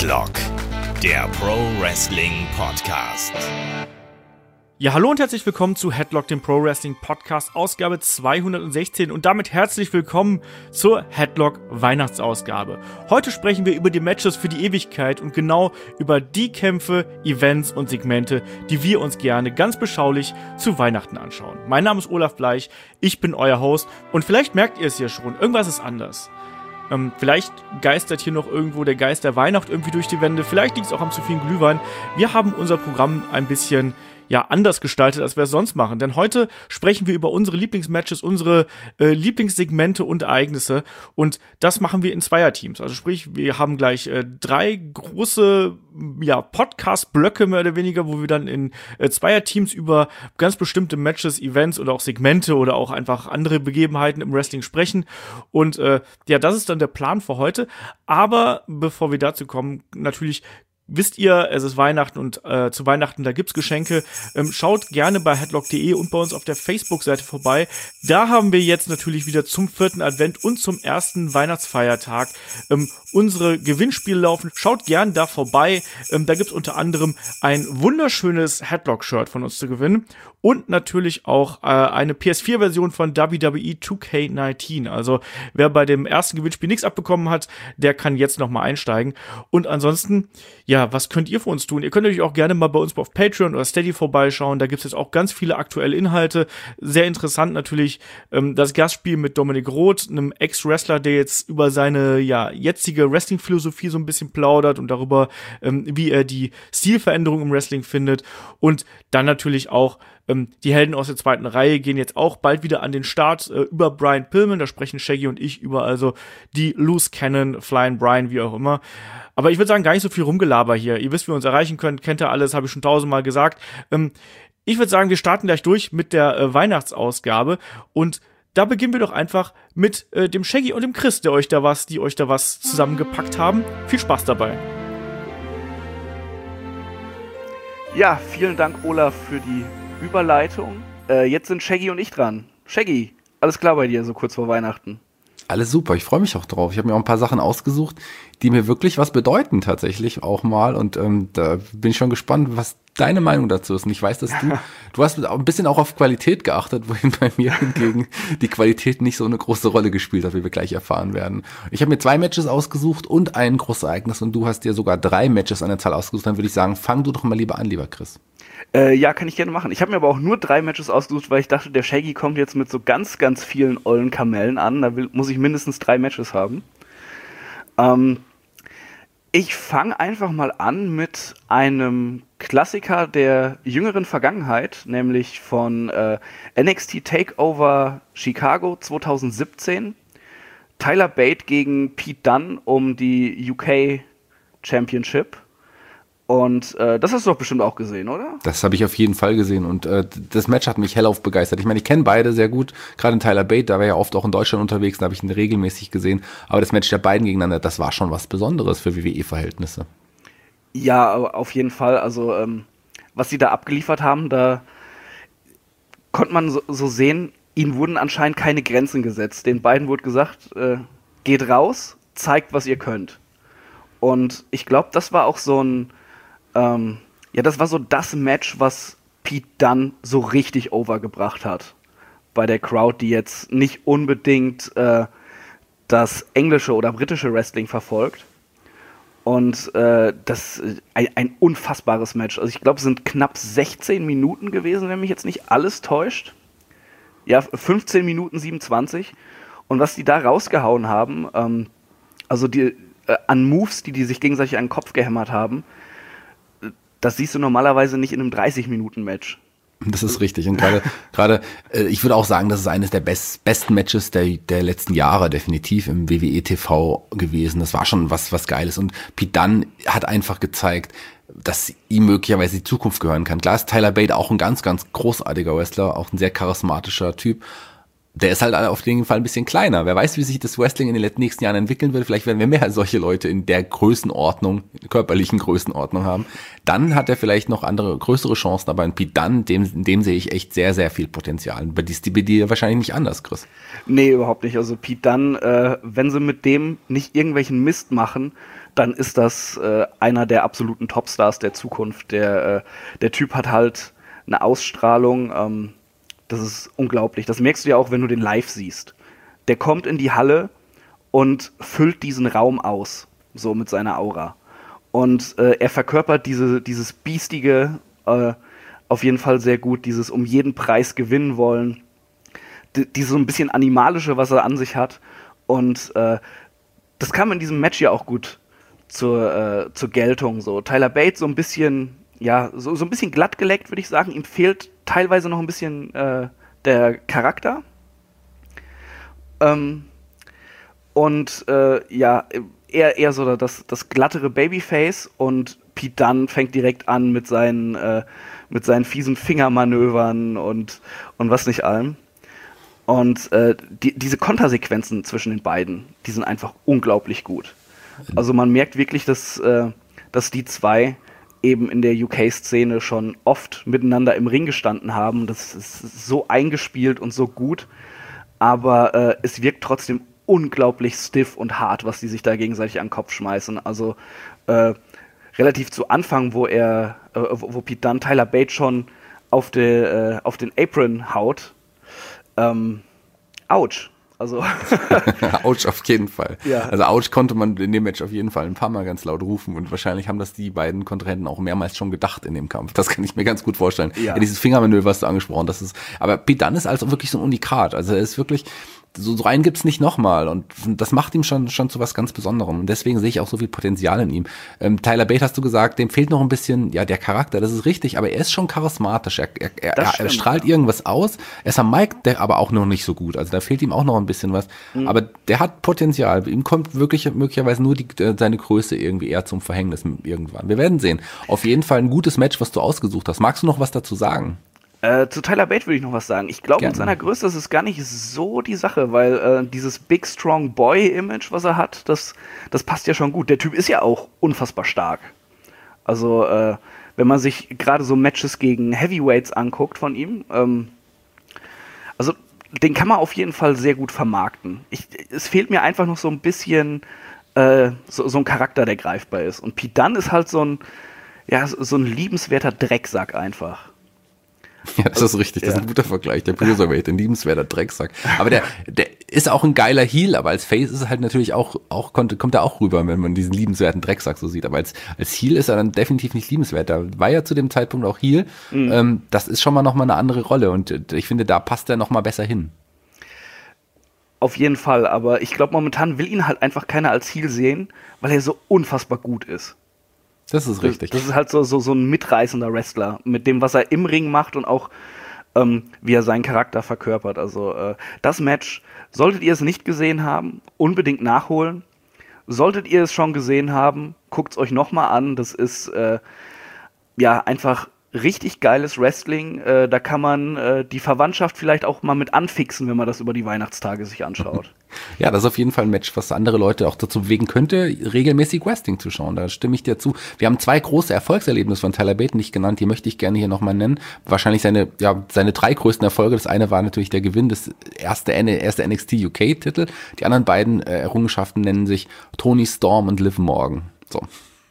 Headlock, der Pro Wrestling Podcast. Ja, hallo und herzlich willkommen zu Headlock, dem Pro Wrestling Podcast, Ausgabe 216 und damit herzlich willkommen zur Headlock Weihnachtsausgabe. Heute sprechen wir über die Matches für die Ewigkeit und genau über die Kämpfe, Events und Segmente, die wir uns gerne ganz beschaulich zu Weihnachten anschauen. Mein Name ist Olaf Bleich, ich bin euer Host und vielleicht merkt ihr es ja schon, irgendwas ist anders. Vielleicht geistert hier noch irgendwo der Geist der Weihnacht irgendwie durch die Wände, vielleicht liegt es auch am zu vielen Glühwein. Wir haben unser Programm ein bisschen anders gestaltet, als wir es sonst machen. Denn heute sprechen wir über unsere Lieblingsmatches, unsere Lieblingssegmente und Ereignisse. Und das machen wir in Zweierteams. Also sprich, wir haben gleich 3 große Podcast-Blöcke mehr oder weniger, wo wir dann in Zweierteams über ganz bestimmte Matches, Events oder auch Segmente oder auch einfach andere Begebenheiten im Wrestling sprechen. Und das ist dann der Plan für heute. Aber bevor wir dazu kommen, natürlich wisst ihr, es ist Weihnachten und zu Weihnachten, da gibt's Geschenke. Schaut gerne bei headlock.de und bei uns auf der Facebook-Seite vorbei. Da haben wir jetzt natürlich wieder zum 4. Advent und zum ersten Weihnachtsfeiertag unsere Gewinnspiele laufen. Schaut gern da vorbei. Da gibt's unter anderem ein wunderschönes Headlock-Shirt von uns zu gewinnen. Und natürlich auch eine PS4-Version von WWE 2K19. Also wer bei dem ersten Gewinnspiel nichts abbekommen hat, der kann jetzt noch mal einsteigen. Und ansonsten, was könnt ihr für uns tun? Ihr könnt natürlich auch gerne mal bei uns auf Patreon oder Steady vorbeischauen. Da gibt es jetzt auch ganz viele aktuelle Inhalte. Sehr interessant natürlich das Gastspiel mit Dominik Roth, einem Ex-Wrestler, der jetzt über seine jetzige Wrestling-Philosophie so ein bisschen plaudert und darüber, wie er die Stilveränderung im Wrestling findet. Und dann natürlich auch die Helden aus der zweiten Reihe gehen jetzt auch bald wieder an den Start über Brian Pillman. Da sprechen Shaggy und ich über also die Loose Cannon, Flying Brian, wie auch immer. Aber ich würde sagen, gar nicht so viel Rumgelaber hier. Ihr wisst, wie ihr uns erreichen könnt, kennt ihr alles, habe ich schon 1000-mal gesagt. Ich würde sagen, wir starten gleich durch mit der Weihnachtsausgabe und da beginnen wir doch einfach mit dem Shaggy und dem Chris, die euch da was zusammengepackt haben. Viel Spaß dabei. Ja, vielen Dank, Olaf, für die Überleitung. Jetzt sind Shaggy und ich dran. Shaggy, alles klar bei dir, so kurz vor Weihnachten? Alles super, ich freue mich auch drauf. Ich habe mir auch ein paar Sachen ausgesucht, die mir wirklich was bedeuten tatsächlich auch mal. Und da bin ich schon gespannt, was deine Meinung dazu ist. Und ich weiß, dass du hast ein bisschen auch auf Qualität geachtet, wohin bei mir hingegen die Qualität nicht so eine große Rolle gespielt hat, wie wir gleich erfahren werden. Ich habe mir 2 Matches ausgesucht und ein großes Ereignis und du hast dir sogar 3 Matches an der Zahl ausgesucht. Dann würde ich sagen, fang du doch mal lieber an, lieber Chris. Ja, kann ich gerne machen. Ich habe mir aber auch nur 3 Matches ausgesucht, weil ich dachte, der Shaggy kommt jetzt mit so ganz, ganz vielen ollen Kamellen an. Da muss ich mindestens 3 Matches haben. Ich fange einfach mal an mit einem Klassiker der jüngeren Vergangenheit, nämlich von NXT TakeOver Chicago 2017. Tyler Bate gegen Pete Dunne um die UK Championship. Und das hast du doch bestimmt auch gesehen, oder? Das habe ich auf jeden Fall gesehen und das Match hat mich hellauf begeistert. Ich meine, ich kenne beide sehr gut, gerade in Tyler Bate, da war ja oft auch in Deutschland unterwegs, da habe ich ihn regelmäßig gesehen. Aber das Match der beiden gegeneinander, das war schon was Besonderes für WWE-Verhältnisse. Ja, auf jeden Fall. Also was sie da abgeliefert haben, da konnte man so sehen, ihnen wurden anscheinend keine Grenzen gesetzt. Den beiden wurde gesagt, geht raus, zeigt, was ihr könnt. Und ich glaube, das war auch so ein das war so das Match, was Pete Dunne so richtig overgebracht hat bei der Crowd, die jetzt nicht unbedingt das englische oder britische Wrestling verfolgt. Und das ist ein unfassbares Match. Also ich glaube, es sind knapp 16 Minuten gewesen, wenn mich jetzt nicht alles täuscht. Ja, 15 Minuten 27. Und was die da rausgehauen haben, also die an Moves, die sich gegenseitig an den Kopf gehämmert haben, das siehst du normalerweise nicht in einem 30-Minuten-Match. Das ist richtig. Und gerade, ich würde auch sagen, das ist eines der besten Matches der letzten Jahre definitiv im WWE TV gewesen. Das war schon was Geiles. Und Pete Dunne hat einfach gezeigt, dass ihm möglicherweise die Zukunft gehören kann. Klar ist Tyler Bate auch ein ganz, ganz großartiger Wrestler, auch ein sehr charismatischer Typ. Der ist halt auf jeden Fall ein bisschen kleiner. Wer weiß, wie sich das Wrestling in den nächsten Jahren entwickeln wird. Vielleicht werden wir mehr solche Leute in der Größenordnung, körperlichen Größenordnung haben. Dann hat er vielleicht noch größere Chancen. Aber in Pete Dunne, in dem sehe ich echt sehr, sehr viel Potenzial. Bei dir wahrscheinlich nicht anders, Chris. Nee, überhaupt nicht. Also Pete Dunne, wenn sie mit dem nicht irgendwelchen Mist machen, dann ist das einer der absoluten Topstars der Zukunft. Der Typ hat halt eine Ausstrahlung, das ist unglaublich. Das merkst du ja auch, wenn du den live siehst. Der kommt in die Halle und füllt diesen Raum aus, so mit seiner Aura. Und er verkörpert dieses Biestige auf jeden Fall sehr gut, dieses um jeden Preis gewinnen wollen, dieses so ein bisschen Animalische, was er an sich hat. Und das kam in diesem Match ja auch gut zur Geltung. So. Tyler Bate so ein bisschen, ja, so ein bisschen glatt geleckt, würde ich sagen. Ihm fehlt teilweise noch ein bisschen der Charakter. Ja, eher so das glattere Babyface, und Pete Dunne fängt direkt an mit seinen fiesen Fingermanövern und was nicht allem. Und diese Kontersequenzen zwischen den beiden, die sind einfach unglaublich gut. Also man merkt wirklich, dass die zwei eben in der UK-Szene schon oft miteinander im Ring gestanden haben. Das ist so eingespielt und so gut, aber es wirkt trotzdem unglaublich stiff und hart, was die sich da gegenseitig an den Kopf schmeißen. Also relativ zu Anfang, wo Pete Dunne Tyler Bate schon auf den Apron haut, ouch. Also ouch auf jeden Fall. Ja. Also ouch konnte man in dem Match auf jeden Fall ein paar Mal ganz laut rufen, und wahrscheinlich haben das die beiden Kontrahenten auch mehrmals schon gedacht in dem Kampf. Das kann ich mir ganz gut vorstellen. Ja, dieses Fingermanöver hast du angesprochen, aber Pete Dunne ist also wirklich so ein Unikat. Also er ist wirklich, so rein gibt's nicht nochmal, und das macht ihm schon zu was ganz Besonderem, und deswegen sehe ich auch so viel Potenzial in ihm. Tyler Bate, hast du gesagt, dem fehlt noch ein bisschen, ja, der Charakter, das ist richtig, aber er ist schon charismatisch, er strahlt irgendwas aus, er ist am Mic, der aber auch noch nicht so gut, also da fehlt ihm auch noch ein bisschen was, aber der hat Potenzial, ihm kommt wirklich möglicherweise nur seine Größe irgendwie eher zum Verhängnis irgendwann. Wir werden sehen. Auf jeden Fall ein gutes Match, was du ausgesucht hast. Magst du noch was dazu sagen? Zu Tyler Bate würde ich noch was sagen. Ich glaube, mit seiner Größe ist es gar nicht so die Sache, weil dieses Big Strong Boy Image, was er hat, das passt ja schon gut. Der Typ ist ja auch unfassbar stark. Also wenn man sich gerade so Matches gegen Heavyweights anguckt von ihm, also den kann man auf jeden Fall sehr gut vermarkten. Es fehlt mir einfach noch so ein bisschen so ein Charakter, der greifbar ist. Und Pete Dunne ist halt so ein liebenswerter Drecksack einfach. Ja, das ist richtig, das ist ein guter Vergleich, der Bruiserweight, ein liebenswerter Drecksack. Aber der ist auch ein geiler Heel, aber als Face ist es halt natürlich kommt er auch rüber, wenn man diesen liebenswerten Drecksack so sieht. Aber als Heel ist er dann definitiv nicht liebenswert. Da war ja zu dem Zeitpunkt auch Heel. Das ist schon mal nochmal eine andere Rolle, und ich finde, da passt er nochmal besser hin. Auf jeden Fall, aber ich glaube, momentan will ihn halt einfach keiner als Heel sehen, weil er so unfassbar gut ist. Das ist richtig. Das ist halt so ein mitreißender Wrestler, mit dem, was er im Ring macht und auch wie er seinen Charakter verkörpert. Also das Match, solltet ihr es nicht gesehen haben, unbedingt nachholen. Solltet ihr es schon gesehen haben, guckt es euch nochmal an. Das ist einfach richtig geiles Wrestling. Da kann man die Verwandtschaft vielleicht auch mal mit anfixen, wenn man das über die Weihnachtstage sich anschaut. Ja, das ist auf jeden Fall ein Match, was andere Leute auch dazu bewegen könnte, regelmäßig Wrestling zu schauen. Da stimme ich dir zu. Wir haben 2 große Erfolgserlebnisse von Tyler Bate nicht genannt, die möchte ich gerne hier nochmal nennen. Wahrscheinlich seine 3 größten Erfolge. Das eine war natürlich der Gewinn des erste NXT UK-Titel. Die anderen beiden Errungenschaften nennen sich Toni Storm und Liv Morgan. So.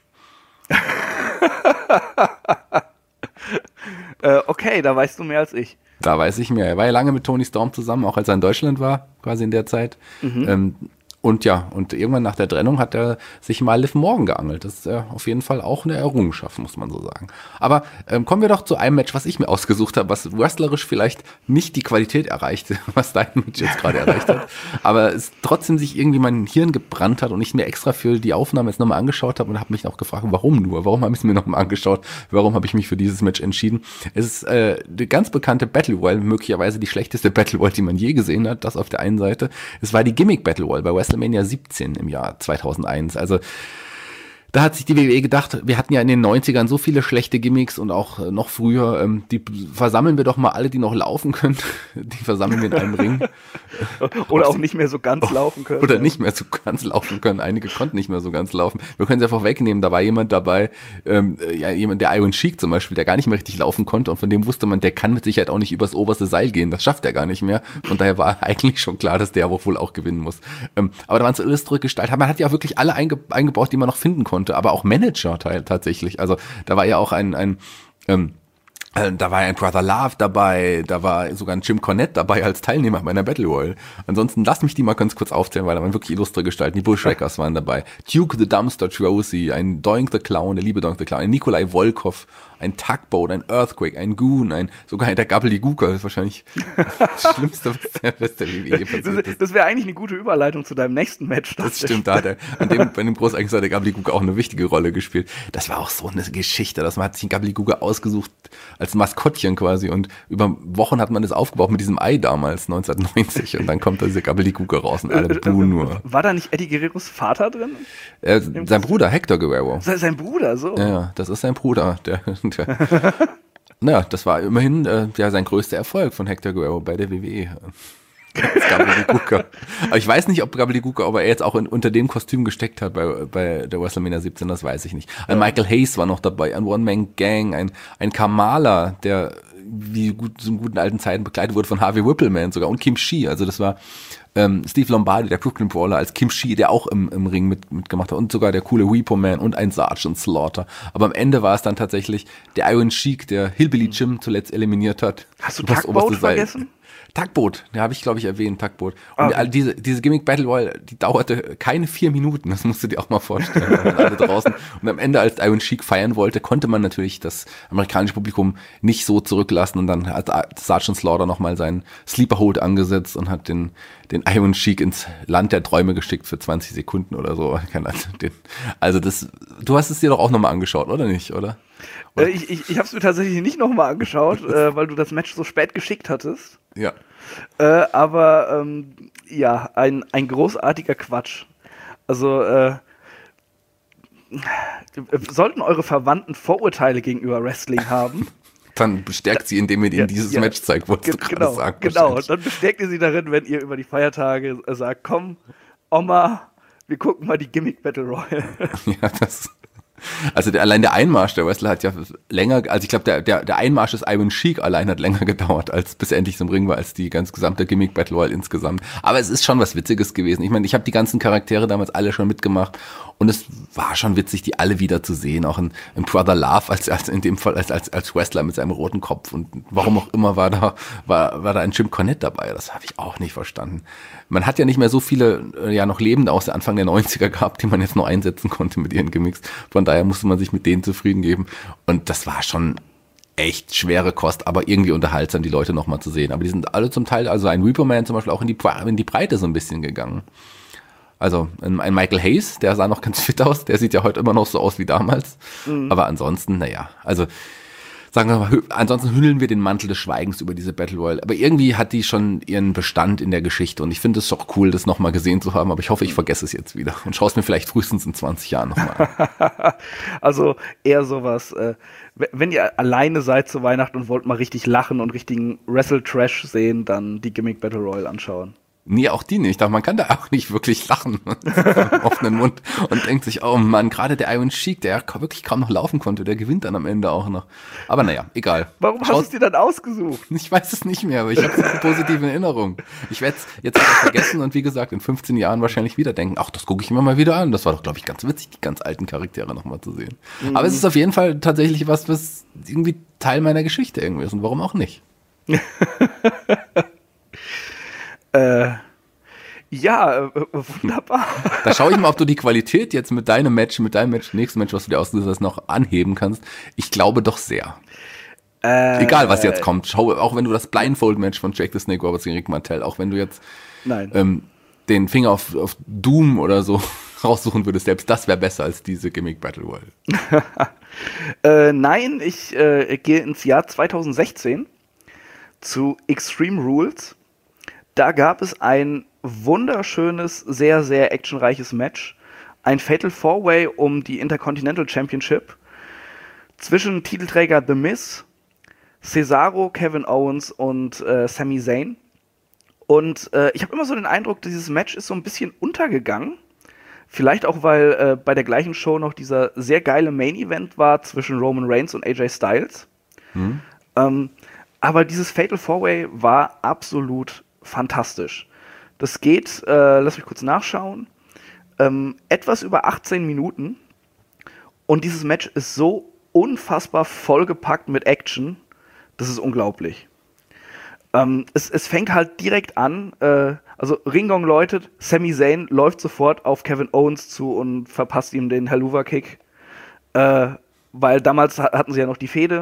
Okay, da weißt du mehr als ich. Da weiß ich mehr. Er war ja lange mit Toni Storm zusammen, auch als er in Deutschland war, quasi in der Zeit. Und irgendwann nach der Trennung hat er sich mal Liv Morgan geangelt. Das ist auf jeden Fall auch eine Errungenschaft, muss man so sagen. Aber kommen wir doch zu einem Match, was ich mir ausgesucht habe, was wrestlerisch vielleicht nicht die Qualität erreicht, was dein Match jetzt gerade erreicht hat, aber es trotzdem sich irgendwie mein Hirn gebrannt hat und ich mir extra für die Aufnahme jetzt nochmal angeschaut habe und habe mich auch gefragt, warum habe ich es mir nochmal angeschaut, warum habe ich mich für dieses Match entschieden. Es ist eine ganz bekannte Battle Royal, möglicherweise die schlechteste Battle Royal, die man je gesehen hat, das auf der einen Seite. Es war die Gimmick Battle Royal bei WrestleMania 17 im Jahr 2001. Also Da hat sich die WWE gedacht, wir hatten ja in den 90ern so viele schlechte Gimmicks und auch noch früher, die versammeln wir doch mal alle, die noch laufen können, die versammeln wir in einem Ring. Oder auch nicht mehr so ganz laufen können. Oder nicht mehr so ganz laufen können. Einige konnten nicht mehr so ganz laufen. Wir können sie einfach wegnehmen. Da war jemand dabei, jemand, der Iron Sheik zum Beispiel, der gar nicht mehr richtig laufen konnte und von dem wusste man, der kann mit Sicherheit auch nicht übers oberste Seil gehen. Das schafft er gar nicht mehr. Und daher war eigentlich schon klar, dass der wohl auch gewinnen muss. Aber da waren so illustre Gestalten. Man hat ja auch wirklich alle eingebaut, die man noch finden konnte. Aber auch Manager tatsächlich. Also da war ja auch da war ein Brother Love dabei, da war sogar ein Jim Cornette dabei als Teilnehmer bei einer Battle Royal. Ansonsten lass mich die mal ganz kurz aufzählen, weil da waren wirklich illustre Gestalten. Die Bushwhackers waren dabei. Duke the Dumpster Droese, ein Doink the Clown, der liebe Doink the Clown, ein Nikolai Volkov, ein Tugboat, ein Earthquake, ein Goon, sogar der Gabbeligooker, das ist wahrscheinlich das Schlimmste, was der WWE passiert ist. Das wäre eigentlich eine gute Überleitung zu deinem nächsten Match. Das stimmt, da hat bei dem Großereignis hat der Gabbeligooker auch eine wichtige Rolle gespielt. Das war auch so eine Geschichte, dass man hat sich einen Gabbeligooker ausgesucht als Maskottchen quasi und über Wochen hat man das aufgebaut mit diesem Ei damals, 1990 und dann kommt da dieser Gabbeligooker raus und alle buhen nur. War da nicht Eddie Guerreros Vater drin? Sein Bruder, Hector Guerrero. Sein Bruder, so? Ja, das ist sein Bruder, Naja, das war immerhin sein größter Erfolg von Hector Guerrero bei der WWE. Gabbeligooker. Aber ich weiß nicht, ob Gabbeligooker, ob er jetzt auch unter dem Kostüm gesteckt hat bei der WrestleMania 17, das weiß ich nicht. Ein Michael Hayes war noch dabei, ein One-Man-Gang, ein Kamala, der wie gut zu guten alten Zeiten begleitet wurde von Harvey Whippleman sogar und Kim Shee. Also das war Steve Lombardi, der Brooklyn Brawler, als Kim Shee, der auch im Ring mitgemacht hat und sogar der coole Repo Man und ein Sergeant Slaughter. Aber am Ende war es dann tatsächlich der Iron Sheik, der Hillbilly Jim zuletzt eliminiert hat. Hast du Tugboat vergessen? Tugboat, den habe ich, glaube ich, erwähnt, Tugboat. Und diese Gimmick Battle Royale, die dauerte keine 4 Minuten, das musst du dir auch mal vorstellen. Alle draußen. Und am Ende, als Iron Sheik feiern wollte, konnte man natürlich das amerikanische Publikum nicht so zurücklassen und dann hat Sergeant Slaughter nochmal seinen Sleeper Hold angesetzt und hat den Iron Sheik ins Land der Träume geschickt für 20 Sekunden oder so. Du hast es dir doch auch nochmal angeschaut, oder nicht, oder? Ich habe es mir tatsächlich nicht nochmal angeschaut, weil du das Match so spät geschickt hattest. Ja. Aber ein großartiger Quatsch. Also sollten eure Verwandten Vorurteile gegenüber Wrestling haben, dann bestärkt sie, indem ihr ihnen dieses Match zeigt, wolltest du gerade sagen. Genau, dann bestärkt ihr sie darin, wenn ihr über die Feiertage sagt, komm, Oma, wir gucken mal die Gimmick Battle Royale. Ja, also allein der Einmarsch der Wrestler hat ja länger, also ich glaube, der Einmarsch des Iron Sheik allein hat länger gedauert, als bis er endlich zum Ring war, als die ganz gesamte Gimmick Battle Royale insgesamt. Aber es ist schon was Witziges gewesen. Ich meine, ich habe die ganzen Charaktere damals alle schon mitgemacht und es war schon witzig, die alle wieder zu sehen. Auch ein Brother Love als in dem Fall als Wrestler mit seinem roten Kopf und warum auch immer war da ein Jim Cornette dabei. Das habe ich auch nicht verstanden. Man hat ja nicht mehr so viele noch Lebende aus der Anfang der 90er gehabt, die man jetzt noch einsetzen konnte mit ihren Gimmicks. Von daher musste man sich mit denen zufrieden geben. Und das war schon echt schwere Kost, aber irgendwie unterhaltsam, die Leute nochmal zu sehen. Aber die sind alle zum Teil, also ein Repo Man zum Beispiel auch in die Breite so ein bisschen gegangen. Also ein Michael Hayes, der sah noch ganz fit aus, der sieht ja heute immer noch so aus wie damals. Mhm. Aber ansonsten, also sagen wir mal, ansonsten hüllen wir den Mantel des Schweigens über diese Battle Royale. Aber irgendwie hat die schon ihren Bestand in der Geschichte und ich finde es doch cool, das nochmal gesehen zu haben, aber ich hoffe, ich vergesse es jetzt wieder und schaue es mir vielleicht frühestens in 20 Jahren nochmal an. Also eher sowas, wenn ihr alleine seid zu Weihnachten und wollt mal richtig lachen und richtigen Wrestle-Trash sehen, dann die Gimmick Battle Royale anschauen. Nee, auch die nicht. Aber man kann da auch nicht wirklich lachen mit einem offenen Mund und denkt sich, oh Mann, gerade der Iron Sheik, der wirklich kaum noch laufen konnte, der gewinnt dann am Ende auch noch. Aber naja, egal. Warum hast du es dir dann ausgesucht? Ich weiß es nicht mehr, aber ich habe es in positiven Erinnerung. Ich werde es jetzt vergessen und wie gesagt, in 15 Jahren wahrscheinlich wieder denken, ach, das gucke ich mir mal wieder an. Das war doch, glaube ich, ganz witzig, die ganz alten Charaktere nochmal zu sehen. Mhm. Aber es ist auf jeden Fall tatsächlich was irgendwie Teil meiner Geschichte irgendwie ist und warum auch nicht. Wunderbar. Da schaue ich mal, ob du die Qualität jetzt mit deinem nächsten Match, was du dir ausgesucht hast, noch anheben kannst. Ich glaube doch sehr. Egal, was jetzt kommt. Schau, auch wenn du das Blindfold-Match von Jake the Snake Roberts gegen Rick Martel, auch wenn du jetzt den Finger auf Doom oder so raussuchen würdest, selbst das wäre besser als diese Gimmick Battle Royale. Nein, ich gehe ins Jahr 2016 zu Extreme Rules. Da gab es ein wunderschönes, sehr, sehr actionreiches Match. ein Fatal 4-Way um die Intercontinental Championship zwischen Titelträger The Miz, Cesaro, Kevin Owens und Sami Zayn. Und ich habe immer so den Eindruck, dieses Match ist so ein bisschen untergegangen. Vielleicht auch, weil bei der gleichen Show noch dieser sehr geile Main-Event war zwischen Roman Reigns und AJ Styles. Aber dieses Fatal 4-Way war absolut fantastisch. Das geht, lass mich kurz nachschauen, etwas über 18 Minuten. Und dieses Match ist so unfassbar vollgepackt mit Action, das ist unglaublich. Es fängt halt direkt an, also Ringgong läutet, Sami Zayn läuft sofort auf Kevin Owens zu und verpasst ihm den Helluva-Kick, weil damals hatten sie ja noch die Fehde.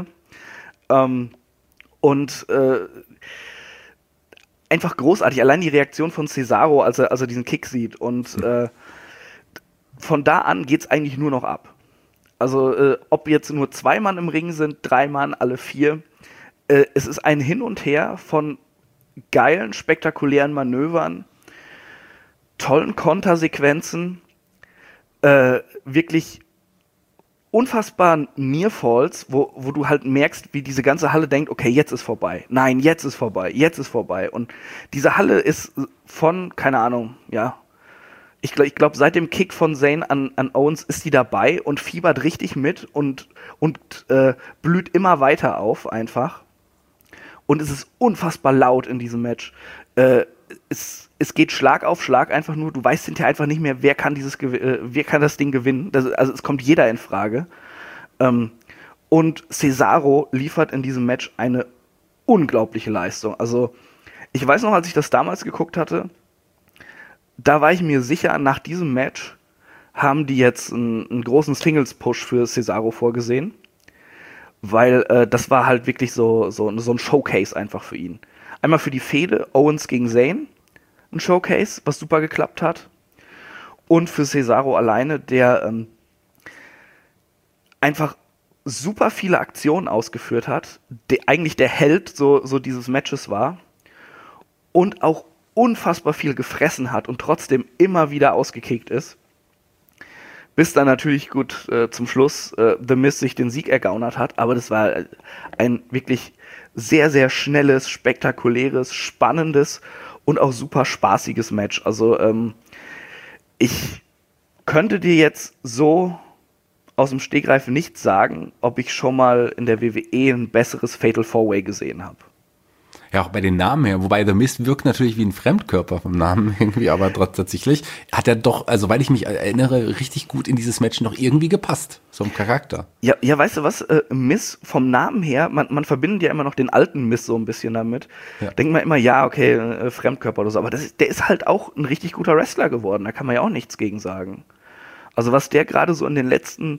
Einfach großartig, allein die Reaktion von Cesaro, als er diesen Kick sieht. Und von da an geht's eigentlich nur noch ab. Also ob jetzt nur 2 Mann im Ring sind, 3 Mann, alle 4. Es ist ein Hin und Her von geilen, spektakulären Manövern, tollen Kontersequenzen, wirklich unfassbaren Nearfalls, wo du halt merkst, wie diese ganze Halle denkt, okay, jetzt ist vorbei. Nein, jetzt ist vorbei, jetzt ist vorbei. Und diese Halle ist von, keine Ahnung, ja, ich glaube, seit dem Kick von Zayn an Owens ist die dabei und fiebert richtig mit und blüht immer weiter auf einfach. Und es ist unfassbar laut in diesem Match. Es geht Schlag auf Schlag einfach nur. Du weißt hinterher einfach nicht mehr, wer kann das Ding gewinnen. Also es kommt jeder in Frage. Und Cesaro liefert in diesem Match eine unglaubliche Leistung. Also ich weiß noch, als ich das damals geguckt hatte, da war ich mir sicher, nach diesem Match haben die jetzt einen großen Singles-Push für Cesaro vorgesehen. Weil das war halt wirklich so ein Showcase einfach für ihn. Einmal für die Fehde Owens gegen Zayn, ein Showcase, was super geklappt hat. Und für Cesaro alleine, der einfach super viele Aktionen ausgeführt hat, eigentlich der Held so dieses Matches war und auch unfassbar viel gefressen hat und trotzdem immer wieder ausgekickt ist. Bis dann natürlich gut zum Schluss The Miz sich den Sieg ergaunert hat. Aber das war ein wirklich sehr, sehr schnelles, spektakuläres, spannendes und auch super spaßiges Match. Also ich könnte dir jetzt so aus dem Stegreif nicht sagen, ob ich schon mal in der WWE ein besseres Fatal 4-Way gesehen habe. Ja, auch bei den Namen her. Wobei The Miz wirkt natürlich wie ein Fremdkörper vom Namen irgendwie, aber tatsächlich hat er doch, also weil ich mich erinnere, richtig gut in dieses Match noch irgendwie gepasst, so im Charakter. Ja, weißt du was, Miz vom Namen her, man verbindet ja immer noch den alten Miz so ein bisschen damit. Ja. Denkt man immer, ja, okay, Fremdkörper oder so, aber der ist halt auch ein richtig guter Wrestler geworden, da kann man ja auch nichts gegen sagen. Also was der gerade so in den letzten,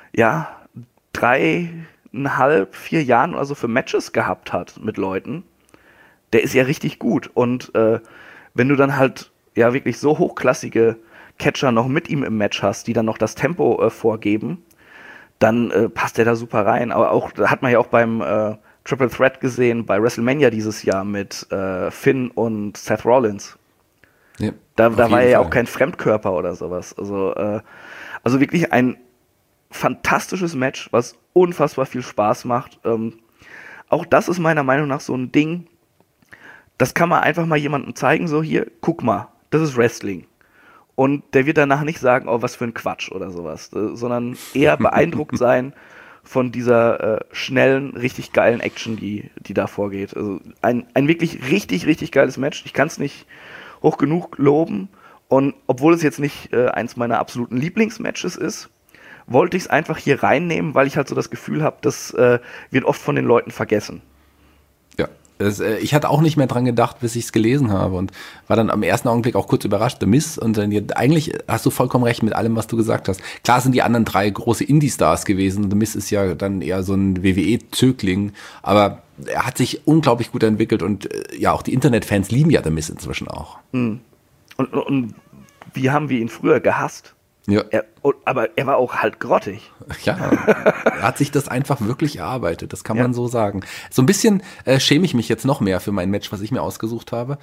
3,5, 4 Jahren oder so für Matches gehabt hat mit Leuten, der ist ja richtig gut. Und wenn du dann halt wirklich so hochklassige Catcher noch mit ihm im Match hast, die dann noch das Tempo vorgeben, dann passt der da super rein. Aber auch, da hat man ja auch beim Triple Threat gesehen, bei WrestleMania dieses Jahr mit Finn und Seth Rollins. Ja, da war er ja auch kein Fremdkörper oder sowas. Also wirklich ein fantastisches Match, was unfassbar viel Spaß macht. Auch das ist meiner Meinung nach so ein Ding, das kann man einfach mal jemandem zeigen, so hier, guck mal, das ist Wrestling. Und der wird danach nicht sagen, oh, was für ein Quatsch oder sowas, sondern eher beeindruckt sein von dieser schnellen, richtig geilen Action, die da vorgeht. Also ein wirklich richtig, richtig geiles Match. Ich kann es nicht hoch genug loben. Und obwohl es jetzt nicht eins meiner absoluten Lieblingsmatches ist, wollte ich es einfach hier reinnehmen, weil ich halt so das Gefühl habe, das wird oft von den Leuten vergessen. Ja. Ich hatte auch nicht mehr dran gedacht, bis ich es gelesen habe und war dann am ersten Augenblick auch kurz überrascht, The Miz, und dann eigentlich hast du vollkommen recht mit allem, was du gesagt hast. Klar sind die anderen 3 große Indie-Stars gewesen, The Miz ist ja dann eher so ein WWE-Zögling, aber er hat sich unglaublich gut entwickelt und auch die Internetfans lieben ja The Miz inzwischen auch. Mhm. Und wie haben wir ihn früher gehasst? Ja. Aber er war auch halt grottig. Ja, er hat sich das einfach wirklich erarbeitet, das kann man so sagen. So ein bisschen schäme ich mich jetzt noch mehr für mein Match, was ich mir ausgesucht habe,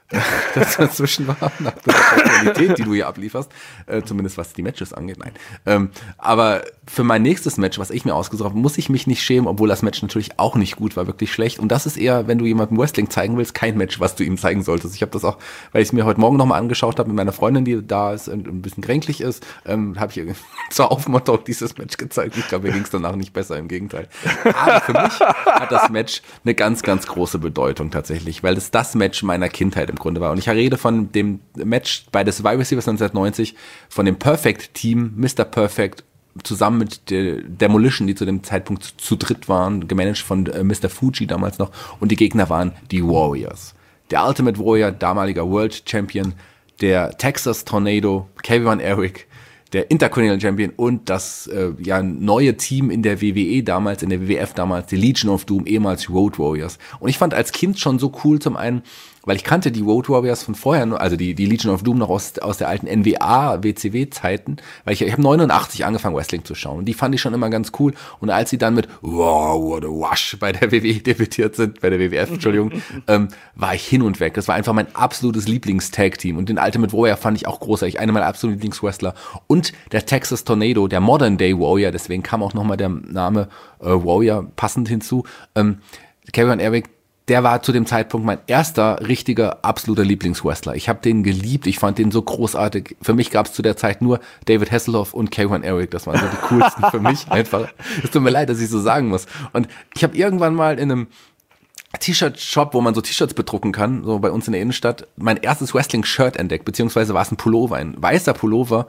das dazwischen war, nach der Qualität, die du hier ablieferst, zumindest was die Matches angeht, nein. Aber für mein nächstes Match, was ich mir ausgesucht habe, muss ich mich nicht schämen, obwohl das Match natürlich auch nicht gut war, wirklich schlecht. Und das ist eher, wenn du jemandem Wrestling zeigen willst, kein Match, was du ihm zeigen solltest. Ich habe das auch, weil ich es mir heute Morgen nochmal angeschaut habe mit meiner Freundin, die da ist und ein bisschen kränklich ist, habe ich ihr zur Aufmunterung dieses Match gezeigt. Ich glaube, mir ging es danach nicht besser, im Gegenteil. Aber für mich hat das Match eine ganz, ganz große Bedeutung tatsächlich, weil es das Match meiner Kindheit im Grunde war. Und ich rede von dem Match bei des Survivor Series 1990, von dem Perfect Team, Mr. Perfect, zusammen mit der Demolition, die zu dem Zeitpunkt zu dritt waren, gemanagt von Mr. Fuji damals noch. Und die Gegner waren die Warriors. Der Ultimate Warrior, damaliger World Champion, der Texas Tornado, Kevin Eric, der Intercontinental Champion und das neue Team in der WWE damals, in der WWF damals, die Legion of Doom, ehemals Road Warriors. Und ich fand als Kind schon so cool zum einen, weil ich kannte die Road Warriors von vorher, also die Legion of Doom noch aus der alten NWA, WCW-Zeiten, weil ich habe 89 angefangen Wrestling zu schauen und die fand ich schon immer ganz cool. Und als sie dann mit Wow, what a Wash bei der WWE debütiert sind, bei der WWF, Entschuldigung, war ich hin und weg. Das war einfach mein absolutes Lieblings-Tag-Team und den Ultimate Warrior fand ich auch großartig, einer meiner absoluten Lieblingswrestler. Und der Texas Tornado, der Modern Day Warrior, deswegen kam auch nochmal der Name Warrior passend hinzu. Kevin Eric, der war zu dem Zeitpunkt mein erster richtiger, absoluter Lieblingswrestler. Ich habe den geliebt, ich fand den so großartig. Für mich gab es zu der Zeit nur David Hasselhoff und Kevin Eric, das waren so die coolsten für mich einfach. Es tut mir leid, dass ich so sagen muss. Und ich habe irgendwann mal in einem T-Shirt-Shop, wo man so T-Shirts bedrucken kann, so bei uns in der Innenstadt, mein erstes Wrestling-Shirt entdeckt, beziehungsweise war es ein Pullover, ein weißer Pullover.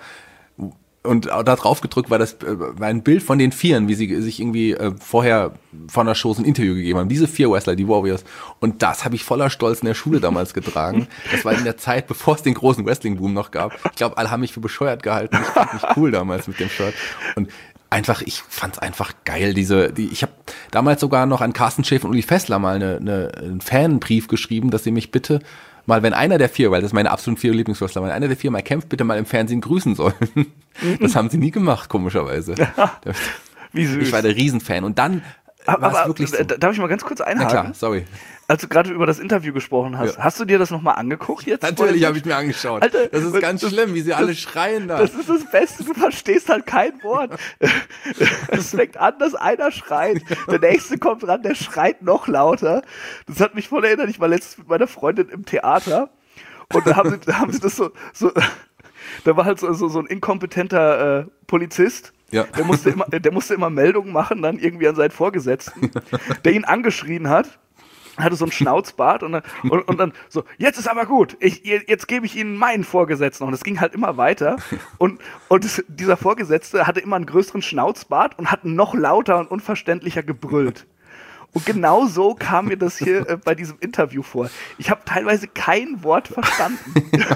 Und da drauf gedrückt war ein Bild von den Vieren, wie sie sich irgendwie vorher von der Show ein Interview gegeben haben. Diese 4 Wrestler, die Warriors. Und das habe ich voller Stolz in der Schule damals getragen. Das war in der Zeit, bevor es den großen Wrestling-Boom noch gab. Ich glaube, alle haben mich für bescheuert gehalten. Ich fand mich cool damals mit dem Shirt. Und einfach, ich fand's einfach geil. Ich habe damals sogar noch an Carsten Schäfer und Uli Fessler mal einen Fanbrief geschrieben, dass sie mich bitte mal, wenn einer der 4, weil das meine absoluten 4 Lieblingswrestler, wenn einer der 4 mal kämpft, bitte mal im Fernsehen grüßen sollen. Das haben sie nie gemacht, komischerweise. Wie süß. Ich war der Riesenfan. Und dann war es wirklich so. Darf ich mal ganz kurz einhaken? Na klar, sorry. Als du gerade über das Interview gesprochen hast, hast du dir das nochmal angeguckt jetzt? Natürlich habe ich mir angeschaut. Alter, das ist ganz schlimm, wie sie alle schreien da. Das ist das Beste, du verstehst halt kein Wort. Es fängt an, dass einer schreit, der nächste kommt ran, der schreit noch lauter. Das hat mich voll erinnert, ich war letztens mit meiner Freundin im Theater und da haben sie das so da war halt so ein inkompetenter Polizist. Ja. Der musste immer Meldungen machen, dann irgendwie an seinen Vorgesetzten, der ihn angeschrien hat. Hatte so einen Schnauzbart und dann so, jetzt ist aber gut, jetzt gebe ich Ihnen meinen Vorgesetzten. Und es ging halt immer weiter. Und dieser Vorgesetzte hatte immer einen größeren Schnauzbart und hat noch lauter und unverständlicher gebrüllt. Und genau so kam mir das hier bei diesem Interview vor. Ich habe teilweise kein Wort verstanden.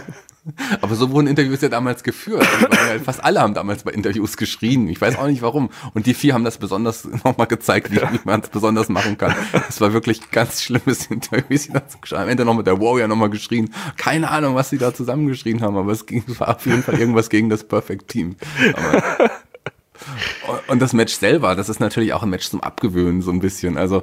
Aber so wurden Interviews ja damals geführt. Also fast alle haben damals bei Interviews geschrien. Ich weiß auch nicht warum. Und die 4 haben das besonders nochmal gezeigt, wie man es besonders machen kann. Das war wirklich ganz schlimmes Interview, wie sie dazu geschrien haben. Am Ende noch mit der Warrior nochmal geschrien. Keine Ahnung, was sie da zusammengeschrien haben, aber es war auf jeden Fall irgendwas gegen das Perfect Team. Und das Match selber, das ist natürlich auch ein Match zum Abgewöhnen, so ein bisschen. Also,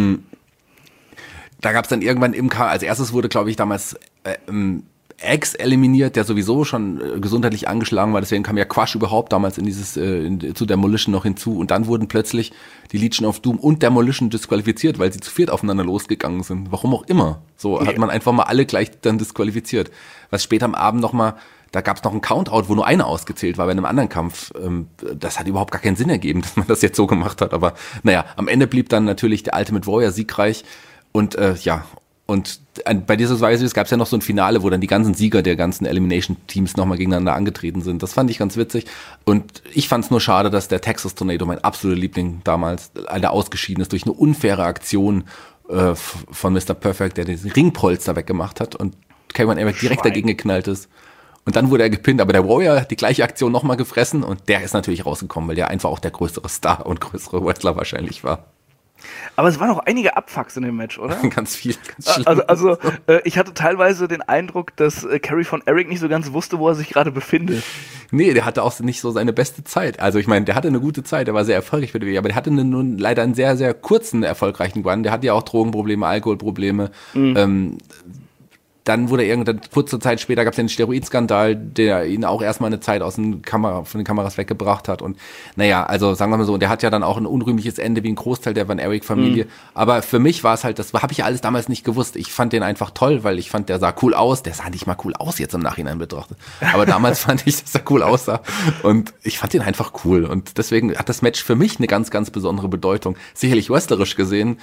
da gab es dann irgendwann als erstes wurde, glaube ich, damals X eliminiert, der sowieso schon gesundheitlich angeschlagen war, deswegen kam ja Quash überhaupt damals zu Demolition noch hinzu und dann wurden plötzlich die Legion of Doom und Demolition disqualifiziert, weil sie zu viert aufeinander losgegangen sind. Warum auch immer. So hat man einfach mal alle gleich dann disqualifiziert. Was später am Abend nochmal, da gab es noch einen Countout, wo nur einer ausgezählt war bei einem anderen Kampf. Das hat überhaupt gar keinen Sinn ergeben, dass man das jetzt so gemacht hat. Aber naja, am Ende blieb dann natürlich der Ultimate Warrior siegreich und und bei dieser Weise gab es ja noch so ein Finale, wo dann die ganzen Sieger der ganzen Elimination-Teams nochmal gegeneinander angetreten sind. Das fand ich ganz witzig. Und ich fand es nur schade, dass der Texas Tornado, mein absoluter Liebling damals, leider ausgeschieden ist durch eine unfaire Aktion von Mr. Perfect, der den Ringpolster weggemacht hat und Kevin Eric direkt dagegen geknallt ist. Und dann wurde er gepinnt, aber der Warrior hat die gleiche Aktion nochmal gefressen und der ist natürlich rausgekommen, weil der einfach auch der größere Star und größere Wrestler wahrscheinlich war. Aber es waren noch einige Abfucks in dem Match, oder? Ganz viel, ganz schlimm. Also ich hatte teilweise den Eindruck, dass Kerry von Eric nicht so ganz wusste, wo er sich gerade befindet. Nee, der hatte auch nicht so seine beste Zeit. Also ich meine, der hatte eine gute Zeit, der war sehr erfolgreich bei der WWE, aber der hatte nun leider einen sehr, sehr kurzen, erfolgreichen Run. Der hatte ja auch Drogenprobleme, Alkoholprobleme. dann wurde irgendwann, kurze Zeit später gab es den Steroidskandal, der ihn auch erstmal eine Zeit von den Kameras weggebracht hat. Und naja, also sagen wir mal so, der hat ja dann auch ein unrühmliches Ende wie ein Großteil der Van Erich-Familie. Aber für mich war es halt, das habe ich alles damals nicht gewusst. Ich fand den einfach toll, weil ich fand, der sah cool aus. Der sah nicht mal cool aus jetzt im Nachhinein betrachtet. Aber damals fand ich, dass er cool aussah. Und ich fand den einfach cool. Und deswegen hat das Match für mich eine ganz, ganz besondere Bedeutung. Sicherlich wrestlerisch gesehen,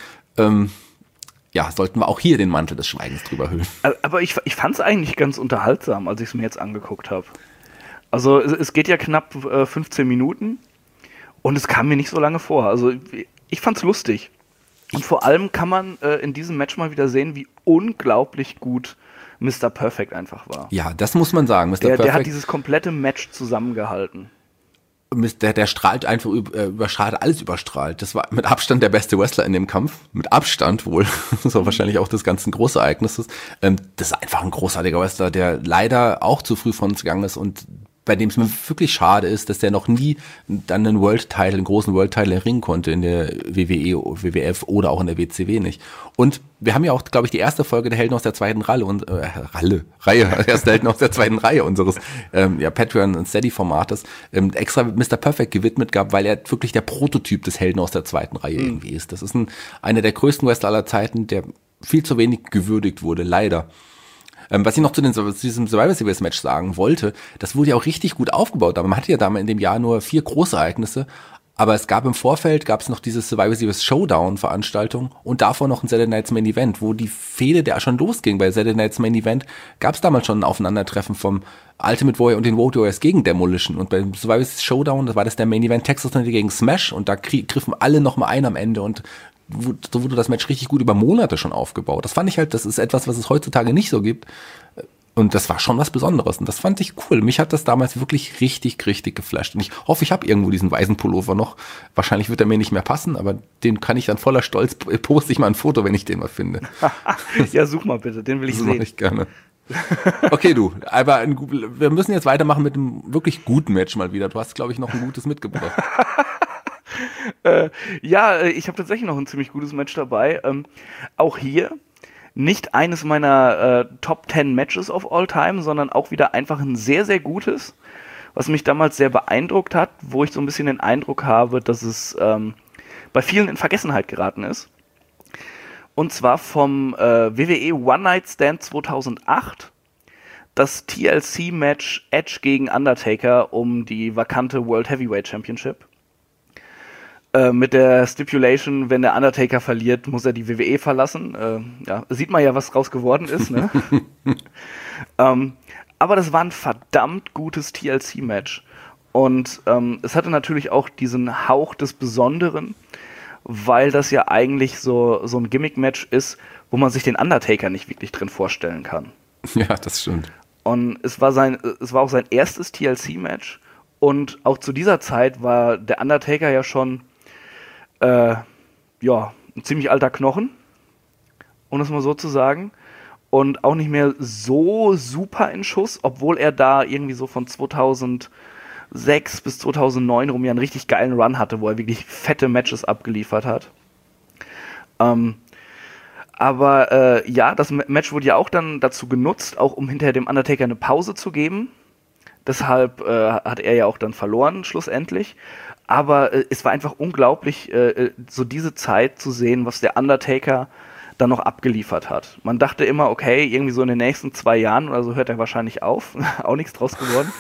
ja, sollten wir auch hier den Mantel des Schweigens drüber hüllen. Aber ich fand es eigentlich ganz unterhaltsam, als ich es mir jetzt angeguckt habe. Also es geht ja knapp 15 Minuten und es kam mir nicht so lange vor. Also ich fand es lustig. Und vor allem kann man in diesem Match mal wieder sehen, wie unglaublich gut Mr. Perfect einfach war. Ja, das muss man sagen. Mr. Perfect, der hat dieses komplette Match zusammengehalten. Der strahlt einfach, alles überstrahlt. Das war mit Abstand der beste Wrestler in dem Kampf. Mit Abstand wohl. Das war wahrscheinlich auch des ganzen Großereignisses. Das ist einfach ein großartiger Wrestler, der leider auch zu früh von uns gegangen ist und bei dem es mir wirklich schade ist, dass der noch nie dann einen großen World-Title erringen konnte in der WWE, WWF oder auch in der WCW nicht. Und wir haben ja auch, glaube ich, die erste Folge der Helden aus der zweiten Reihe erste Helden aus der zweiten Reihe unseres Patreon- und Steady-Formates extra Mr. Perfect gewidmet gehabt, weil er wirklich der Prototyp des Helden aus der zweiten Reihe irgendwie ist. Das ist einer der größten Wrestler aller Zeiten, der viel zu wenig gewürdigt wurde, leider. Was ich noch zu diesem Survivor Series Match sagen wollte, das wurde ja auch richtig gut aufgebaut. Aber man hatte ja damals in dem Jahr nur 4 Großereignisse. Aber es gab im Vorfeld noch diese Survivor Series Showdown Veranstaltung und davor noch ein Saturday Night's Main Event, wo die Fehde, der schon losging bei Saturday Night's Main Event, gab es damals schon ein Aufeinandertreffen vom Ultimate Warrior und den Road Warriors gegen Demolition. Und beim Survivor Series Showdown, das war der Main Event Texas gegen Smash und da griffen alle nochmal ein am Ende und so wurde das Match richtig gut über Monate schon aufgebaut. Das fand ich halt, das ist etwas, was es heutzutage nicht so gibt. Und das war schon was Besonderes. Und das fand ich cool. Mich hat das damals wirklich richtig, richtig geflasht. Und ich hoffe, ich habe irgendwo diesen weißen Pullover noch. Wahrscheinlich wird er mir nicht mehr passen, aber den kann ich dann voller Stolz, poste ich mal ein Foto, wenn ich den mal finde. Ja, such mal bitte, den will ich sehen. Das mache ich gerne. Okay, du, aber wir müssen jetzt weitermachen mit einem wirklich guten Match mal wieder. Du hast, glaube ich, noch ein gutes mitgebracht. Ja, ich habe tatsächlich noch ein ziemlich gutes Match dabei. Auch hier nicht eines meiner Top 10 Matches of all time, sondern auch wieder einfach ein sehr, sehr gutes, was mich damals sehr beeindruckt hat, wo ich so ein bisschen den Eindruck habe, dass es bei vielen in Vergessenheit geraten ist. Und zwar vom WWE One Night Stand 2008, das TLC-Match Edge gegen Undertaker um die vakante World Heavyweight Championship. Mit der Stipulation, wenn der Undertaker verliert, muss er die WWE verlassen. Ja, sieht man ja, was draus geworden ist. Ne? Aber das war ein verdammt gutes TLC-Match. Und es hatte natürlich auch diesen Hauch des Besonderen, weil das ja eigentlich so ein Gimmick-Match ist, wo man sich den Undertaker nicht wirklich drin vorstellen kann. Ja, das stimmt. Und es war auch sein erstes TLC-Match. Und auch zu dieser Zeit war der Undertaker ja schon ein ziemlich alter Knochen, um das mal so zu sagen. Und auch nicht mehr so super in Schuss, obwohl er da irgendwie so von 2006 bis 2009 rum ja einen richtig geilen Run hatte, wo er wirklich fette Matches abgeliefert hat. Aber das Match wurde ja auch dann dazu genutzt, auch um hinterher dem Undertaker eine Pause zu geben. Deshalb hat er ja auch dann verloren, schlussendlich. Aber es war einfach unglaublich, so diese Zeit zu sehen, was der Undertaker dann noch abgeliefert hat. Man dachte immer, okay, irgendwie so in den nächsten 2 Jahren oder so hört er wahrscheinlich auf. Auch nichts draus geworden.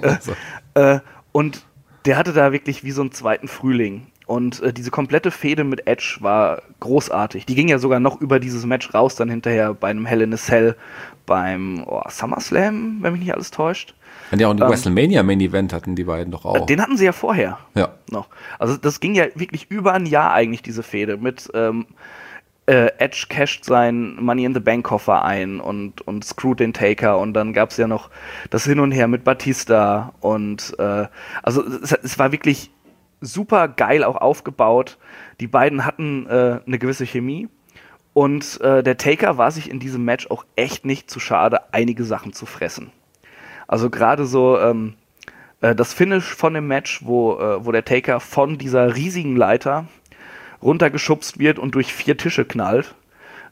Und der hatte da wirklich wie so einen zweiten Frühling. Und diese komplette Fehde mit Edge war großartig. Die ging ja sogar noch über dieses Match raus, dann hinterher bei einem Hell in a Cell beim SummerSlam, wenn mich nicht alles täuscht. Ja, und den WrestleMania Main Event hatten die beiden doch auch. Den hatten sie ja vorher noch. Also das ging ja wirklich über ein Jahr eigentlich, diese Fehde. Mit Edge casht seinen Money in the Bank Koffer ein und screwt den Taker. Und dann gab es ja noch das Hin und Her mit Batista. Und also es war wirklich super geil auch aufgebaut. Die beiden hatten eine gewisse Chemie. Und der Taker war sich in diesem Match auch echt nicht zu schade, einige Sachen zu fressen. Also gerade so das Finish von dem Match, wo der Taker von dieser riesigen Leiter runtergeschubst wird und durch 4 Tische knallt.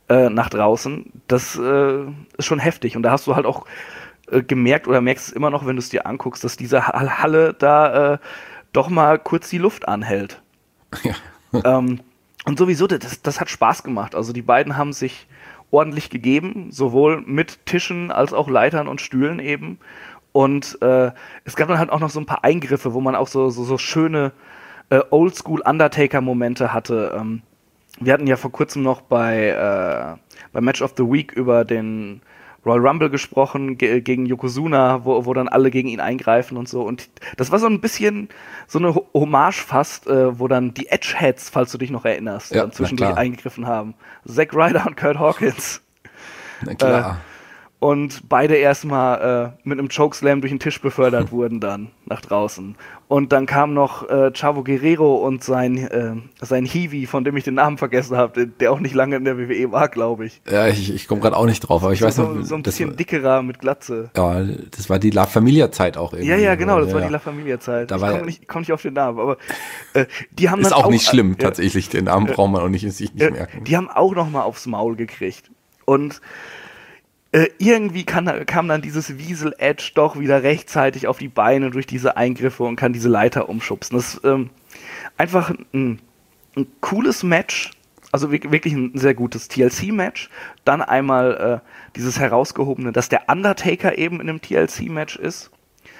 nach draußen, das ist schon heftig. Und da hast du halt auch gemerkt oder merkst es immer noch, wenn du es dir anguckst, dass diese Halle da doch mal kurz die Luft anhält. Ja. Und sowieso, das hat Spaß gemacht. Also die beiden haben sich ordentlich gegeben, sowohl mit Tischen als auch Leitern und Stühlen eben. Und es gab dann halt auch noch so ein paar Eingriffe, wo man auch so schöne Oldschool-Undertaker-Momente hatte. Wir hatten ja vor kurzem noch bei Match of the Week über den Royal Rumble gesprochen, gegen Yokozuna, wo dann alle gegen ihn eingreifen und so. Und das war so ein bisschen so eine Hommage fast, wo dann die Edgeheads, falls du dich noch erinnerst, dann zwischendurch eingegriffen haben. Zack Ryder und Kurt Hawkins. Na klar. Und beide erstmal mit einem Chokeslam durch den Tisch befördert wurden dann nach draußen. Und dann kam noch Chavo Guerrero und sein Hiwi, von dem ich den Namen vergessen habe, der auch nicht lange in der WWE war, glaube ich. Ja, ich komme gerade auch nicht drauf, aber ich weiß noch. So ein bisschen dickerer mit Glatze. Ja, das war die La Familia-Zeit auch irgendwie. Ja, genau, das war die La Familia-Zeit. Ich komme nicht auf den Namen, aber die haben ist dann auch nicht schlimm, tatsächlich. Den Namen braucht man auch nicht merken. Die haben auch noch mal aufs Maul gekriegt. Und irgendwie kam dann dieses Weasel Edge doch wieder rechtzeitig auf die Beine durch diese Eingriffe und kann diese Leiter umschubsen. Das ist einfach ein cooles Match, also wirklich ein sehr gutes TLC-Match. Dann einmal dieses herausgehobene, dass der Undertaker eben in einem TLC-Match ist.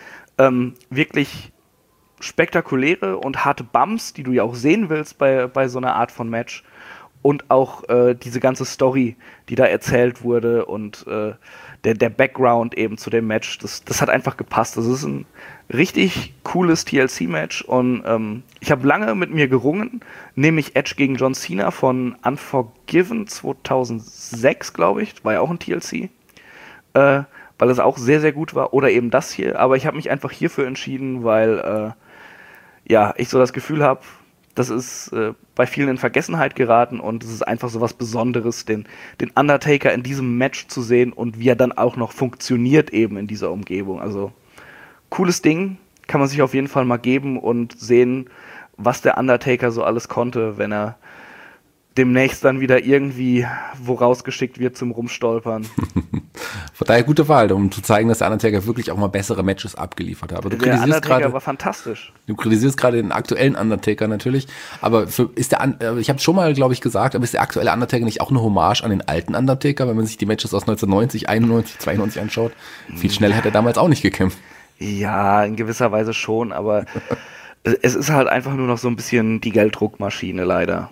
Wirklich spektakuläre und harte Bumps, die du ja auch sehen willst bei so einer Art von Match. Und auch diese ganze Story, die da erzählt wurde und der Background eben zu dem Match, das hat einfach gepasst. Das ist ein richtig cooles TLC-Match und ich habe lange mit mir gerungen, nämlich Edge gegen John Cena von Unforgiven 2006, glaube ich, war ja auch ein TLC, weil es auch sehr, sehr gut war, oder eben das hier, aber ich habe mich einfach hierfür entschieden, weil ich so das Gefühl habe, das ist bei vielen in Vergessenheit geraten und es ist einfach so was Besonderes, den Undertaker in diesem Match zu sehen und wie er dann auch noch funktioniert eben in dieser Umgebung. Also cooles Ding, kann man sich auf jeden Fall mal geben und sehen, was der Undertaker so alles konnte, wenn er demnächst dann wieder irgendwie wo rausgeschickt wird zum Rumstolpern. Von daher gute Wahl, um zu zeigen, dass der Undertaker wirklich auch mal bessere Matches abgeliefert hat. Aber der Undertaker war fantastisch. Du kritisierst gerade den aktuellen Undertaker natürlich, aber ich habe es schon mal, glaube ich, gesagt, aber ist der aktuelle Undertaker nicht auch eine Hommage an den alten Undertaker, wenn man sich die Matches aus 1990, 91, 92 anschaut? Viel schneller hat er damals auch nicht gekämpft. Ja, in gewisser Weise schon, aber es ist halt einfach nur noch so ein bisschen die Gelddruckmaschine leider.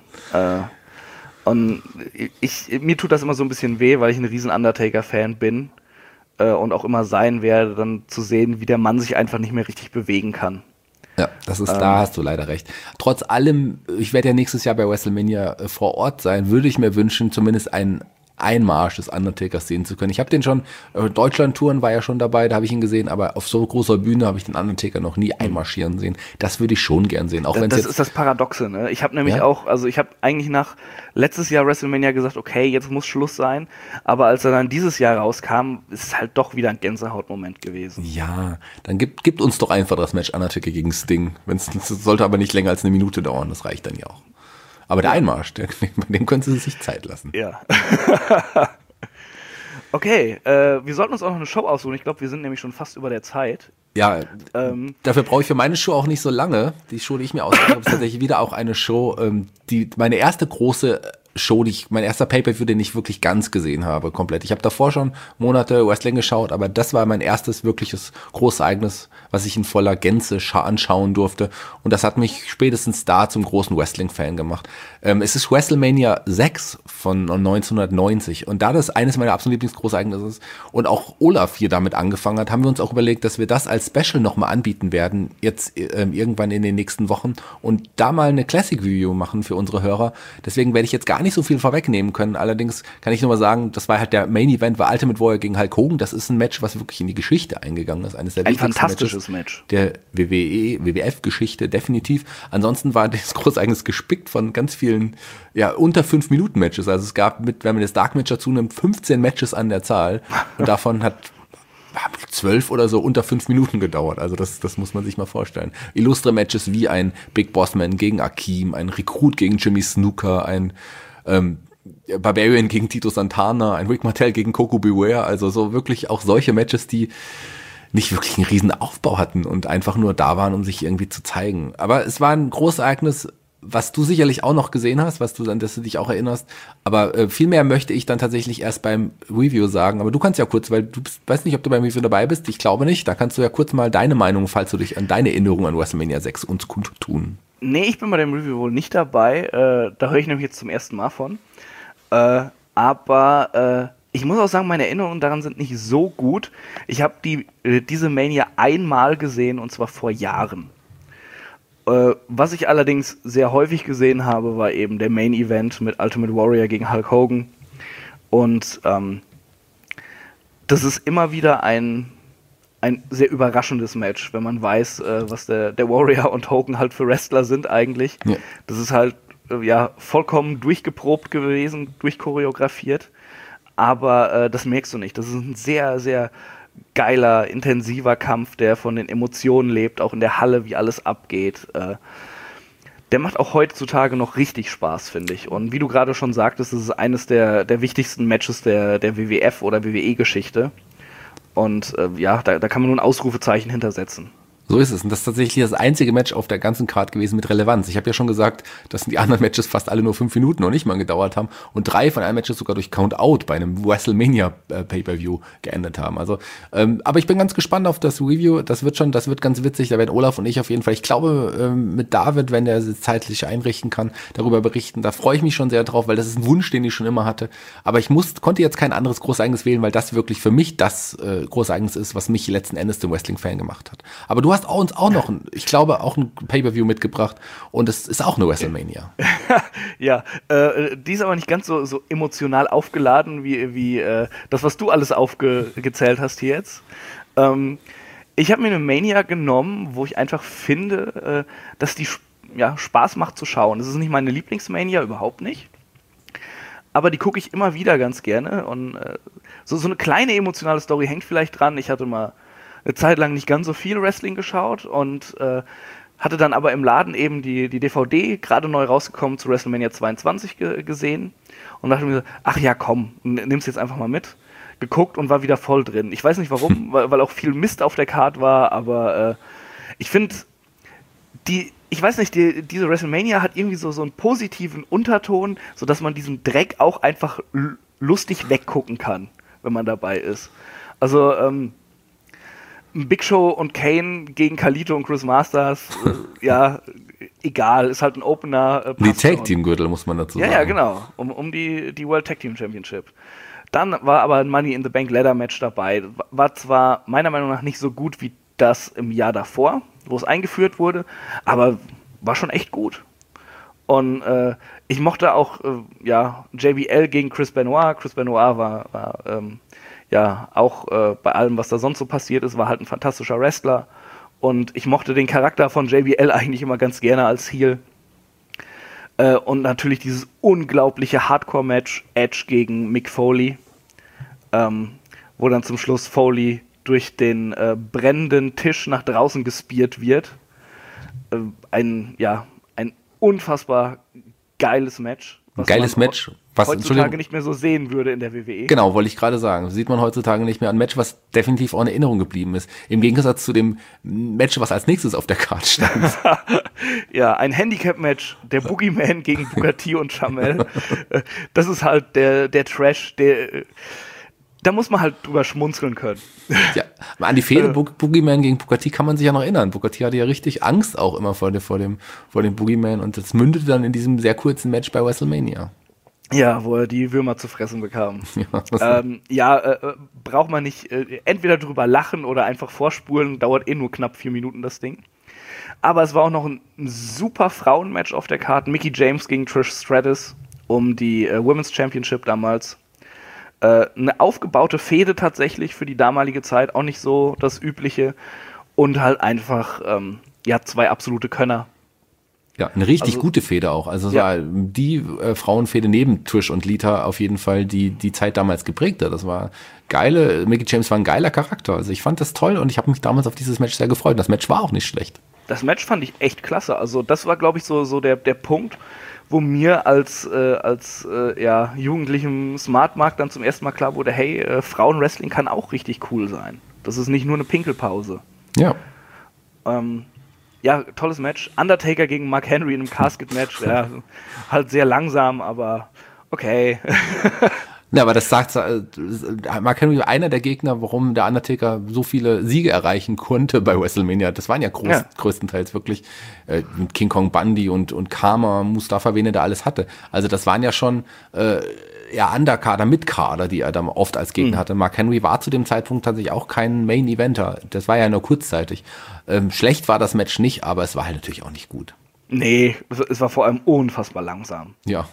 Und mir tut das immer so ein bisschen weh, weil ich ein riesen Undertaker-Fan bin und auch immer sein werde, dann zu sehen, wie der Mann sich einfach nicht mehr richtig bewegen kann. Ja, das ist, da hast du leider recht. Trotz allem, ich werde ja nächstes Jahr bei WrestleMania vor Ort sein, würde ich mir wünschen, zumindest einen Einmarsch des Undertakers sehen zu können. Ich habe den schon, Deutschland-Touren war ja schon dabei, da habe ich ihn gesehen, aber auf so großer Bühne habe ich den Undertaker noch nie einmarschieren sehen. Das würde ich schon gern sehen. Auch das ist das Paradoxe, ne? Ich habe nämlich ich habe eigentlich nach letztes Jahr WrestleMania gesagt, okay, jetzt muss Schluss sein, aber als er dann dieses Jahr rauskam, ist es halt doch wieder ein Gänsehautmoment gewesen. Ja, dann gibt uns doch einfach das Match Undertaker gegen Sting. Das sollte aber nicht länger als eine Minute dauern, das reicht dann ja auch. Aber der Einmarsch, bei dem können sie sich Zeit lassen. Ja. Okay, wir sollten uns auch noch eine Show aussuchen. Ich glaube, wir sind nämlich schon fast über der Zeit. Ja, dafür brauche ich für meine Show auch nicht so lange. Die Show, die ich mir ausgesucht habe, ist tatsächlich wieder auch eine Show, meine erste große Show, mein erster Pay-Per-View, den ich wirklich ganz gesehen habe, komplett. Ich habe davor schon Monate Wrestling geschaut, aber das war mein erstes wirkliches großes Ereignis, was ich in voller Gänze anschauen durfte. Und das hat mich spätestens da zum großen Wrestling-Fan gemacht. Es ist WrestleMania 6 von 1990. Und da das eines meiner absoluten Lieblingsgroßereignisse ist und auch Olaf hier damit angefangen hat, haben wir uns auch überlegt, dass wir das als Special nochmal anbieten werden, jetzt irgendwann in den nächsten Wochen und da mal eine Classic-Review machen für unsere Hörer. Deswegen werde ich jetzt gar nicht so viel vorwegnehmen können. Allerdings kann ich nur mal sagen, das war halt der Main-Event, war Ultimate Warrior gegen Hulk Hogan. Das ist ein Match, was wirklich in die Geschichte eingegangen ist. Eines der wichtigsten fantastisches Match der WWF-Geschichte, definitiv. Ansonsten war das Großereignis gespickt von ganz vielen, unter 5-Minuten-Matches. Also es gab, wenn man das Dark-Match dazu nimmt, 15 Matches an der Zahl. Und davon hat 12 oder so unter 5 Minuten gedauert. Also das muss man sich mal vorstellen. Illustre Matches wie ein Big Boss Man gegen Akeem, ein Recruit gegen Jimmy Snuka, ein Barbarian gegen Tito Santana, ein Rick Martel gegen Coco Beware, also so wirklich auch solche Matches, die nicht wirklich einen riesen Aufbau hatten und einfach nur da waren, um sich irgendwie zu zeigen. Aber es war ein großes Ereignis, was du sicherlich auch noch gesehen hast, an das du dich auch erinnerst. Aber viel mehr möchte ich dann tatsächlich erst beim Review sagen. Aber du kannst ja kurz, weil du weißt nicht, ob du beim Review dabei bist. Ich glaube nicht. Da kannst du ja kurz mal deine Meinung, falls du dich an deine Erinnerung an WrestleMania 6 uns kundtun. Nee, ich bin bei dem Review wohl nicht dabei. Da höre ich nämlich jetzt zum ersten Mal von. Aber ich muss auch sagen, meine Erinnerungen daran sind nicht so gut. Ich habe diese Mania einmal gesehen, und zwar vor Jahren. Was ich allerdings sehr häufig gesehen habe, war eben der Main Event mit Ultimate Warrior gegen Hulk Hogan. Und das ist immer wieder ein sehr überraschendes Match, wenn man weiß, was der Warrior und Hogan halt für Wrestler sind eigentlich. Ja. Das ist halt vollkommen durchgeprobt gewesen, durchchoreografiert. Aber das merkst du nicht. Das ist ein sehr, sehr geiler, intensiver Kampf, der von den Emotionen lebt, auch in der Halle, wie alles abgeht. Der macht auch heutzutage noch richtig Spaß, finde ich. Und wie du gerade schon sagtest, das ist eines der wichtigsten Matches der WWF- oder WWE-Geschichte. Und da kann man nur ein Ausrufezeichen hintersetzen. So ist es. Und das ist tatsächlich das einzige Match auf der ganzen Card gewesen mit Relevanz. Ich habe ja schon gesagt, dass die anderen Matches fast alle nur 5 Minuten noch nicht mal gedauert haben und 3 von allen Matches sogar durch Count-Out bei einem WrestleMania Pay-Per-View geendet haben. Also, aber ich bin ganz gespannt auf das Review. Das wird ganz witzig. Da werden Olaf und ich auf jeden Fall, ich glaube, mit David, wenn der es zeitlich einrichten kann, darüber berichten. Da freue ich mich schon sehr drauf, weil das ist ein Wunsch, den ich schon immer hatte. Aber ich konnte jetzt kein anderes Großereignis wählen, weil das wirklich für mich das Großereignis ist, was mich letzten Endes zum Wrestling-Fan gemacht hat. Aber du hast uns auch noch, ich glaube, auch ein Pay-Per-View mitgebracht und es ist auch eine WrestleMania. Ja, die ist aber nicht ganz so emotional aufgeladen wie das, was du alles aufgezählt hast hier jetzt. Ich habe mir eine Mania genommen, wo ich einfach finde, dass die Spaß macht zu schauen. Das ist nicht meine Lieblingsmania, überhaupt nicht. Aber die gucke ich immer wieder ganz gerne und so eine kleine emotionale Story hängt vielleicht dran. Ich hatte mal eine Zeit lang nicht ganz so viel Wrestling geschaut und hatte dann aber im Laden eben die DVD, gerade neu rausgekommen, zu WrestleMania 22 gesehen und dachte mir so, ach ja, komm, nimm's jetzt einfach mal mit. Geguckt und war wieder voll drin. Ich weiß nicht warum, weil auch viel Mist auf der Card war, aber ich finde, diese WrestleMania hat irgendwie so einen positiven Unterton, sodass man diesen Dreck auch einfach lustig weggucken kann, wenn man dabei ist. Also, Big Show und Kane gegen Carlito und Chris Masters, egal, ist halt ein Opener. Die Tag-Team-Gürtel, muss man dazu sagen. Ja, genau, um die World Tag Team Championship. Dann war aber ein Money in the Bank Ladder Match dabei. War zwar meiner Meinung nach nicht so gut wie das im Jahr davor, wo es eingeführt wurde, aber war schon echt gut. Und ich mochte auch JBL gegen Chris Benoit. Chris Benoit war auch bei allem, was da sonst so passiert ist, war halt ein fantastischer Wrestler. Und ich mochte den Charakter von JBL eigentlich immer ganz gerne als Heel. Und natürlich dieses unglaubliche Hardcore-Match Edge gegen Mick Foley, wo dann zum Schluss Foley durch den brennenden Tisch nach draußen gespiert wird. Ein unfassbar geiles Match. Geiles Match. Was heutzutage nicht mehr so sehen würde in der WWE. Genau, wollte ich gerade sagen. Das sieht man heutzutage nicht mehr. Ein Match, was definitiv auch in Erinnerung geblieben ist. Im Gegensatz zu dem Match, was als nächstes auf der Karte stand. Ja, ein Handicap-Match. Der Boogeyman gegen Booker T und Chamel. Das ist halt der Trash, da muss man halt drüber schmunzeln können. Ja, an die Fehde Boogeyman gegen Booker T kann man sich ja noch erinnern. Booker T hatte ja richtig Angst auch immer vor dem Boogeyman und das mündete dann in diesem sehr kurzen Match bei WrestleMania. Ja, wo er die Würmer zu fressen bekam. Braucht man nicht entweder drüber lachen oder einfach vorspulen, dauert nur knapp 4 Minuten das Ding. Aber es war auch noch ein super Frauenmatch auf der Karte. Mickie James gegen Trish Stratus um die Women's Championship damals. Eine aufgebaute Fehde tatsächlich für die damalige Zeit, auch nicht so das Übliche. Und halt einfach, 2 absolute Könner. Ja, eine richtig gute Fehde auch. Also es war die Frauenfehde neben Trish und Lita auf jeden Fall, die Zeit damals geprägt hat. Das war geile, Mickie James war ein geiler Charakter. Also ich fand das toll und ich habe mich damals auf dieses Match sehr gefreut. Das Match war auch nicht schlecht. Das Match fand ich echt klasse. Also das war, glaube ich, so der Punkt, wo mir als jugendlichem Smartmark dann zum ersten Mal klar wurde, hey, Frauenwrestling kann auch richtig cool sein. Das ist nicht nur eine Pinkelpause. Ja. Tolles Match. Undertaker gegen Mark Henry in einem Casket-Match. Ja, halt sehr langsam, aber okay. Ja, aber das sagt Mark Henry, einer der Gegner, warum der Undertaker so viele Siege erreichen konnte bei WrestleMania. Das waren ja größtenteils wirklich mit King Kong Bundy und Karma, Mustafa, wen er da alles hatte. Also das waren ja schon Underkader, Mitkader, die er dann oft als Gegner hatte. Mark Henry war zu dem Zeitpunkt tatsächlich auch kein Main-Eventer. Das war ja nur kurzzeitig. Schlecht war das Match nicht, aber es war halt natürlich auch nicht gut. Nee, es war vor allem unfassbar langsam. Ja.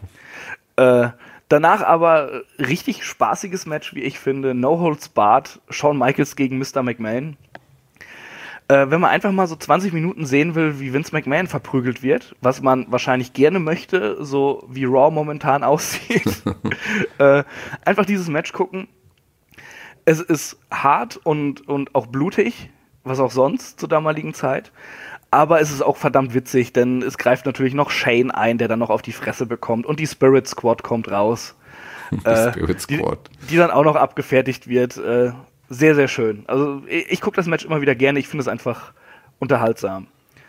Danach aber richtig spaßiges Match, wie ich finde. No Holds Barred, Shawn Michaels gegen Mr. McMahon. Wenn man einfach mal so 20 Minuten sehen will, wie Vince McMahon verprügelt wird, was man wahrscheinlich gerne möchte, so wie Raw momentan aussieht, einfach dieses Match gucken. Es ist hart und auch blutig, was auch sonst zur damaligen Zeit. Aber es ist auch verdammt witzig, denn es greift natürlich noch Shane ein, der dann noch auf die Fresse bekommt. Und die Spirit Squad kommt raus. Die Spirit Squad. Die dann auch noch abgefertigt wird. Sehr, sehr schön. Also ich gucke das Match immer wieder gerne. Ich finde es einfach unterhaltsam.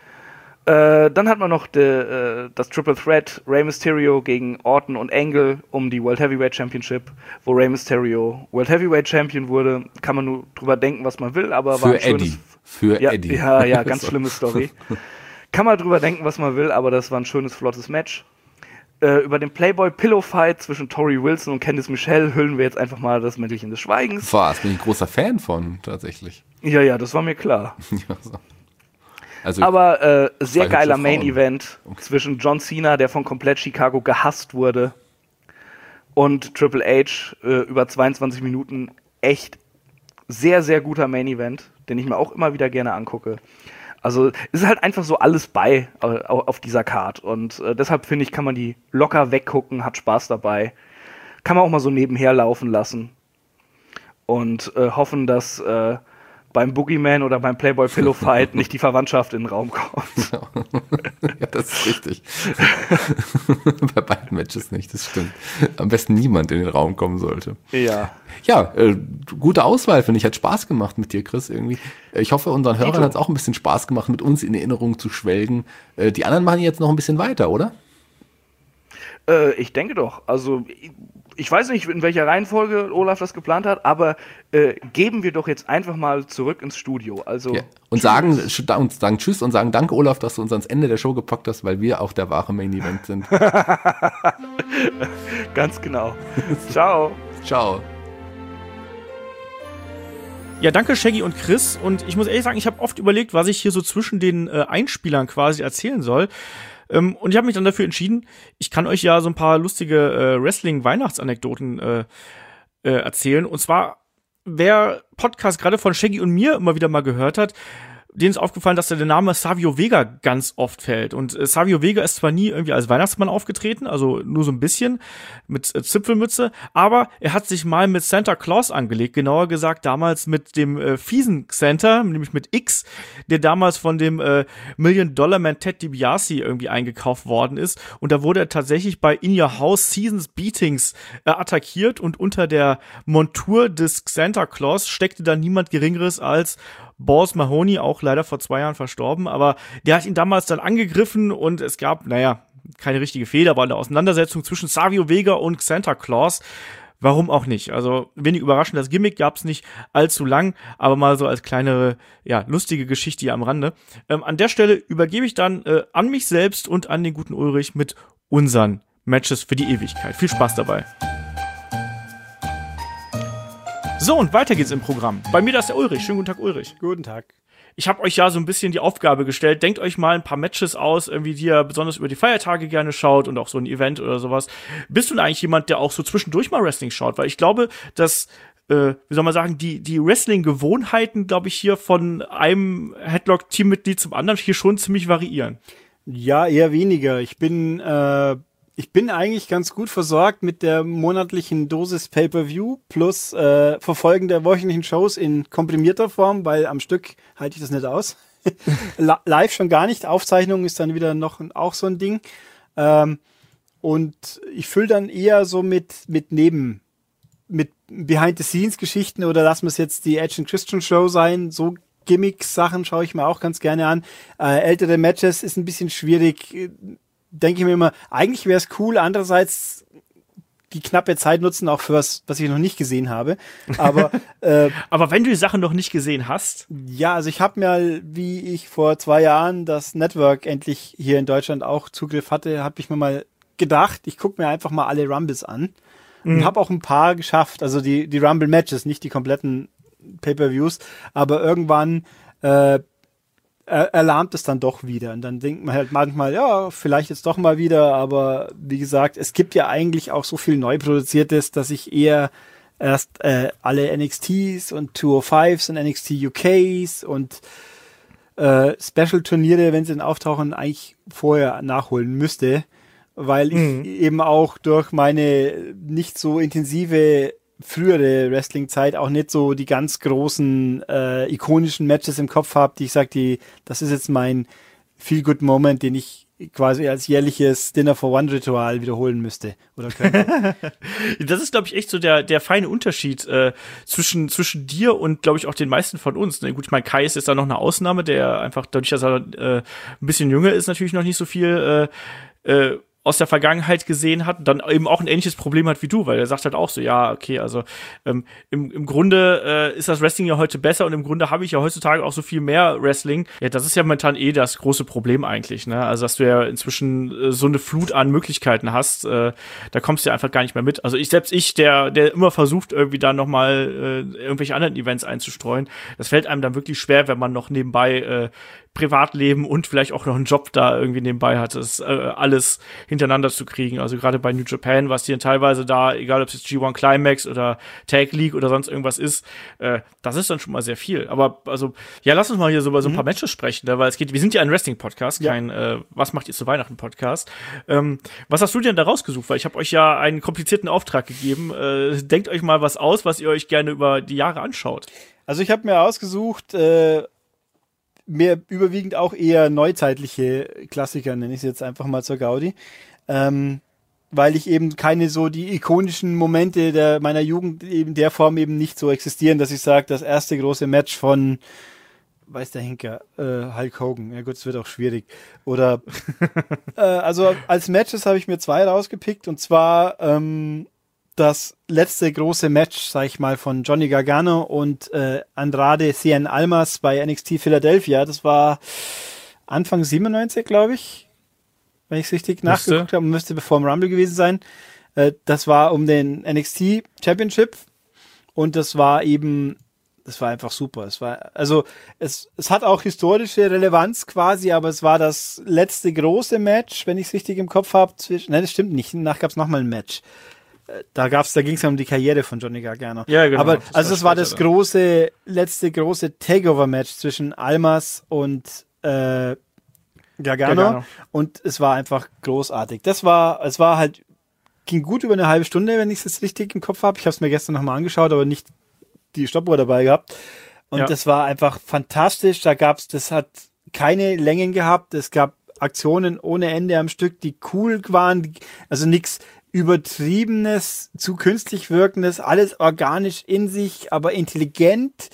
Dann hat man noch das Triple Threat, Rey Mysterio gegen Orton und Angle um die World Heavyweight Championship, wo Rey Mysterio World Heavyweight Champion wurde. Kann man nur drüber denken, was man will, aber war ein schönes... Für Eddie. Ja, ganz schlimme Story. Kann man drüber denken, was man will, aber das war ein schönes, flottes Match. Über den Playboy-Pillow-Fight zwischen Tori Wilson und Candice Michelle hüllen wir jetzt einfach mal das Mäntelchen des Schweigens. Was, bin ich ein großer Fan von, tatsächlich. Ja, das war mir klar. Ja, so. Also aber sehr geiler Main-Event zwischen John Cena, der von komplett Chicago gehasst wurde, und Triple H über 22 Minuten. Echt sehr, sehr guter Main-Event, den ich mir auch immer wieder gerne angucke. Also es ist halt einfach so alles bei auf dieser Card. Und deshalb finde ich, kann man die locker weggucken, hat Spaß dabei. Kann man auch mal so nebenher laufen lassen. Und hoffen, dass beim Boogeyman oder beim Playboy Pillow Fight nicht die Verwandtschaft in den Raum kommt. Ja, das ist richtig. Bei beiden Matches nicht, das stimmt. Am besten niemand in den Raum kommen sollte. Ja. Ja, gute Auswahl, finde ich. Hat Spaß gemacht mit dir, Chris, irgendwie. Ich hoffe, unseren Hörern hat es auch ein bisschen Spaß gemacht, mit uns in Erinnerung zu schwelgen. Die anderen machen jetzt noch ein bisschen weiter, oder? Ich denke doch. Also ich weiß nicht, in welcher Reihenfolge Olaf das geplant hat, aber geben wir doch jetzt einfach mal zurück ins Studio. Also und sagen Tschüss und sagen Danke, Olaf, dass du uns ans Ende der Show gepackt hast, weil wir auch der wahre Main Event sind. Ganz genau. Ciao. Ciao. Ja, danke Shaggy und Chris. Und ich muss ehrlich sagen, ich habe oft überlegt, was ich hier so zwischen den Einspielern quasi erzählen soll. Und ich habe mich dann dafür entschieden, ich kann euch ja so ein paar lustige Wrestling-Weihnachtsanekdoten erzählen. Und zwar, wer Podcast gerade von Shaggy und mir immer wieder mal gehört hat, denen ist aufgefallen, dass der Name Savio Vega ganz oft fällt. Und Savio Vega ist zwar nie irgendwie als Weihnachtsmann aufgetreten, also nur so ein bisschen mit Zipfelmütze, aber er hat sich mal mit Santa Claus angelegt, genauer gesagt damals mit dem fiesen Santa, nämlich mit X, der damals von dem Million-Dollar-Man Ted DiBiase irgendwie eingekauft worden ist. Und da wurde er tatsächlich bei In Your House Seasons Beatings attackiert und unter der Montur des Santa Claus steckte da niemand Geringeres als Balls Mahoney, auch leider vor 2 Jahren verstorben, aber der hat ihn damals dann angegriffen und es gab, keine richtige Fehde, aber eine Auseinandersetzung zwischen Savio Vega und Santa Claus. Warum auch nicht? Also wenig überraschend, das Gimmick gab's nicht allzu lang, aber mal so als kleinere, lustige Geschichte hier am Rande. An der Stelle übergebe ich dann an mich selbst und an den guten Ulrich mit unseren Matches für die Ewigkeit. Viel Spaß dabei. So, und weiter geht's im Programm. Bei mir da ist der Ulrich. Schönen guten Tag, Ulrich. Guten Tag. Ich habe euch ja so ein bisschen die Aufgabe gestellt. Denkt euch mal ein paar Matches aus, irgendwie, die ihr besonders über die Feiertage gerne schaut und auch so ein Event oder sowas. Bist du denn eigentlich jemand, der auch so zwischendurch mal Wrestling schaut? Weil ich glaube, dass, wie soll man sagen, die Wrestling-Gewohnheiten, glaube ich, hier von einem Headlock-Teammitglied zum anderen hier schon ziemlich variieren. Ja, eher weniger. Ich bin eigentlich ganz gut versorgt mit der monatlichen Dosis Pay-Per-View plus Verfolgen der wöchentlichen Shows in komprimierter Form, weil am Stück halte ich das nicht aus. Live schon gar nicht. Aufzeichnung ist dann wieder auch so ein Ding. und ich fülle dann eher so mit Behind-the-Scenes-Geschichten oder lassen wir es jetzt die Edge and Christian Show sein, so Gimmicks-Sachen schaue ich mir auch ganz gerne an. Ältere Matches ist ein bisschen schwierig, denke ich mir immer, eigentlich wäre es cool, andererseits die knappe Zeit nutzen auch für was ich noch nicht gesehen habe. Aber aber wenn du die Sachen noch nicht gesehen hast? Ja, also ich habe mir, wie ich vor 2 Jahren das Network endlich hier in Deutschland auch Zugriff hatte, habe ich mir mal gedacht, ich gucke mir einfach mal alle Rumbles an und habe auch ein paar geschafft, also die Rumble-Matches, nicht die kompletten Pay-Per-Views, aber irgendwann erlahmt es dann doch wieder. Und dann denkt man halt manchmal, ja, vielleicht jetzt doch mal wieder, aber wie gesagt, es gibt ja eigentlich auch so viel neu produziertes, dass ich eher erst alle NXTs und 205s und NXT UKs und Special-Turniere, wenn sie dann auftauchen, eigentlich vorher nachholen müsste, weil ich eben auch durch meine nicht so intensive frühere Wrestling-Zeit auch nicht so die ganz großen ikonischen Matches im Kopf habe, die ich sage, das ist jetzt mein Feel-Good-Moment, den ich quasi als jährliches Dinner-for-One-Ritual wiederholen müsste oder könnte. Das ist, glaube ich, echt so der feine Unterschied zwischen dir und, glaube ich, auch den meisten von uns. Ne? Gut, ich meine, Kai ist jetzt da noch eine Ausnahme, der einfach dadurch, dass er ein bisschen jünger ist, natürlich noch nicht so viel aus der Vergangenheit gesehen hat, dann eben auch ein ähnliches Problem hat wie du, weil er sagt halt auch so, ja, okay, also im Grunde ist das Wrestling ja heute besser und im Grunde habe ich ja heutzutage auch so viel mehr Wrestling. Ja, das ist ja momentan das große Problem eigentlich, ne? Also, dass du ja inzwischen so eine Flut an Möglichkeiten hast, da kommst du ja einfach gar nicht mehr mit. Also ich, der immer versucht, irgendwie da nochmal irgendwelche anderen Events einzustreuen, das fällt einem dann wirklich schwer, wenn man noch nebenbei Privatleben und vielleicht auch noch einen Job da irgendwie nebenbei hat, das alles hintereinander zu kriegen. Also gerade bei New Japan, was die dann teilweise da, egal ob es jetzt G1 Climax oder Tag League oder sonst irgendwas ist, das ist dann schon mal sehr viel. Aber also, ja, lass uns mal hier so über so ein paar Matches sprechen, ne? Weil wir sind ja ein Wrestling-Podcast, kein Was macht ihr zu Weihnachten-Podcast. Was hast du denn da rausgesucht? Weil ich habe euch ja einen komplizierten Auftrag gegeben. Denkt euch mal was aus, was ihr euch gerne über die Jahre anschaut. Also ich habe mir ausgesucht, mehr überwiegend auch eher neuzeitliche Klassiker, nenne ich es jetzt einfach mal zur Gaudi, weil ich eben keine so die ikonischen Momente meiner Jugend in der Form eben nicht so existieren, dass ich sage, das erste große Match von, weiß der Henker, Hulk Hogan, ja gut, es wird auch schwierig, oder also als Matches habe ich mir 2 rausgepickt und zwar das letzte große Match, sag ich mal, von Johnny Gargano und Andrade Cien Almas bei NXT Philadelphia. Das war Anfang 97, glaube ich, wenn ich es richtig nachgeguckt habe. Müsste bevor im Rumble gewesen sein. Das war um den NXT Championship und das war einfach super. Es hat auch historische Relevanz quasi, aber es war das letzte große Match, wenn ich es richtig im Kopf habe. Nein, das stimmt nicht. Danach gab es nochmal ein Match. Da ging es ja um die Karriere von Johnny Gargano. Ja, genau. Aber das war das letzte große Takeover-Match zwischen Almas und Gargano. Und es war einfach großartig. Es war halt, ging gut über eine halbe Stunde, wenn ich es jetzt richtig im Kopf habe. Ich habe es mir gestern nochmal angeschaut, aber nicht die Stoppuhr dabei gehabt. Und das war einfach fantastisch. Das hat keine Längen gehabt. Es gab Aktionen ohne Ende am Stück, die cool waren. Also nichts Übertriebenes, zu künstlich wirkendes, alles organisch in sich, aber intelligent.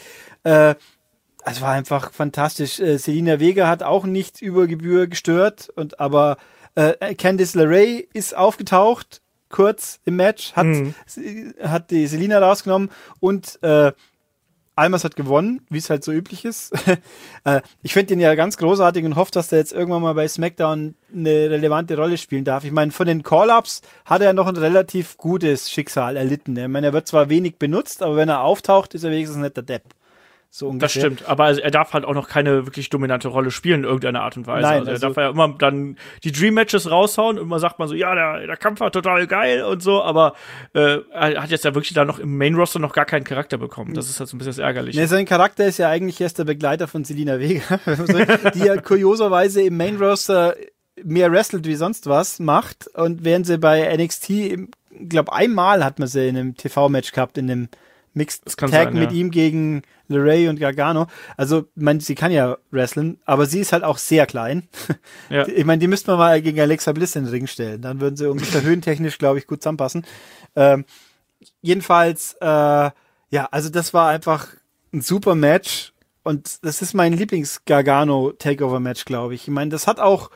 Es war einfach fantastisch. Selina Vega hat auch nicht über Gebühr gestört, aber Candice LeRae ist aufgetaucht, kurz im Match, hat die Selina rausgenommen und Almas hat gewonnen, wie es halt so üblich ist. Ich finde ihn ja ganz großartig und hoffe, dass der jetzt irgendwann mal bei SmackDown eine relevante Rolle spielen darf. Ich meine, von den Call-Ups hat er noch ein relativ gutes Schicksal erlitten. Ich meine, er wird zwar wenig benutzt, aber wenn er auftaucht, ist er wenigstens nicht der Depp. So ungefähr. Das stimmt, aber er darf halt auch noch keine wirklich dominante Rolle spielen in irgendeiner Art und Weise. Nein, also er darf ja immer dann die Dream-Matches raushauen und immer sagt man so, ja, der Kampf war total geil und so, aber er hat jetzt ja wirklich da noch im Main-Roster noch gar keinen Charakter bekommen. Das ist halt so ein bisschen ärgerlich. Nee, sein Charakter ist ja eigentlich erst der Begleiter von Selina Vega, die ja kurioserweise im Main-Roster mehr wrestelt wie sonst was macht und während sie bei NXT, ich glaube einmal hat man sie in einem TV-Match gehabt, in dem Mixed Tag mit ihm gegen LeRae und Gargano. Also, sie kann ja wrestlen, aber sie ist halt auch sehr klein. Ja. Ich meine, die müsste man mal gegen Alexa Bliss in den Ring stellen. Dann würden sie ungefähr höhentechnisch, glaube ich, gut zusammenpassen. Jedenfalls, also das war einfach ein super Match und das ist mein Lieblings-Gargano-Takeover-Match, glaube ich. Ich meine, das hat auch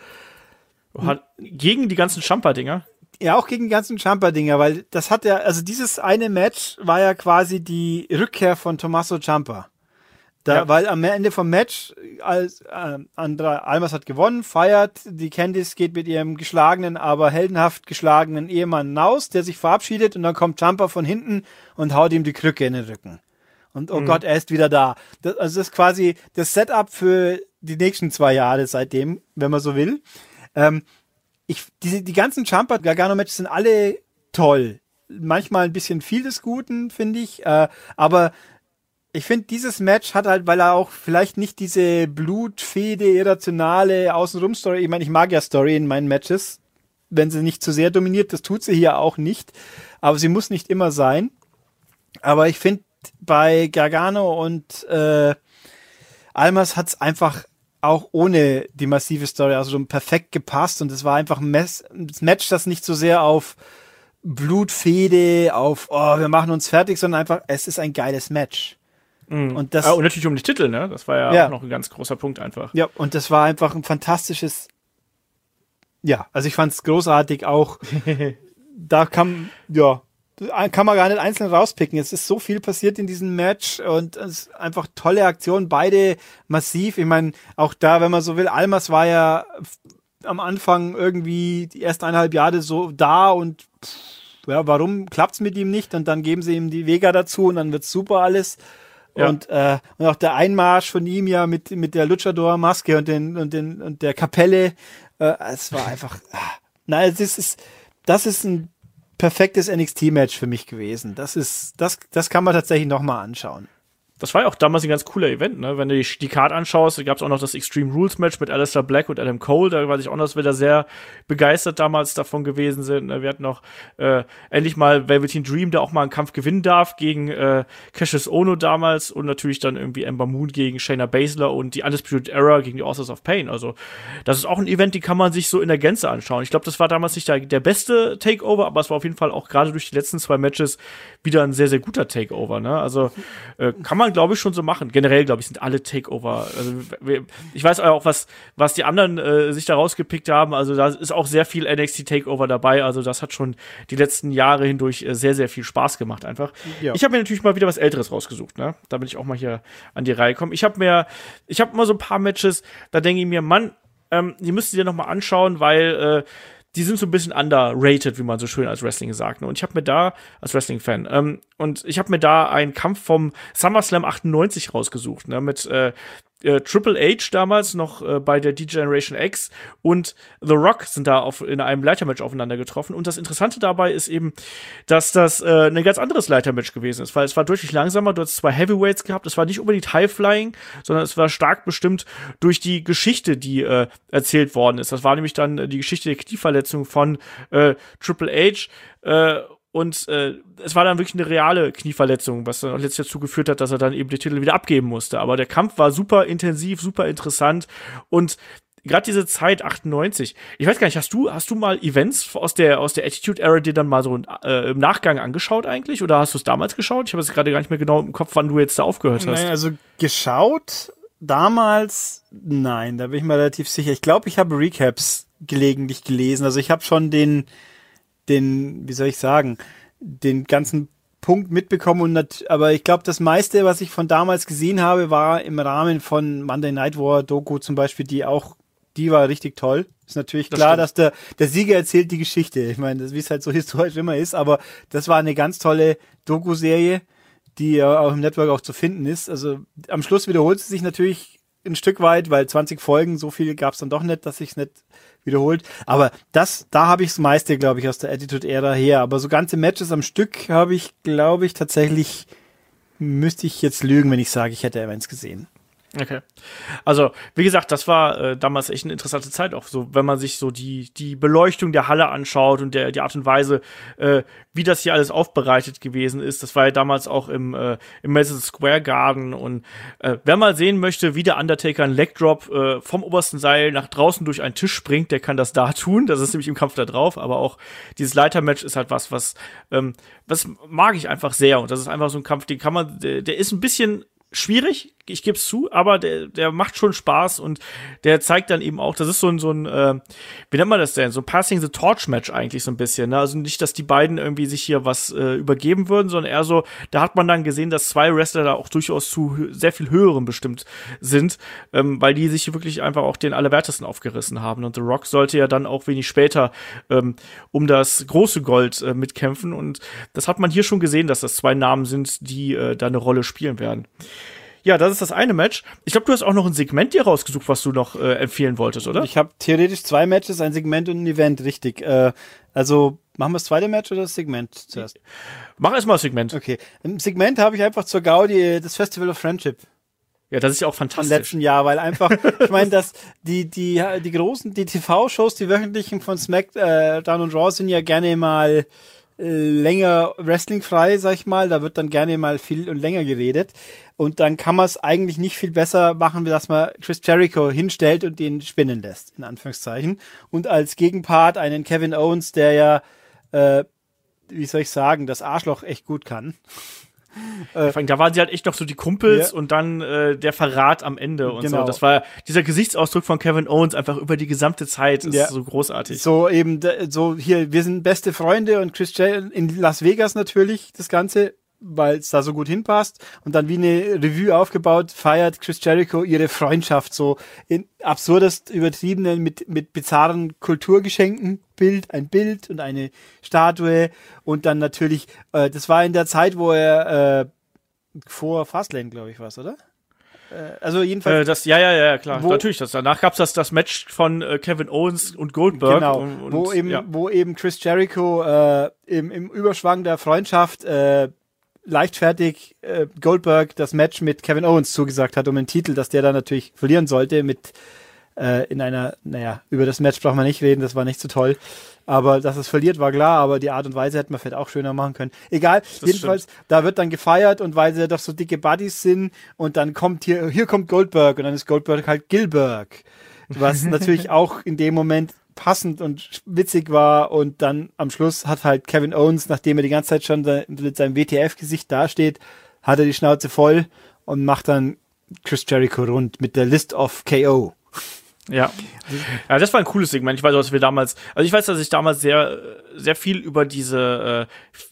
gegen die ganzen Ciampa-Dinger? Ja, auch gegen die ganzen Ciampa-Dinger, weil das hat ja, also dieses eine Match war ja quasi die Rückkehr von Tommaso Ciampa. Weil am Ende vom Match, Almas hat gewonnen, feiert, die Candice geht mit ihrem geschlagenen, aber heldenhaft geschlagenen Ehemann hinaus, der sich verabschiedet und dann kommt Ciampa von hinten und haut ihm die Krücke in den Rücken. Und oh Gott, er ist wieder da. Das ist quasi das Setup für die nächsten 2 Jahre seitdem, wenn man so will. Die ganzen Ciampa-Gargano-Matches sind alle toll. Manchmal ein bisschen viel des Guten, finde ich. Aber ich finde, dieses Match hat halt, weil er auch vielleicht nicht diese Blutfehde, irrationale Außenrum-Story, ich meine, ich mag ja Story in meinen Matches, wenn sie nicht zu sehr dominiert, das tut sie hier auch nicht. Aber sie muss nicht immer sein. Aber ich finde, bei Gargano und Almas hat es einfach auch ohne die massive Story also schon perfekt gepasst und es war einfach ein Match, das nicht so sehr auf Blutfehde, auf wir machen uns fertig, sondern einfach, es ist ein geiles Match. Und das und natürlich um die Titel, ne? Das war ja auch noch ein ganz großer Punkt einfach. Ja, und das war einfach ein fantastisches, also ich fand es großartig auch. Da kann man gar nicht einzeln rauspicken. Es ist so viel passiert in diesem Match und es ist einfach tolle Aktionen, beide massiv. Ich meine, auch da, wenn man so will, Almas war ja am Anfang irgendwie die ersten 1,5 Jahre so da und warum klappt's mit ihm nicht? Und dann geben sie ihm die Vega dazu und dann wird's super alles. Ja. Und auch der Einmarsch von ihm ja mit der Luchador-Maske und der Kapelle, es war einfach, das ist ein perfektes NXT-Match für mich gewesen. Das kann man tatsächlich nochmal anschauen. Das war ja auch damals ein ganz cooler Event, ne? Wenn du die Card anschaust, da gab es auch noch das Extreme Rules Match mit Aleister Black und Adam Cole, da weiß ich auch noch, dass wir da sehr begeistert damals davon gewesen sind. Wir hatten noch endlich mal Velveteen Dream, der auch mal einen Kampf gewinnen darf gegen Cassius Ohno damals und natürlich dann irgendwie Ember Moon gegen Shayna Baszler und die Undisputed Era gegen die Authors of Pain. Also das ist auch ein Event, die kann man sich so in der Gänze anschauen. Ich glaube, das war damals nicht der beste Takeover, aber es war auf jeden Fall auch gerade durch die letzten 2 Matches wieder ein sehr, sehr guter Takeover, ne? Also kann man, glaube ich, schon so machen. Generell, glaube ich, sind alle Takeover. Also ich weiß auch, was die anderen sich da rausgepickt haben. Also da ist auch sehr viel NXT Takeover dabei. Also das hat schon die letzten Jahre hindurch sehr, sehr viel Spaß gemacht einfach. Ja. Ich habe mir natürlich mal wieder was Älteres rausgesucht, ne? Da bin ich auch mal hier an die Reihe gekommen. Ich habe mal so ein paar Matches, da denke ich mir, Mann, die müsst ihr dir noch mal anschauen, weil die sind so ein bisschen underrated, wie man so schön als Wrestling sagt. Und ich habe mir da, als Wrestling-Fan, und ich habe mir da einen Kampf vom SummerSlam 98 rausgesucht, ne, mit Triple H damals noch bei der D-Generation X und The Rock sind da in einem Leitermatch aufeinander getroffen. Und das Interessante dabei ist eben, dass das ein ganz anderes Leitermatch gewesen ist, weil es war deutlich langsamer. Du hast 2 Heavyweights gehabt. Es war nicht unbedingt High-Flying, sondern es war stark bestimmt durch die Geschichte, die erzählt worden ist. Das war nämlich dann die Geschichte der Knieverletzung von Triple H. Und es war dann wirklich eine reale Knieverletzung, was dann auch letztlich dazu geführt hat, dass er dann eben den Titel wieder abgeben musste. Aber der Kampf war super intensiv, super interessant. Und gerade diese Zeit, 98, ich weiß gar nicht, hast du mal Events aus der Attitude Era dir dann mal so im Nachgang angeschaut eigentlich? Oder hast du es damals geschaut? Ich habe jetzt gerade gar nicht mehr genau im Kopf, wann du jetzt da aufgehört hast. Nein, also geschaut damals, nein, da bin ich mir relativ sicher. Ich glaube, ich habe Recaps gelegentlich gelesen. Also ich habe schon den, wie soll ich sagen, den ganzen Punkt mitbekommen. Aber ich glaube, das meiste, was ich von damals gesehen habe, war im Rahmen von Monday Night War Doku zum Beispiel, die war richtig toll. Ist natürlich klar, dass der Sieger erzählt die Geschichte. Ich meine, wie es halt so historisch immer ist, aber das war eine ganz tolle Doku-Serie, die ja auch im Network auch zu finden ist. Also am Schluss wiederholt sie sich natürlich ein Stück weit, weil 20 Folgen, so viel gab es dann doch nicht, dass sich's nicht wiederholt. Aber da habe ich das meiste, glaube ich, aus der Attitude-Ära her. Aber so ganze Matches am Stück habe ich, glaube ich, tatsächlich, müsste ich jetzt lügen, wenn ich sage, ich hätte eins gesehen. Okay. Also, wie gesagt, das war damals echt eine interessante Zeit, auch so, wenn man sich so die Beleuchtung der Halle anschaut und die Art und Weise, wie das hier alles aufbereitet gewesen ist. Das war ja damals auch im Madison Square Garden und wer mal sehen möchte, wie der Undertaker einen Leg Drop vom obersten Seil nach draußen durch einen Tisch springt, der kann das da tun. Das ist nämlich im Kampf da drauf, aber auch dieses Leitermatch ist halt was mag ich einfach sehr und das ist einfach so ein Kampf, der ist ein bisschen schwierig, ich gebe es zu, aber der macht schon Spaß und der zeigt dann eben auch, das ist so ein wie nennt man das denn? So ein Passing the Torch Match eigentlich so ein bisschen, ne? Also nicht, dass die beiden irgendwie sich hier was übergeben würden, sondern eher so, da hat man dann gesehen, dass zwei Wrestler da auch durchaus zu sehr viel höheren bestimmt sind, weil die sich wirklich einfach auch den Allerwertesten aufgerissen haben und The Rock sollte ja dann auch wenig später um das große Gold mitkämpfen und das hat man hier schon gesehen, dass das zwei Namen sind, die da eine Rolle spielen werden. Ja, das ist das eine Match. Ich glaube, du hast auch noch ein Segment dir rausgesucht, was du noch empfehlen wolltest, oder? Ich habe theoretisch 2 Matches, ein Segment und ein Event, richtig. Also, machen wir das zweite Match oder das Segment zuerst? Mach erstmal das Segment. Okay. Im Segment habe ich einfach zur Gaudi das Festival of Friendship. Ja, das ist ja auch fantastisch. Im letzten Jahr, weil einfach, ich meine, dass die TV-Shows, die wöchentlichen von SmackDown und Raw sind ja gerne mal länger wrestlingfrei, sag ich mal. Da wird dann gerne mal viel und länger geredet. Und dann kann man es eigentlich nicht viel besser machen, wie dass man Chris Jericho hinstellt und den spinnen lässt, in Anführungszeichen. Und als Gegenpart einen Kevin Owens, der ja, wie soll ich sagen, das Arschloch echt gut kann. Da waren sie halt echt noch so die Kumpels und dann der Verrat am Ende und so. Das war dieser Gesichtsausdruck von Kevin Owens einfach über die gesamte Zeit ist so großartig. So eben, so hier, wir sind beste Freunde und Chris Jericho in Las Vegas natürlich das Ganze, weil es da so gut hinpasst und dann wie eine Revue aufgebaut, feiert Chris Jericho ihre Freundschaft so in absurdest übertriebenen mit bizarren Kulturgeschenken, ein Bild und eine Statue und dann natürlich, das war in der Zeit, wo er vor Fastlane, glaube ich, was, oder? Also jedenfalls. Ja, klar. Natürlich, danach gab's das Match von Kevin Owens und Goldberg. Genau, wo eben Chris Jericho im Überschwang der Freundschaft leichtfertig Goldberg das Match mit Kevin Owens zugesagt hat um den Titel, dass der dann natürlich verlieren sollte in einer, über das Match braucht man nicht reden, das war nicht so toll, aber dass es verliert war klar, aber die Art und Weise hätte man vielleicht auch schöner machen können. Egal, jedenfalls, da wird dann gefeiert und weil sie doch so dicke Buddies sind und dann kommt hier kommt Goldberg und dann ist Goldberg halt Gillberg, was natürlich auch in dem Moment passend und witzig war und dann am Schluss hat halt Kevin Owens, nachdem er die ganze Zeit schon mit seinem WTF-Gesicht dasteht, hat er die Schnauze voll und macht dann Chris Jericho rund mit der List of KO. Ja, das war ein cooles Segment. Ich weiß, dass ich damals sehr, sehr viel über diese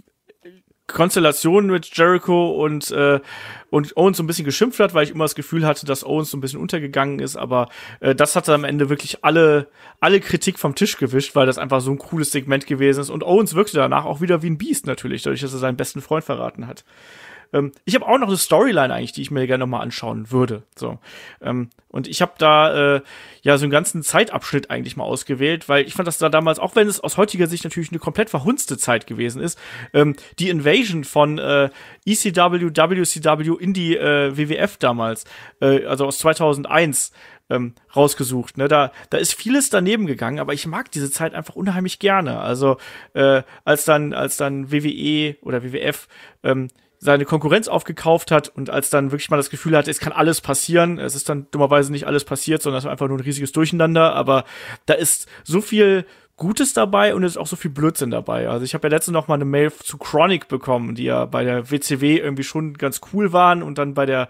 Konstellation mit Jericho und Owens so ein bisschen geschimpft hat, weil ich immer das Gefühl hatte, dass Owens so ein bisschen untergegangen ist, aber das hat am Ende wirklich alle Kritik vom Tisch gewischt, weil das einfach so ein cooles Segment gewesen ist und Owens wirkte danach auch wieder wie ein Biest natürlich, dadurch, dass er seinen besten Freund verraten hat. Ich habe auch noch eine Storyline eigentlich, die ich mir gerne nochmal anschauen würde. So. Und ich habe da so einen ganzen Zeitabschnitt eigentlich mal ausgewählt, weil ich fand das da damals, auch wenn es aus heutiger Sicht natürlich eine komplett verhunzte Zeit gewesen ist, die Invasion von ECW, WCW in die WWF damals, also aus 2001, rausgesucht. Ne? Da ist vieles daneben gegangen, aber ich mag diese Zeit einfach unheimlich gerne. Also als dann WWE oder WWF seine Konkurrenz aufgekauft hat und als dann wirklich mal das Gefühl hatte, es kann alles passieren. Es ist dann dummerweise nicht alles passiert, sondern es war einfach nur ein riesiges Durcheinander. Aber da ist so viel Gutes dabei und es ist auch so viel Blödsinn dabei. Also ich habe ja letztens noch mal eine Mail zu Chronic bekommen, die ja bei der WCW irgendwie schon ganz cool waren und dann bei der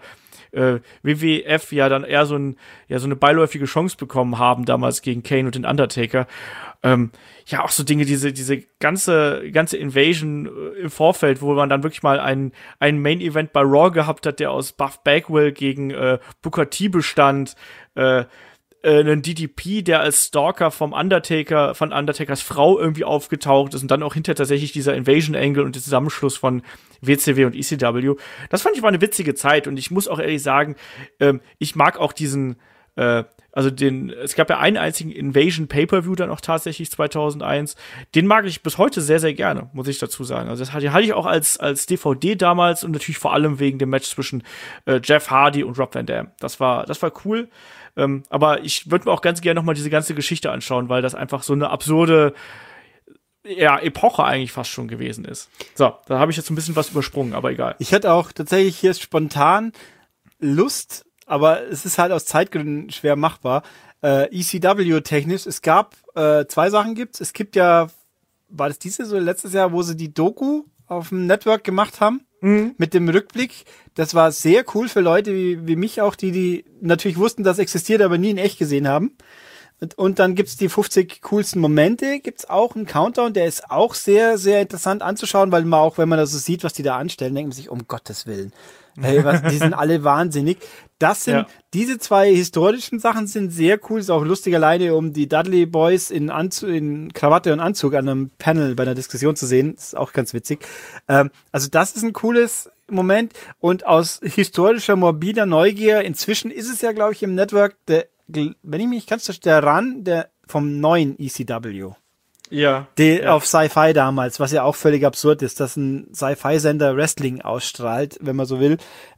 WWF ja dann eher so eine beiläufige Chance bekommen haben, damals gegen Kane und den Undertaker. Auch so Dinge, diese ganze Invasion im Vorfeld, wo man dann wirklich mal einen Main-Event bei Raw gehabt hat, der aus Buff Bagwell gegen Booker T bestand, einen DDP, der als Stalker von Undertakers Frau irgendwie aufgetaucht ist und dann auch hinter tatsächlich dieser Invasion-Angle und der Zusammenschluss von WCW und ECW. Das fand ich war eine witzige Zeit und ich muss auch ehrlich sagen, ich mag auch diesen es gab ja einen einzigen Invasion Pay-Per-View dann auch tatsächlich 2001. Den mag ich bis heute sehr, sehr gerne, muss ich dazu sagen. Also den hatte ich auch als DVD damals und natürlich vor allem wegen dem Match zwischen Jeff Hardy und Rob Van Dam. Das war cool. Aber ich würde mir auch ganz gerne nochmal diese ganze Geschichte anschauen, weil das einfach so eine absurde Epoche eigentlich fast schon gewesen ist. So, da habe ich jetzt ein bisschen was übersprungen, aber egal. Ich hätte auch tatsächlich hier spontan Lust, aber es ist halt aus Zeitgründen schwer machbar. ECW-technisch, es gab 2 Sachen gibt's. Es gibt ja, war das letztes Jahr, wo sie die Doku auf dem Network gemacht haben? Mit dem Rückblick. Das war sehr cool für Leute wie mich auch, die natürlich wussten, dass es existiert, aber nie in echt gesehen haben. Und dann gibt's die 50 coolsten Momente, gibt's auch einen Countdown, der ist auch sehr, sehr interessant anzuschauen, weil man auch, wenn man das so sieht, was die da anstellen, denkt man sich, um Gottes Willen. Hey, die sind alle wahnsinnig. Diese 2 historischen Sachen sind sehr cool. Ist auch lustig, alleine um die Dudley Boys in Krawatte und Anzug an einem Panel bei einer Diskussion zu sehen. Das ist auch ganz witzig. Also das ist ein cooles Moment. Und aus historischer, morbider Neugier, inzwischen ist es ja, glaube ich, im Network, wenn ich mich nicht ganz verstehe, der Run vom neuen ECW. Ja. Auf Sci-Fi damals, was ja auch völlig absurd ist, dass ein Sci-Fi-Sender Wrestling ausstrahlt, wenn man so will.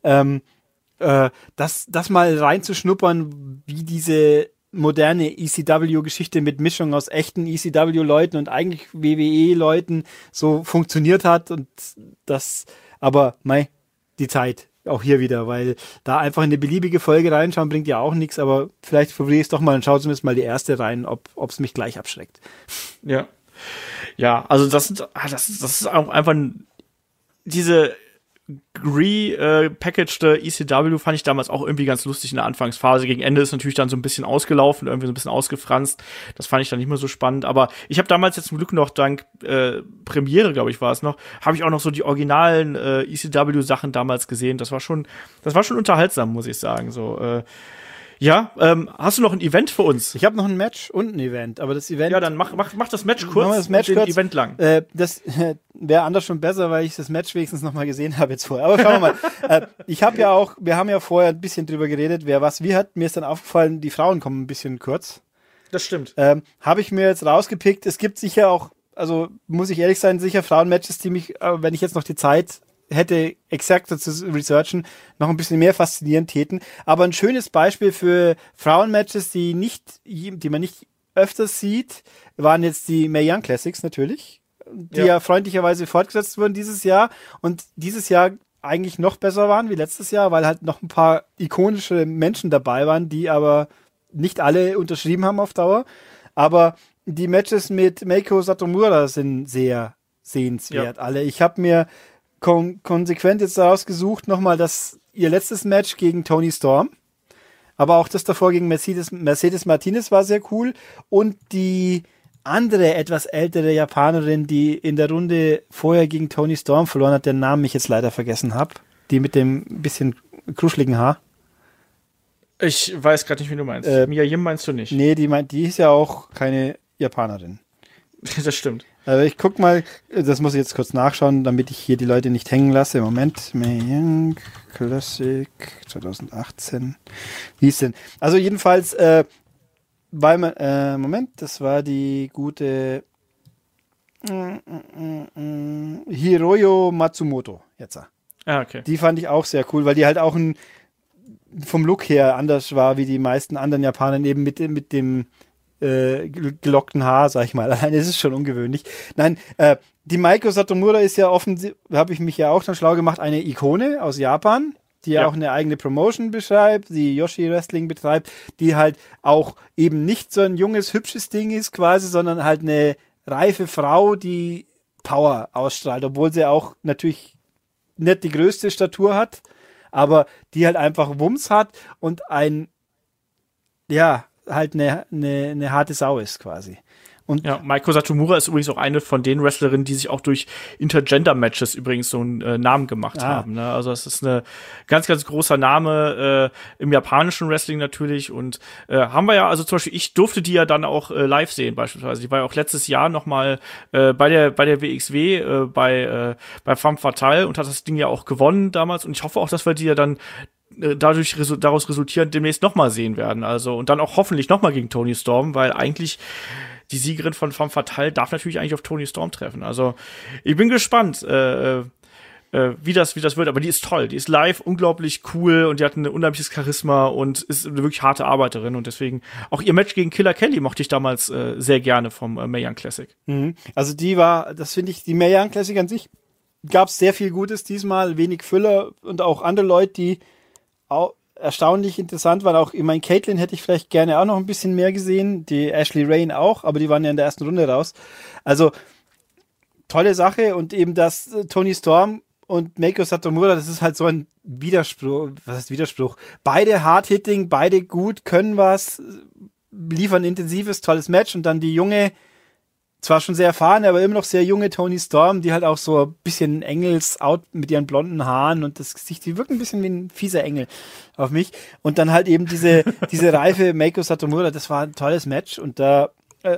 Das mal reinzuschnuppern, wie diese moderne ECW-Geschichte mit Mischung aus echten ECW-Leuten und eigentlich WWE-Leuten so funktioniert hat und aber die Zeit auch hier wieder, weil da einfach in eine beliebige Folge reinschauen bringt ja auch nichts, aber vielleicht probiere ich es doch mal und schaue zumindest mal die erste rein, ob es mich gleich abschreckt. Ja. Ja, also das ist auch einfach diese repackaged ECW fand ich damals auch irgendwie ganz lustig in der Anfangsphase. Gegen Ende ist natürlich dann so ein bisschen ausgelaufen, irgendwie so ein bisschen ausgefranst. Das fand ich dann nicht mehr so spannend. Aber ich habe damals jetzt zum Glück noch dank Premiere, glaube ich, war es noch, habe ich auch noch so die originalen ECW-Sachen damals gesehen. Das war schon unterhaltsam, muss ich sagen. So, hast du noch ein Event für uns? Ich habe noch ein Match und ein Event, aber das Event... Ja, dann mach das Match kurz das Match und kurz. den Event lang. Das wäre anders schon besser, weil ich das Match wenigstens noch mal gesehen habe jetzt vorher. Aber schauen wir mal. Wir haben ja vorher ein bisschen drüber geredet, wer was wie hat. Mir ist dann aufgefallen, die Frauen kommen ein bisschen kurz. Das stimmt. Habe ich mir jetzt rausgepickt. Es gibt sicher auch, also muss ich ehrlich sein, sicher Frauenmatches, die mich, wenn ich jetzt noch die Zeit hätte, exakter zu researchen, noch ein bisschen mehr faszinieren täten. Aber ein schönes Beispiel für Frauenmatches, die man nicht öfters sieht, waren jetzt die Mae Young Classics natürlich, die ja freundlicherweise fortgesetzt wurden dieses Jahr und dieses Jahr eigentlich noch besser waren wie letztes Jahr, weil halt noch ein paar ikonische Menschen dabei waren, die aber nicht alle unterschrieben haben auf Dauer. Aber die Matches mit Meiko Satomura sind sehr sehenswert. Alle. Ich habe mir konsequent jetzt daraus gesucht, nochmal ihr letztes Match gegen Toni Storm. Aber auch das davor gegen Mercedes Martinez war sehr cool. Und die andere, etwas ältere Japanerin, die in der Runde vorher gegen Toni Storm verloren hat, deren Namen ich jetzt leider vergessen habe. Die mit dem bisschen kruscheligen Haar. Ich weiß gerade nicht, wie du meinst. Mia Yim meinst du nicht? Nee, die ist ja auch keine Japanerin. Das stimmt. Also ich guck mal, das muss ich jetzt kurz nachschauen, damit ich hier die Leute nicht hängen lasse. Moment, Mae Young Classic 2018. Wie ist denn? Also jedenfalls, Moment, das war die gute Hiroyo Matsumoto jetzt. Ah, okay. Die fand ich auch sehr cool, weil die halt auch vom Look her anders war wie die meisten anderen Japaner, eben mit dem gelockten Haar, sag ich mal. Allein ist es schon ungewöhnlich. Nein, die Meiko Satomura ist ja offensichtlich, habe ich mich ja auch dann schlau gemacht, eine Ikone aus Japan, die ja auch eine eigene Promotion beschreibt, die Yoshi Wrestling betreibt, die halt auch eben nicht so ein junges, hübsches Ding ist quasi, sondern halt eine reife Frau, die Power ausstrahlt, obwohl sie auch natürlich nicht die größte Statur hat, aber die halt einfach Wumms hat und halt eine harte Sau ist quasi. Und ja, Meiko Satomura ist übrigens auch eine von den Wrestlerinnen, die sich auch durch Intergender-Matches übrigens so einen Namen gemacht haben. Ne? Also das ist eine ganz, ganz großer Name im japanischen Wrestling natürlich. Und haben wir ja, also zum Beispiel, ich durfte die ja dann auch live sehen beispielsweise. Die war ja auch letztes Jahr noch mal bei der WXW bei Femme Fatale und hat das Ding ja auch gewonnen damals. Und ich hoffe auch, dass wir die ja dann daraus resultierend demnächst nochmal sehen werden. Also, und dann auch hoffentlich nochmal gegen Toni Storm, weil eigentlich die Siegerin von Femme Fatale darf natürlich eigentlich auf Toni Storm treffen. Also, ich bin gespannt, wie das wird. Aber die ist toll. Die ist live unglaublich cool und die hat ein unheimliches Charisma und ist eine wirklich harte Arbeiterin. Und deswegen auch ihr Match gegen Killer Kelly mochte ich damals sehr gerne vom Mae Young Classic. Also das finde ich, die Mae Young Classic an sich gab es sehr viel Gutes diesmal, wenig Füller und auch andere Leute, die auch erstaunlich interessant waren. Auch, ich meine, Caitlyn hätte ich vielleicht gerne auch noch ein bisschen mehr gesehen, die Ashley Rain auch, aber die waren ja in der ersten Runde raus. Also tolle Sache und eben das Toni Storm und Meiko Satomura, das ist halt so ein Widerspruch. Was heißt Widerspruch? Beide hard-hitting, beide gut, können was, liefern ein intensives, tolles Match und dann die junge, zwar schon sehr erfahrene, aber immer noch sehr junge Toni Storm, die halt auch so ein bisschen Engels-out mit ihren blonden Haaren und das Gesicht, die wirkt ein bisschen wie ein fieser Engel auf mich. Und dann halt eben diese reife Meiko Satomura, das war ein tolles Match und da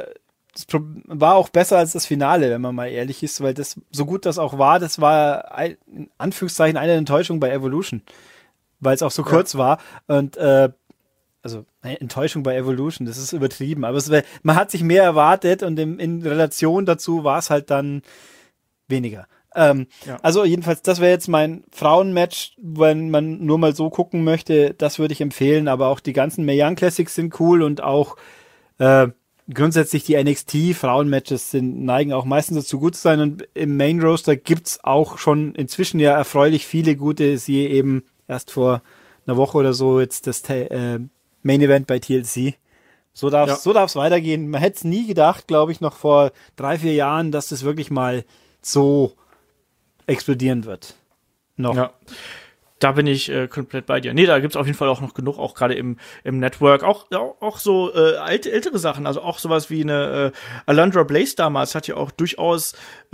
war auch besser als das Finale, wenn man mal ehrlich ist, weil das, so gut das auch war, das war in Anführungszeichen eine Enttäuschung bei Evolution, weil es auch so kurz war und also eine Enttäuschung bei Evolution, das ist übertrieben, aber man hat sich mehr erwartet und in Relation dazu war es halt dann weniger. Also jedenfalls, das wäre jetzt mein Frauenmatch, wenn man nur mal so gucken möchte, das würde ich empfehlen, aber auch die ganzen Mae Young Classics sind cool und auch grundsätzlich die NXT-Frauenmatches neigen auch meistens dazu gut zu sein und im Main-Roster gibt's auch schon inzwischen ja erfreulich viele gute, siehe eben erst vor einer Woche oder so jetzt das Main-Event bei TLC. So darf's weitergehen. Man hätte es nie gedacht, glaube ich, noch vor 3-4 Jahren, dass das wirklich mal so explodieren wird. Noch. Ja. Da bin ich komplett bei dir. Nee, da gibt's auf jeden Fall auch noch genug, auch gerade im Network. Auch so ältere Sachen, also auch sowas wie eine Alundra Blaze damals hat ja auch durchaus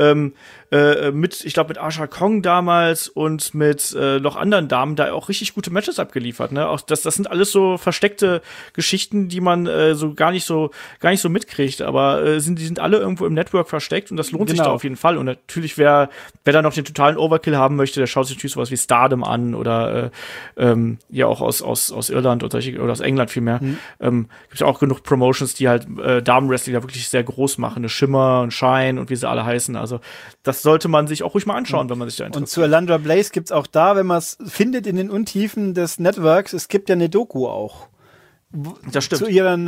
mit Asha Kong damals und mit noch anderen Damen da auch richtig gute Matches abgeliefert. Ne? Auch das sind alles so versteckte Geschichten, die man so gar nicht so mitkriegt, aber die sind alle irgendwo im Network versteckt und das lohnt sich da auf jeden Fall. Und natürlich, wer da noch den totalen Overkill haben möchte, der schaut sich natürlich sowas wie Stardom an oder ja auch aus Irland oder aus England vielmehr. Gibt ja auch genug Promotions, die halt Damenwrestling da wirklich sehr groß machen. Eine Shimmer und Shine und wie sie alle heißen. Also das sollte man sich auch ruhig mal anschauen, wenn man sich da interessiert. Und zu Alundra Blaze gibt's auch da, wenn man es findet in den Untiefen des Networks, es gibt ja eine Doku auch. Das stimmt.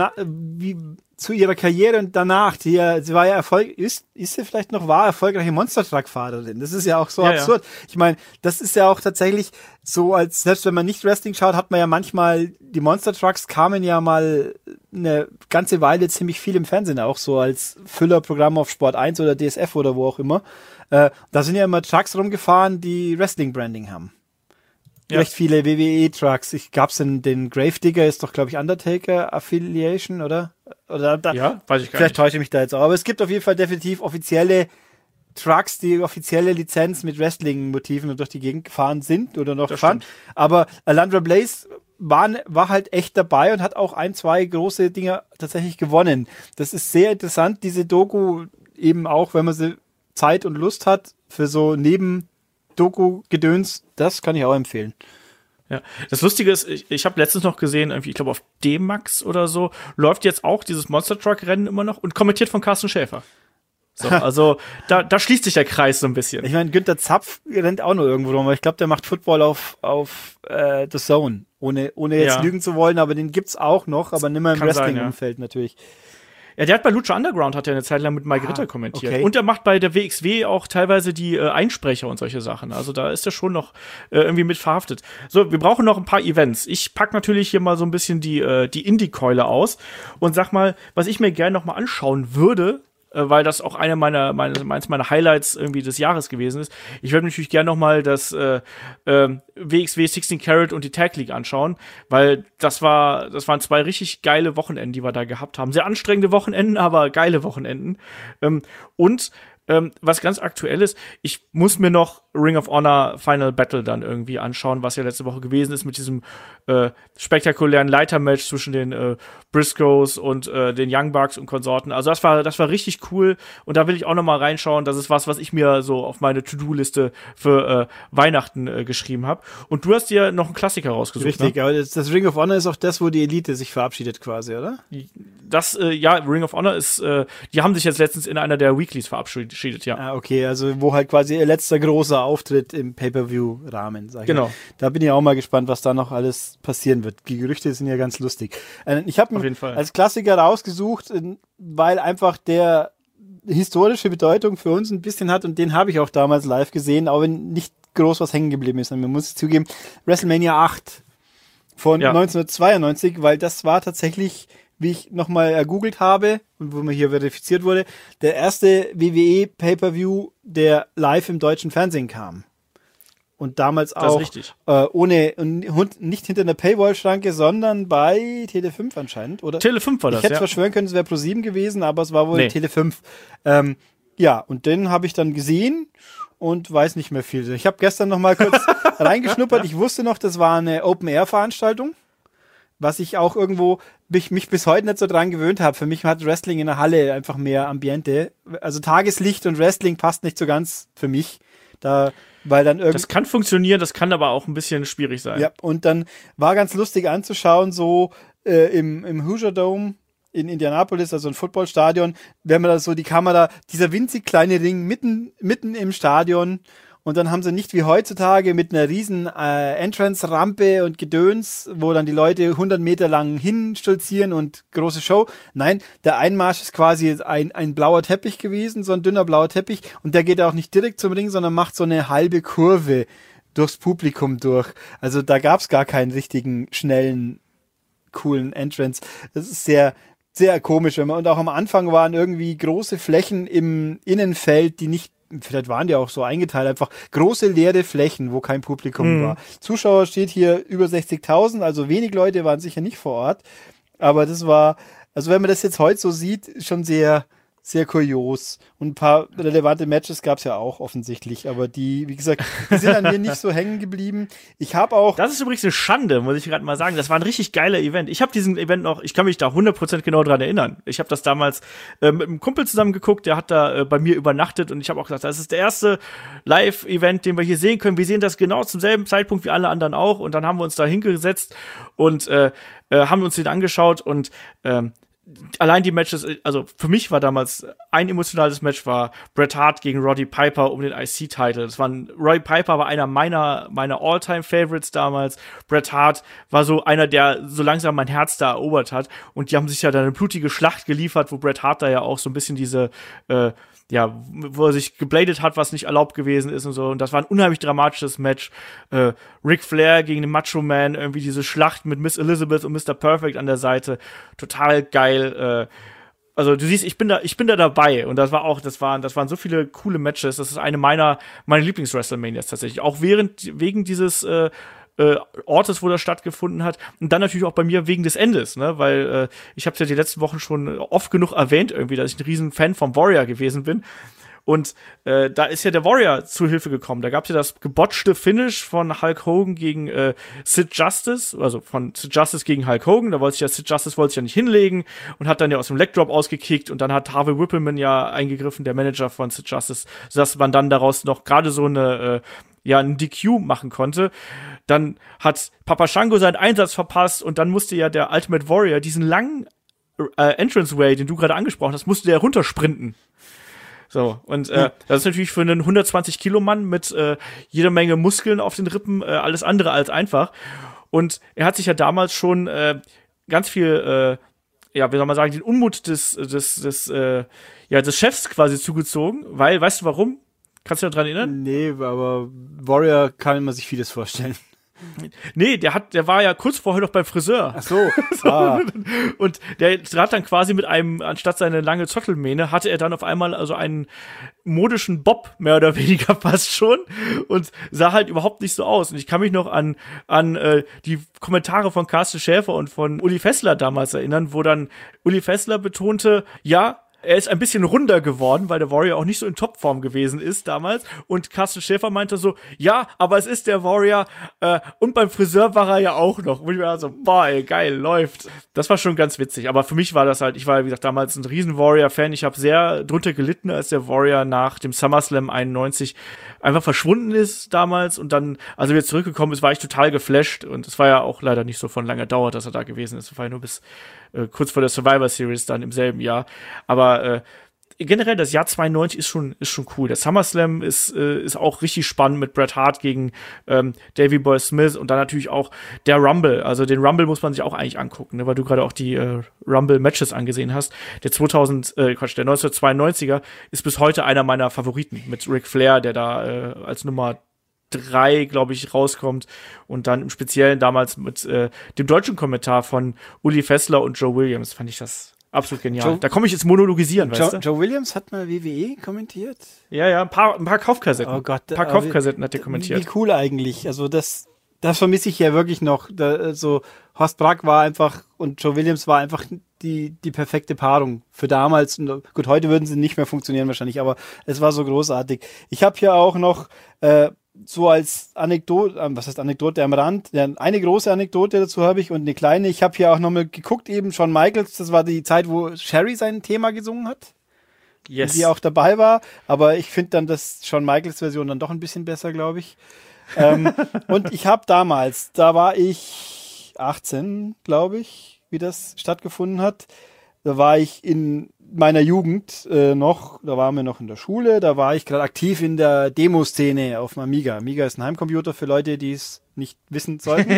Zu ihrer Karriere und danach, sie war ja ist sie vielleicht noch erfolgreiche Monster-Truck-Fahrerin. Das ist ja auch so absurd. Ja. Ich meine, das ist ja auch tatsächlich so, als selbst wenn man nicht Wrestling schaut, hat man ja manchmal, die Monster-Trucks kamen ja mal eine ganze Weile ziemlich viel im Fernsehen, auch so als Füllerprogramm auf Sport 1 oder DSF oder wo auch immer. Da sind ja immer Trucks rumgefahren, die Wrestling-Branding haben. Ja. Recht viele WWE-Trucks. Gab's den Gravedigger, ist doch, glaube ich, Undertaker-Affiliation, oder? Ja, weiß ich gar vielleicht täusche ich mich da jetzt auch. Aber es gibt auf jeden Fall definitiv offizielle Trucks, die offizielle Lizenz mit Wrestling-Motiven durch die Gegend gefahren sind oder noch fahren. Aber Alundra Blaze war halt echt dabei und hat auch 1-2 große Dinge tatsächlich gewonnen. Das ist sehr interessant, diese Doku, eben auch, wenn man sie Zeit und Lust hat, für so Doku-Gedöns, das kann ich auch empfehlen. Ja, das Lustige ist, ich habe letztens noch gesehen, irgendwie, ich glaube auf D-Max oder so, läuft jetzt auch dieses Monster Truck-Rennen immer noch und kommentiert von Carsten Schäfer. So, also da schließt sich der Kreis so ein bisschen. Ich meine, Günther Zapf rennt auch noch irgendwo rum, aber ich glaube, der macht Football auf The Zone, ohne jetzt lügen zu wollen, aber den gibt's auch noch, aber nicht mehr im Wrestling-Umfeld natürlich. Ja, der hat bei Lucha Underground hat er eine Zeit lang mit Mike Ritter kommentiert. Okay. Und er macht bei der WXW auch teilweise die Einsprecher und solche Sachen. Also da ist er schon noch irgendwie mit verhaftet. So, wir brauchen noch ein paar Events. Ich pack natürlich hier mal so ein bisschen die Indie-Keule aus und sag mal, was ich mir gerne noch mal anschauen würde, weil das auch eines meiner Highlights irgendwie des Jahres gewesen ist. Ich würde natürlich gerne noch mal das WXW 16 Carat und die Tag League anschauen, weil das waren 2 richtig geile Wochenenden, die wir da gehabt haben. Sehr anstrengende Wochenenden, aber geile Wochenenden. Und was ganz aktuell ist, ich muss mir noch Ring of Honor Final Battle dann irgendwie anschauen, was ja letzte Woche gewesen ist mit diesem spektakulären Leitermatch zwischen den Briscoes und den Young Bucks und Konsorten. Also das war richtig cool und da will ich auch noch mal reinschauen. Das ist was ich mir so auf meine To-Do-Liste für Weihnachten geschrieben habe. Und du hast dir noch einen Klassiker rausgesucht. Richtig, ne? aber das Ring of Honor ist auch das, wo die Elite sich verabschiedet quasi, oder? Das, ja, Ring of Honor ist, die haben sich jetzt letztens in einer der Weeklies verabschiedet, ja. Ah, okay, also wo halt quasi ihr letzter großer Auftritt im Pay-Per-View-Rahmen, sag ich Genau. mal. Da bin ich auch mal gespannt, was da noch alles passieren wird. Die Gerüchte sind ja ganz lustig. Ich habe ihn als Klassiker rausgesucht, weil einfach der historische Bedeutung für uns ein bisschen hat und den habe ich auch damals live gesehen, auch wenn nicht groß was hängen geblieben ist. Und man muss zugeben, WrestleMania 8 von 1992, weil das war tatsächlich, wie ich nochmal ergoogelt habe und wo mir hier verifiziert wurde, der erste WWE Pay-Per-View, der live im deutschen Fernsehen kam. Und damals auch nicht hinter einer Paywall-Schranke, sondern bei Tele5 anscheinend, oder? Tele5 war das, Ich hätte zwar schwören können, es wäre Pro7 gewesen, aber es war wohl Tele5. Ja, und den habe ich dann gesehen und weiß nicht mehr viel. Ich habe gestern noch mal kurz reingeschnuppert. Ich wusste noch, das war eine Open-Air-Veranstaltung, was ich auch irgendwo mich bis heute nicht so dran gewöhnt habe. Für mich hat Wrestling in der Halle einfach mehr Ambiente. Also Tageslicht und Wrestling passt nicht so ganz für mich. Das kann funktionieren, das kann aber auch ein bisschen schwierig sein. Ja, und dann war ganz lustig anzuschauen, so im Hoosier Dome in Indianapolis, also ein Footballstadion, wenn man da so die Kamera, dieser winzig kleine Ring mitten im Stadion, und dann haben sie nicht wie heutzutage mit einer riesen Entrance-Rampe und Gedöns, wo dann die Leute 100 Meter lang hinstolzieren und große Show. Nein, der Einmarsch ist quasi ein blauer Teppich gewesen, so ein dünner blauer Teppich, und der geht auch nicht direkt zum Ring, sondern macht so eine halbe Kurve durchs Publikum durch. Also da gab's gar keinen richtigen, schnellen, coolen Entrance. Das ist sehr, sehr komisch. Und auch am Anfang waren irgendwie große Flächen im Innenfeld, die nicht, vielleicht waren die auch so eingeteilt, einfach große leere Flächen, wo kein Publikum war. Zuschauer steht hier über 60.000, also wenig Leute waren sicher nicht vor Ort. Aber das war, also wenn man das jetzt heute so sieht, schon sehr, sehr kurios. Und ein paar relevante Matches gab es ja auch offensichtlich, aber die, wie gesagt, die sind an mir nicht so hängen geblieben. Ich habe auch... Das ist übrigens eine Schande, muss ich gerade mal sagen. Das war ein richtig geiler Event. Ich habe diesen Event noch, ich kann mich da 100% genau dran erinnern. Ich habe das damals mit einem Kumpel zusammen geguckt, der hat da bei mir übernachtet, und ich habe auch gesagt, das ist der erste Live-Event, den wir hier sehen können. Wir sehen das genau zum selben Zeitpunkt wie alle anderen auch, und dann haben wir uns da hingesetzt und haben uns den angeschaut, und allein die Matches, also für mich war damals ein emotionales Match, war Bret Hart gegen Roddy Piper um den IC-Title. Roddy Piper war einer meiner All-Time-Favorites damals. Bret Hart war so einer, der so langsam mein Herz da erobert hat. Und die haben sich ja dann eine blutige Schlacht geliefert, wo Bret Hart da ja auch so ein bisschen diese wo er sich gebladet hat, was nicht erlaubt gewesen ist und so. Und das war ein unheimlich dramatisches Match. Ric Flair gegen den Macho Man, irgendwie diese Schlacht mit Miss Elizabeth und Mr. Perfect an der Seite. Total geil. Also du siehst, ich bin da dabei. Und das waren so viele coole Matches. Das ist eine meiner Lieblings-WrestleManias tatsächlich. Auch wegen dieses Ortes, wo das stattgefunden hat, und dann natürlich auch bei mir wegen des Endes, ne, weil ich habe es ja die letzten Wochen schon oft genug erwähnt irgendwie, dass ich ein riesen Fan vom Warrior gewesen bin, und da ist ja der Warrior zu Hilfe gekommen. Da gab es ja das gebotchte Finish von Hulk Hogan gegen Sid Justice, also von Sid Justice gegen Hulk Hogan. Da Sid Justice wollte sich ja nicht hinlegen und hat dann ja aus dem Leg Drop ausgekickt, und dann hat Harvey Whippleman ja eingegriffen, der Manager von Sid Justice, sodass man dann daraus noch gerade so einen DQ machen konnte. Dann hat Papa Shango seinen Einsatz verpasst, und dann musste ja der Ultimate Warrior diesen langen Entranceway, den du gerade angesprochen hast, musste der runtersprinten. So, und das ist natürlich für einen 120-Kilo-Mann mit jeder Menge Muskeln auf den Rippen alles andere als einfach. Und er hat sich ja damals schon ganz viel, wie soll man sagen, den Unmut des Chefs quasi zugezogen, weil, weißt du warum? Kannst du dich noch dran erinnern? Nee, aber Warrior kann man sich vieles vorstellen. Nee, der war ja kurz vorher noch beim Friseur. Ach so. Ah. Und der hat dann quasi mit einem, anstatt seine lange Zottelmähne, hatte er dann auf einmal also einen modischen Bob, mehr oder weniger fast schon, und sah halt überhaupt nicht so aus. Und ich kann mich noch an die Kommentare von Carsten Schäfer und von Uli Fessler damals erinnern, wo dann Uli Fessler betonte, ja, er ist ein bisschen runder geworden, weil der Warrior auch nicht so in Topform gewesen ist damals. Und Carsten Schäfer meinte so, ja, aber es ist der Warrior und beim Friseur war er ja auch noch. Und ich war so, boah, ey, geil, läuft. Das war schon ganz witzig. Aber für mich war das halt, ich war, wie gesagt, damals ein riesen Warrior-Fan. Ich habe sehr drunter gelitten, als der Warrior nach dem SummerSlam 91 einfach verschwunden ist damals. Und dann, als er wieder zurückgekommen ist, war ich total geflasht. Und es war ja auch leider nicht so von langer Dauer, dass er da gewesen ist. Es war ja nur bis kurz vor der Survivor Series dann im selben Jahr. Aber generell, das Jahr 92 ist schon cool. Der SummerSlam ist auch richtig spannend mit Bret Hart gegen Davey Boy Smith und dann natürlich auch der Rumble. Also den Rumble muss man sich auch eigentlich angucken, ne, weil du gerade auch die Rumble-Matches angesehen hast. Der 1992er ist bis heute einer meiner Favoriten mit Ric Flair, der da als Nummer 3, glaube ich, rauskommt und dann im Speziellen damals mit dem deutschen Kommentar von Uli Fessler und Joe Williams fand ich das absolut genial. Da komme ich jetzt monologisieren, weißt du? Joe Williams hat mal WWE kommentiert? Ja, ein paar Kaufkassetten. Oh Gott. Ein paar Kaufkassetten hat er kommentiert. Wie cool eigentlich. Also das vermisse ich ja wirklich noch. So Horst Brack war einfach und Joe Williams war einfach die perfekte Paarung für damals. Und gut, heute würden sie nicht mehr funktionieren wahrscheinlich, aber es war so großartig. Ich habe hier auch noch so als Anekdote, was heißt Anekdote am Rand, eine große Anekdote dazu habe ich und eine kleine. Ich habe hier auch nochmal geguckt, eben Shawn Michaels, das war die Zeit, wo Sherry sein Thema gesungen hat. Yes. Die auch dabei war, aber ich finde dann das Shawn Michaels Version dann doch ein bisschen besser, glaube ich. Und ich habe damals, da war ich 18, glaube ich, wie das stattgefunden hat. Da war ich in meiner Jugend noch, da waren wir noch in der Schule, da war ich gerade aktiv in der Demo-Szene auf dem Amiga. Amiga ist ein Heimcomputer für Leute, die es nicht wissen sollten.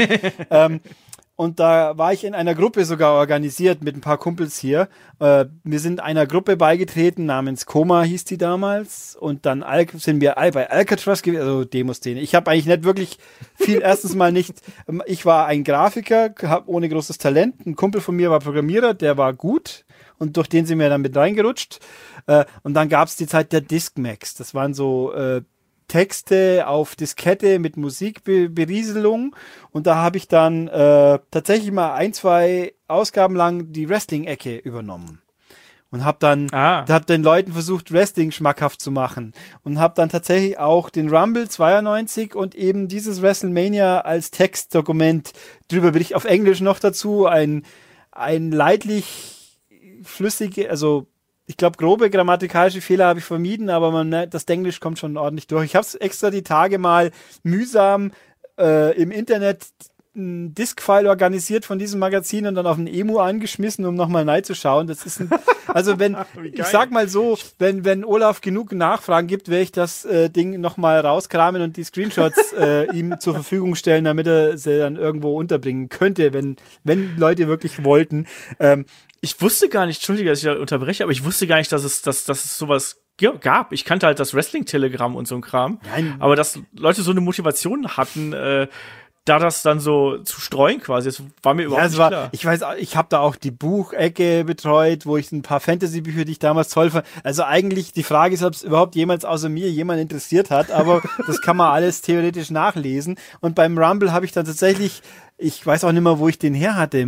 Und da war ich in einer Gruppe sogar organisiert mit ein paar Kumpels hier. Wir sind einer Gruppe beigetreten, namens Koma hieß die damals. Und dann sind wir bei Alcatraz gewesen, also Demo-Szene. Ich habe eigentlich nicht wirklich viel, erstens mal nicht, ich war ein Grafiker, ohne großes Talent. Ein Kumpel von mir war Programmierer, der war gut. Und durch den sind wir dann mit reingerutscht. Und dann gab es die Zeit der Discmax. Das waren so Texte auf Diskette mit Musikberieselung. Und da habe ich dann tatsächlich mal 1-2 Ausgaben lang die Wrestling-Ecke übernommen. Und habe dann hab den Leuten versucht, Wrestling schmackhaft zu machen. Und habe dann tatsächlich auch den Rumble 92 und eben dieses WrestleMania als Textdokument drüber berichtet. Auf Englisch noch dazu ein leidlich flüssige, also ich glaube, grobe grammatikalische Fehler habe ich vermieden, aber das Englisch kommt schon ordentlich durch. Ich habe es extra die Tage mal mühsam im Internet einen Disk-File organisiert von diesem Magazin und dann auf ein Emu angeschmissen, um nochmal reinzuschauen. Das ist also wenn, ich sag mal so, wenn Olaf genug Nachfragen gibt, werde ich das Ding nochmal rauskramen und die Screenshots ihm zur Verfügung stellen, damit er sie dann irgendwo unterbringen könnte, wenn Leute wirklich wollten. Ich wusste gar nicht, Entschuldige, dass ich da unterbreche, aber ich wusste gar nicht, dass es sowas gab. Ich kannte halt das Wrestling-Telegramm und so ein Kram. Nein. Aber dass Leute so eine Motivation hatten, da das dann so zu streuen quasi, das war mir überhaupt nicht klar. Ich weiß, ich habe da auch die Buchecke betreut, wo ich ein paar Fantasy-Bücher, die ich damals toll fand. Also eigentlich, die Frage ist, ob es überhaupt jemals außer mir jemand interessiert hat, aber das kann man alles theoretisch nachlesen. Und beim Rumble habe ich dann tatsächlich, ich weiß auch nicht mehr, wo ich den her hatte,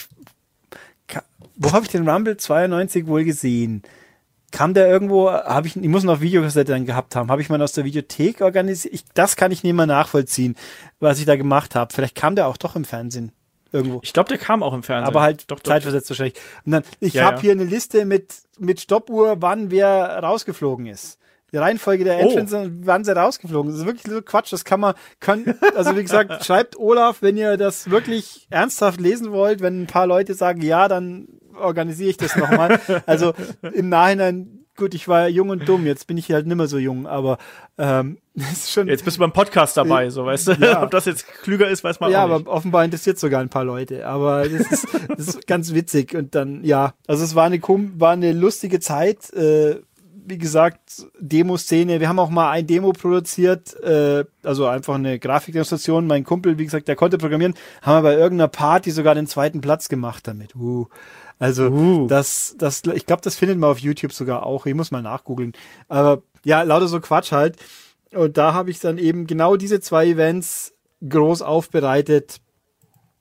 wo habe ich den Rumble 92 wohl gesehen? Kam der irgendwo, ich muss noch Videokassette dann gehabt haben, habe ich mal aus der Videothek organisiert? Das kann ich nicht mehr nachvollziehen, was ich da gemacht habe. Vielleicht kam der auch doch im Fernsehen irgendwo. Ich glaube, der kam auch im Fernsehen. Aber halt doch zeitversetzt wahrscheinlich. Und dann, ich habe hier eine Liste mit Stoppuhr, wann wer rausgeflogen ist. Die Reihenfolge der Entrance und wann sie rausgeflogen. Das ist wirklich so Quatsch. Das also wie gesagt, schreibt Olaf, wenn ihr das wirklich ernsthaft lesen wollt, wenn ein paar Leute sagen, ja, dann organisiere ich das nochmal. Also im Nachhinein, gut, ich war jung und dumm, jetzt bin ich halt nicht mehr so jung, aber das ist schon. Jetzt bist du beim Podcast dabei, so weißt du. Ja. Ob das jetzt klüger ist, weiß man auch nicht. Ja, aber offenbar interessiert sogar ein paar Leute. Aber das ist ganz witzig. Und dann, ja, also es war eine lustige Zeit. Wie gesagt, Demo-Szene. Wir haben auch mal ein Demo produziert, also einfach eine Grafikdemonstration. Mein Kumpel, wie gesagt, der konnte programmieren, haben wir bei irgendeiner Party sogar den 2. Platz gemacht damit. Das, ich glaube, das findet man auf YouTube sogar auch. Ich muss mal nachgoogeln. Aber ja, lauter so Quatsch halt. Und da habe ich dann eben genau diese 2 Events groß aufbereitet.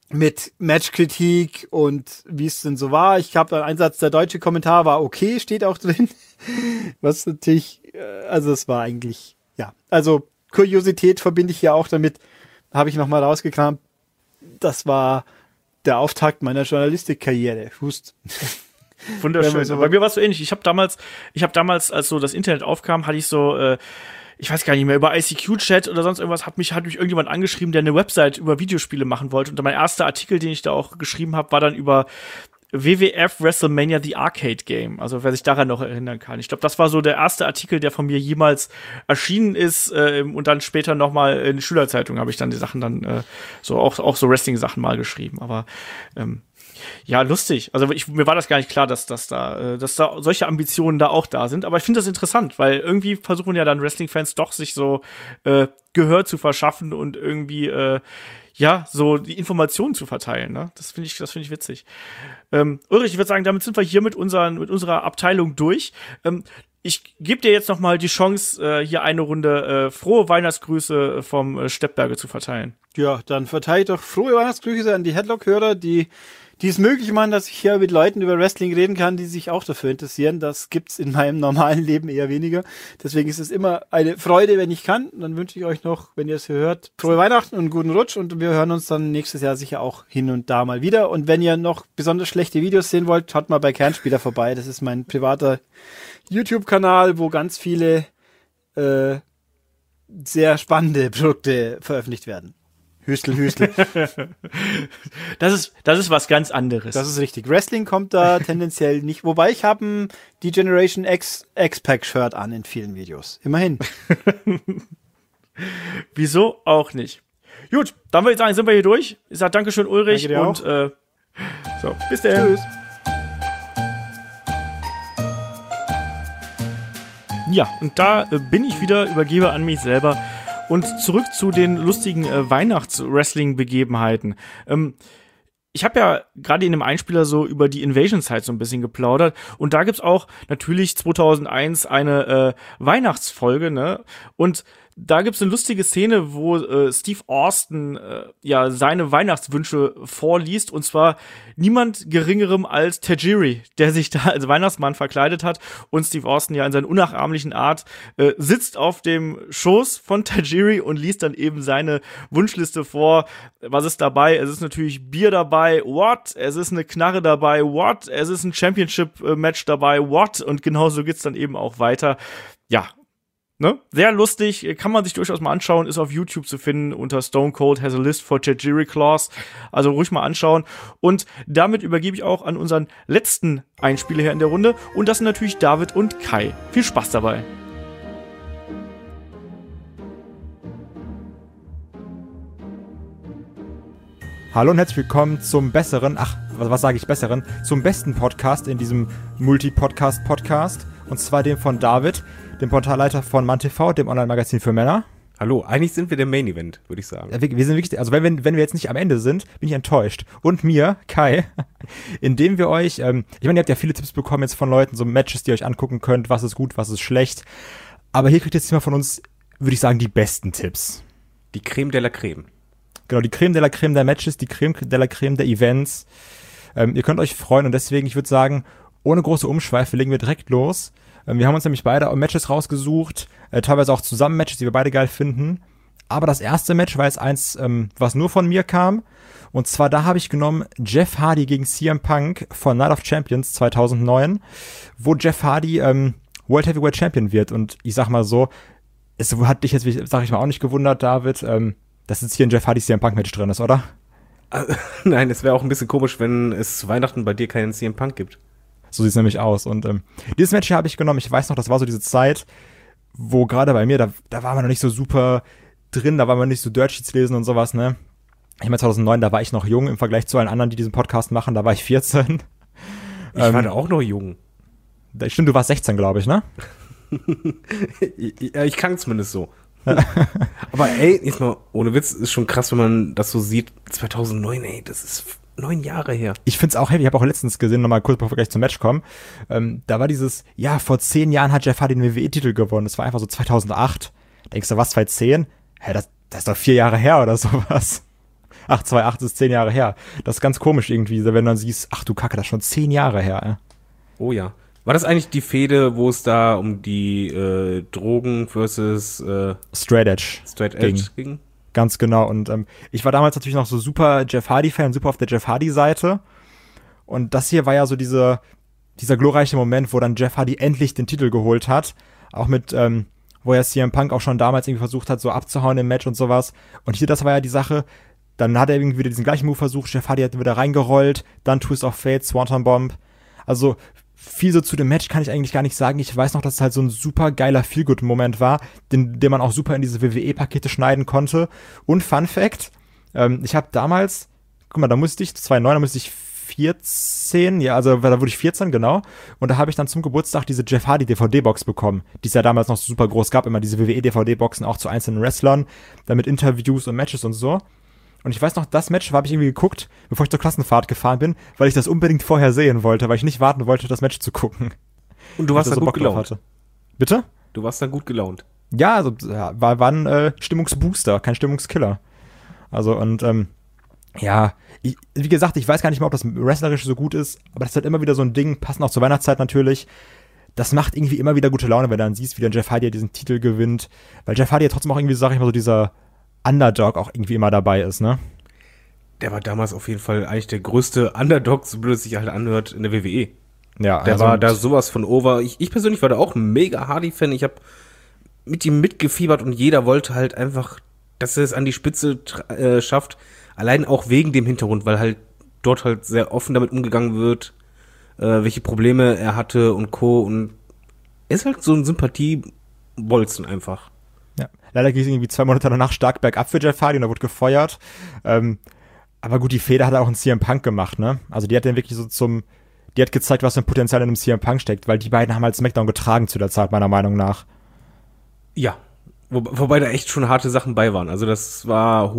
mit Matchkritik und wie es denn so war. Ich habe einen Einsatz, der deutsche Kommentar war okay, steht auch drin. Was natürlich, also es war eigentlich, ja. Also Kuriosität verbinde ich ja auch damit, habe ich nochmal rausgekramt. Das war der Auftakt meiner Journalistikkarriere. Hust. Wunderschön. So, bei mir war es so ähnlich. Ich habe damals, als so das Internet aufkam, hatte ich so, ich weiß gar nicht mehr, über ICQ-Chat oder sonst irgendwas hat mich irgendjemand angeschrieben, der eine Website über Videospiele machen wollte. Und mein erster Artikel, den ich da auch geschrieben habe, war dann über WWF WrestleMania The Arcade Game. Also wer sich daran noch erinnern kann. Ich glaube, das war so der erste Artikel, der von mir jemals erschienen ist. Und dann später noch mal in der Schülerzeitung habe ich dann die Sachen dann auch so Wrestling-Sachen mal geschrieben. Aber ja, lustig. Also mir war das gar nicht klar, dass da solche Ambitionen da auch da sind. Aber ich finde das interessant, weil irgendwie versuchen ja dann Wrestling-Fans doch sich so Gehör zu verschaffen und irgendwie so die Informationen zu verteilen. Ne? Das finde ich witzig. Ulrich, ich würde sagen, damit sind wir hier mit unserer Abteilung durch. Ich gebe dir jetzt noch mal die Chance, hier eine Runde frohe Weihnachtsgrüße vom Steppberge zu verteilen. Ja, dann verteile ich doch frohe Weihnachtsgrüße an die Headlock-Hörer, die es möglich machen, dass ich hier mit Leuten über Wrestling reden kann, die sich auch dafür interessieren. Das gibt's in meinem normalen Leben eher weniger. Deswegen ist es immer eine Freude, wenn ich kann. Dann wünsche ich euch noch, wenn ihr es hier hört, frohe Weihnachten und einen guten Rutsch. Und wir hören uns dann nächstes Jahr sicher auch hin und da mal wieder. Und wenn ihr noch besonders schlechte Videos sehen wollt, schaut mal bei Kernspieler vorbei. Das ist mein privater YouTube-Kanal, wo ganz viele sehr spannende Produkte veröffentlicht werden. Hüstel. Das ist was ganz anderes. Das ist richtig. Wrestling kommt da tendenziell nicht. Wobei ich habe ein die Generation X-Pack-Shirt an in vielen Videos. Immerhin. Wieso auch nicht? Gut, dann würde ich sagen, sind wir hier durch. Ich sage Dankeschön, Ulrich. Danke dir und auch. Bis dann. Tschüss. Ja, und da bin ich wieder, übergebe an mich selber. Und zurück zu den lustigen Weihnachts-Wrestling-Begebenheiten. Ich habe ja gerade in dem Einspieler so über die Invasion-Zeit so ein bisschen geplaudert. Und da gibt's auch natürlich 2001 eine Weihnachtsfolge, ne? Und da gibt's eine lustige Szene, wo Steve Austin seine Weihnachtswünsche vorliest. Und zwar niemand Geringerem als Tajiri, der sich da als Weihnachtsmann verkleidet hat. Und Steve Austin ja in seiner unnachahmlichen Art sitzt auf dem Schoß von Tajiri und liest dann eben seine Wunschliste vor. Was ist dabei? Es ist natürlich Bier dabei. What? Es ist eine Knarre dabei. What? Es ist ein Championship-Match dabei. What? Und genauso geht's dann eben auch weiter. Ja. Ne? Sehr lustig, kann man sich durchaus mal anschauen, ist auf YouTube zu finden unter Stone Cold has a list for Tajiri Claws. Also ruhig mal anschauen. Und damit übergebe ich auch an unseren letzten Einspieler hier in der Runde. Und das sind natürlich David und Kai. Viel Spaß dabei. Hallo und herzlich willkommen zum zum besten Podcast in diesem Multi-Podcast-Podcast. Und zwar dem von David, dem Portalleiter von MannTV, dem Online-Magazin für Männer. Hallo, eigentlich sind wir der Main-Event, würde ich sagen. Wir sind wirklich, also wenn wir jetzt nicht am Ende sind, bin ich enttäuscht. Und mir, Kai, indem wir euch, ich meine, ihr habt ja viele Tipps bekommen jetzt von Leuten, so Matches, die ihr euch angucken könnt, was ist gut, was ist schlecht. Aber hier kriegt ihr jetzt mal von uns, würde ich sagen, die besten Tipps. Die Creme de la Creme. Genau, die Creme de la Creme der Matches, die Creme de la Creme der Events. Ihr könnt euch freuen und deswegen, ich würde sagen, ohne große Umschweife legen wir direkt los. Wir haben uns nämlich beide Matches rausgesucht, teilweise auch zusammen Matches, die wir beide geil finden. Aber das erste Match war jetzt eins, was nur von mir kam. Und zwar da habe ich genommen Jeff Hardy gegen CM Punk von Night of Champions 2009, wo Jeff Hardy World Heavyweight Champion wird. Und ich sag mal so, es hat dich jetzt, sag ich mal, auch nicht gewundert, David, dass jetzt hier ein Jeff Hardy CM Punk Match drin ist, oder? Nein, es wäre auch ein bisschen komisch, wenn es Weihnachten bei dir keinen CM Punk gibt. So sieht's nämlich aus. Und dieses Match hier habe ich genommen. Ich weiß noch, das war so diese Zeit, wo gerade bei mir, da war man noch nicht so super drin, da war man nicht so Dirt-Sheets lesen und sowas, ne? Ich meine, 2009, da war ich noch jung im Vergleich zu allen anderen, die diesen Podcast machen, da war ich 14. Ich war da auch noch jung. Stimmt, du warst 16, glaube ich, ne? Ja, ich kann zumindest so. Aber ey, jetzt mal, ohne Witz, ist schon krass, wenn man das so sieht. 2009, ey, das ist 9 Jahre her. Ich find's auch heavy. Ich habe auch letztens gesehen, nochmal kurz bevor wir gleich zum Match kommen, da war dieses, ja, vor 10 Jahren hat Jeff Hardy den WWE-Titel gewonnen. Das war einfach so 2008. Denkst du, was, 2010? Hä, das ist doch 4 Jahre her oder sowas. 828 ist 10 Jahre her. Das ist ganz komisch irgendwie, wenn du dann siehst, ach du Kacke, das ist schon 10 Jahre her. Oh ja. War das eigentlich die Fehde, wo es da um die Drogen versus Straight Edge ging? Ganz genau. Und ich war damals natürlich noch so super Jeff Hardy-Fan, super auf der Jeff Hardy-Seite. Und das hier war ja so dieser glorreiche Moment, wo dann Jeff Hardy endlich den Titel geholt hat. Auch mit, wo ja CM Punk auch schon damals irgendwie versucht hat, so abzuhauen im Match und sowas. Und hier, das war ja die Sache, dann hat er irgendwie wieder diesen gleichen Move versucht, Jeff Hardy hat wieder reingerollt, dann Twist of Fate, Swanton Bomb. Also viel so zu dem Match kann ich eigentlich gar nicht sagen. Ich weiß noch, dass es halt so ein super geiler Feel-Good-Moment war, den man auch super in diese WWE-Pakete schneiden konnte. Und Fun Fact, ich habe damals, guck mal, 2009, da musste ich 14, ja, also da wurde ich 14, genau. Und da habe ich dann zum Geburtstag diese Jeff Hardy DVD-Box bekommen, die es ja damals noch super groß gab, immer diese WWE-DVD-Boxen auch zu einzelnen Wrestlern, dann mit Interviews und Matches und so. Und ich weiß noch, das Match habe ich irgendwie geguckt, bevor ich zur Klassenfahrt gefahren bin, weil ich das unbedingt vorher sehen wollte, weil ich nicht warten wollte, das Match zu gucken. Und du warst da gut gelaunt. Bitte? Du warst da gut gelaunt. Ja, also war ein Stimmungsbooster, kein Stimmungskiller. Also und ja, wie gesagt, ich weiß gar nicht mal, ob das wrestlerisch so gut ist, aber das ist halt immer wieder so ein Ding, passend auch zur Weihnachtszeit natürlich. Das macht irgendwie immer wieder gute Laune, wenn du dann siehst, wie dann Jeff Hardy diesen Titel gewinnt. Weil Jeff Hardy ja trotzdem auch irgendwie, sag ich mal, so dieser Underdog auch irgendwie immer dabei ist, ne? Der war damals auf jeden Fall eigentlich der größte Underdog, so blöd es sich halt anhört, in der WWE. Ja, der war da sowas von over. Ich persönlich war da auch ein mega Hardy-Fan. Ich habe mit ihm mitgefiebert und jeder wollte halt einfach, dass er es an die Spitze schafft. Allein auch wegen dem Hintergrund, weil halt dort halt sehr offen damit umgegangen wird, welche Probleme er hatte und Co. Und er ist halt so ein Sympathiebolzen einfach. Ja, leider ging es irgendwie 2 Monate danach stark bergab für Jeff Hardy und er wurde gefeuert. Aber gut, die Fehde hat auch ein CM Punk gemacht, ne? Also die hat den wirklich so die hat gezeigt, was für ein Potenzial in einem CM Punk steckt, weil die beiden haben halt SmackDown getragen zu der Zeit, meiner Meinung nach. Ja, wobei da echt schon harte Sachen bei waren. Also das war,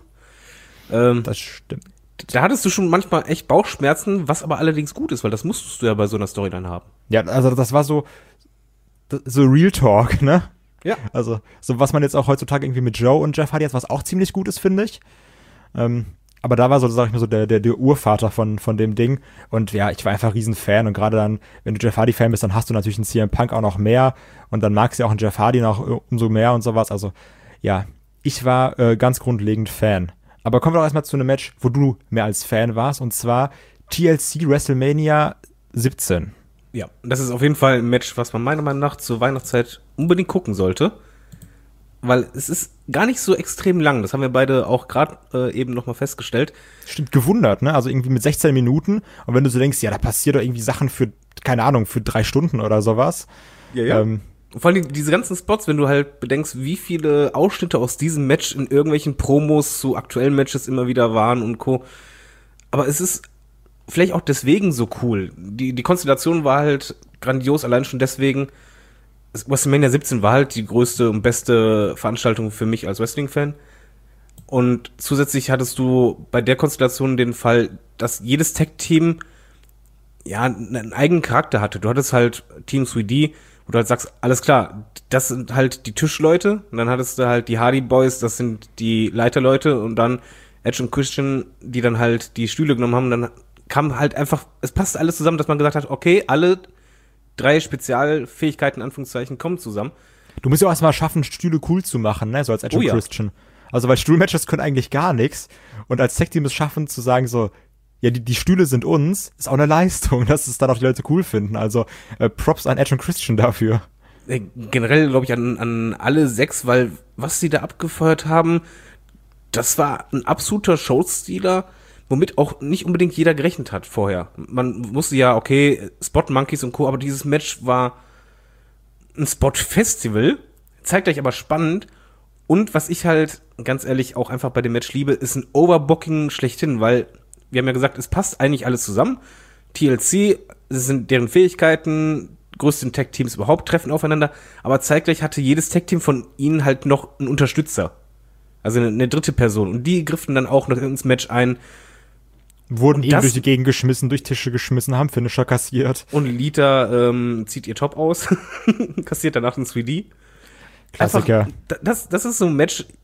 das stimmt. Da hattest du schon manchmal echt Bauchschmerzen, was aber allerdings gut ist, weil das musstest du ja bei so einer Story dann haben. Ja, also das war so Real Talk, ne? Ja. Also, so was man jetzt auch heutzutage irgendwie mit Joe und Jeff Hardy hat, was auch ziemlich gut ist, finde ich. Aber da war so, sag ich mal so, der Urvater von dem Ding. Und ja, ich war einfach ein Riesenfan. Und gerade dann, wenn du Jeff Hardy-Fan bist, dann hast du natürlich einen CM Punk auch noch mehr. Und dann magst du ja auch einen Jeff Hardy noch umso mehr und sowas. Also, ja, ich war ganz grundlegend Fan. Aber kommen wir doch erstmal zu einem Match, wo du mehr als Fan warst. Und zwar TLC WrestleMania 17. Ja, das ist auf jeden Fall ein Match, was man meiner Meinung nach zur Weihnachtszeit unbedingt gucken sollte. Weil es ist gar nicht so extrem lang. Das haben wir beide auch gerade eben nochmal festgestellt. Stimmt, gewundert, ne? Also irgendwie mit 16 Minuten. Und wenn du so denkst, ja, da passiert doch irgendwie Sachen für, keine Ahnung, für 3 Stunden oder sowas. Ja. Vor allem diese ganzen Spots, wenn du halt bedenkst, wie viele Ausschnitte aus diesem Match in irgendwelchen Promos zu aktuellen Matches immer wieder waren und Co. Aber es ist vielleicht auch deswegen so cool. Die Konstellation war halt grandios, allein schon deswegen. WrestleMania 17 war halt die größte und beste Veranstaltung für mich als Wrestling-Fan. Und zusätzlich hattest du bei der Konstellation den Fall, dass jedes Tag-Team ja einen eigenen Charakter hatte. Du hattest halt Team 3D, wo du halt sagst, alles klar, das sind halt die Tischleute. Und dann hattest du halt die Hardy Boys, das sind die Leiterleute. Und dann Edge und Christian, die dann halt die Stühle genommen haben. Und dann kam halt einfach, es passte alles zusammen, dass man gesagt hat, okay, alle 3 Spezialfähigkeiten, in Anführungszeichen, kommen zusammen. Du musst ja auch erstmal schaffen, Stühle cool zu machen, ne, so als Edge und Christian. Also, weil Stuhlmatches können eigentlich gar nichts. Und als Tag-Team es schaffen, zu sagen so, ja, die Stühle sind uns, ist auch eine Leistung, dass es dann auch die Leute cool finden. Also, Props an Edge und Christian dafür. Generell, glaube ich, an alle 6, weil was sie da abgefeuert haben, das war ein absoluter Showstealer, womit auch nicht unbedingt jeder gerechnet hat vorher. Man wusste ja, okay, Spot Monkeys und Co., aber dieses Match war ein Spot-Festival, zeigt euch aber spannend. Und was ich halt, ganz ehrlich, auch einfach bei dem Match liebe, ist ein Overbooking schlechthin, weil wir haben ja gesagt, es passt eigentlich alles zusammen. TLC, das sind deren Fähigkeiten, größten Tag-Teams überhaupt treffen aufeinander, aber zeitgleich hatte jedes Tag-Team von ihnen halt noch einen Unterstützer. Also eine dritte Person. Und die griffen dann auch noch ins Match ein. Wurden ihm durch die Gegend geschmissen, durch Tische geschmissen, haben Finisher kassiert. Und Lita zieht ihr Top aus, kassiert danach ein 3D. Klassiker. Einfach, das ist so ein Match,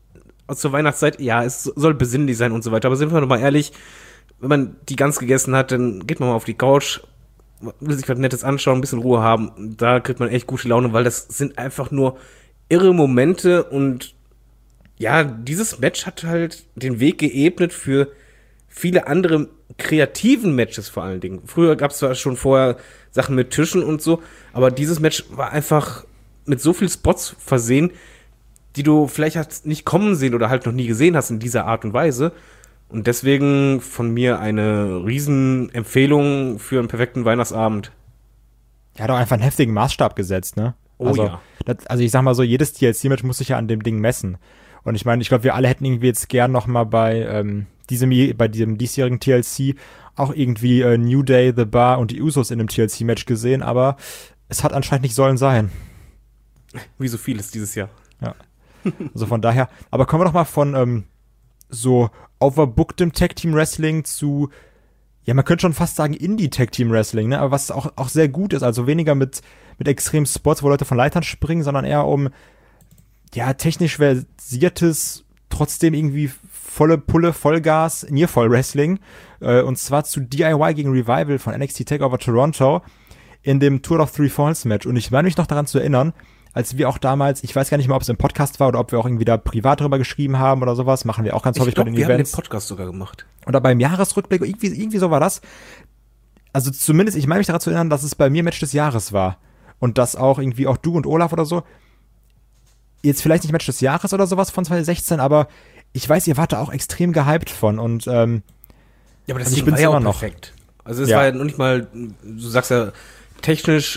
zur Weihnachtszeit, ja, es soll besinnlich sein und so weiter, aber sind wir doch mal ehrlich, wenn man die Gans gegessen hat, dann geht man mal auf die Couch, will sich was Nettes anschauen, ein bisschen Ruhe haben, da kriegt man echt gute Laune, weil das sind einfach nur irre Momente und ja, dieses Match hat halt den Weg geebnet für viele andere kreativen Matches vor allen Dingen. Früher gab es zwar schon vorher Sachen mit Tischen und so, aber dieses Match war einfach mit so viel Spots versehen, die du vielleicht hast nicht kommen sehen oder halt noch nie gesehen hast in dieser Art und Weise. Und deswegen von mir eine Riesenempfehlung für einen perfekten Weihnachtsabend. Er hat auch einfach einen heftigen Maßstab gesetzt, ne? Oh also, ja. Also ich sag mal so, jedes DLC-Match muss sich ja an dem Ding messen. Und ich meine, ich glaube, wir alle hätten irgendwie jetzt gern noch mal bei diesem diesjährigen TLC auch irgendwie New Day, The Bar und die Usos in einem TLC-Match gesehen, aber es hat anscheinend nicht sollen sein. Wie so vieles dieses Jahr. Ja. Also von daher, aber kommen wir doch mal von so overbooktem Tag-Team-Wrestling zu, ja, man könnte schon fast sagen Indie-Tag-Team-Wrestling, ne? Aber was auch sehr gut ist, also weniger mit extremen Spots, wo Leute von Leitern springen, sondern eher um, ja, technisch versiertes, trotzdem irgendwie volle Pulle, Vollgas, Nearfall-Wrestling. Und zwar zu DIY gegen Revival von NXT TakeOver Toronto in dem Tour of Three Falls Match. Und ich meine mich noch daran zu erinnern, als wir auch damals, ich weiß gar nicht mehr, ob es im Podcast war oder ob wir auch irgendwie da privat drüber geschrieben haben oder sowas, machen wir auch ganz häufig bei den wir Events. haben den Podcast sogar gemacht. Oder beim Jahresrückblick, irgendwie so war das. Also zumindest, ich meine mich daran zu erinnern, dass es bei mir Match des Jahres war. Und dass auch irgendwie auch du und Olaf oder so, jetzt vielleicht nicht Match des Jahres oder sowas von 2016, aber ich weiß, ihr wart da auch extrem gehypt von und ja, aber das also Ding war ja auch perfekt. Also es Ja. war ja noch nicht mal, du sagst ja, technisch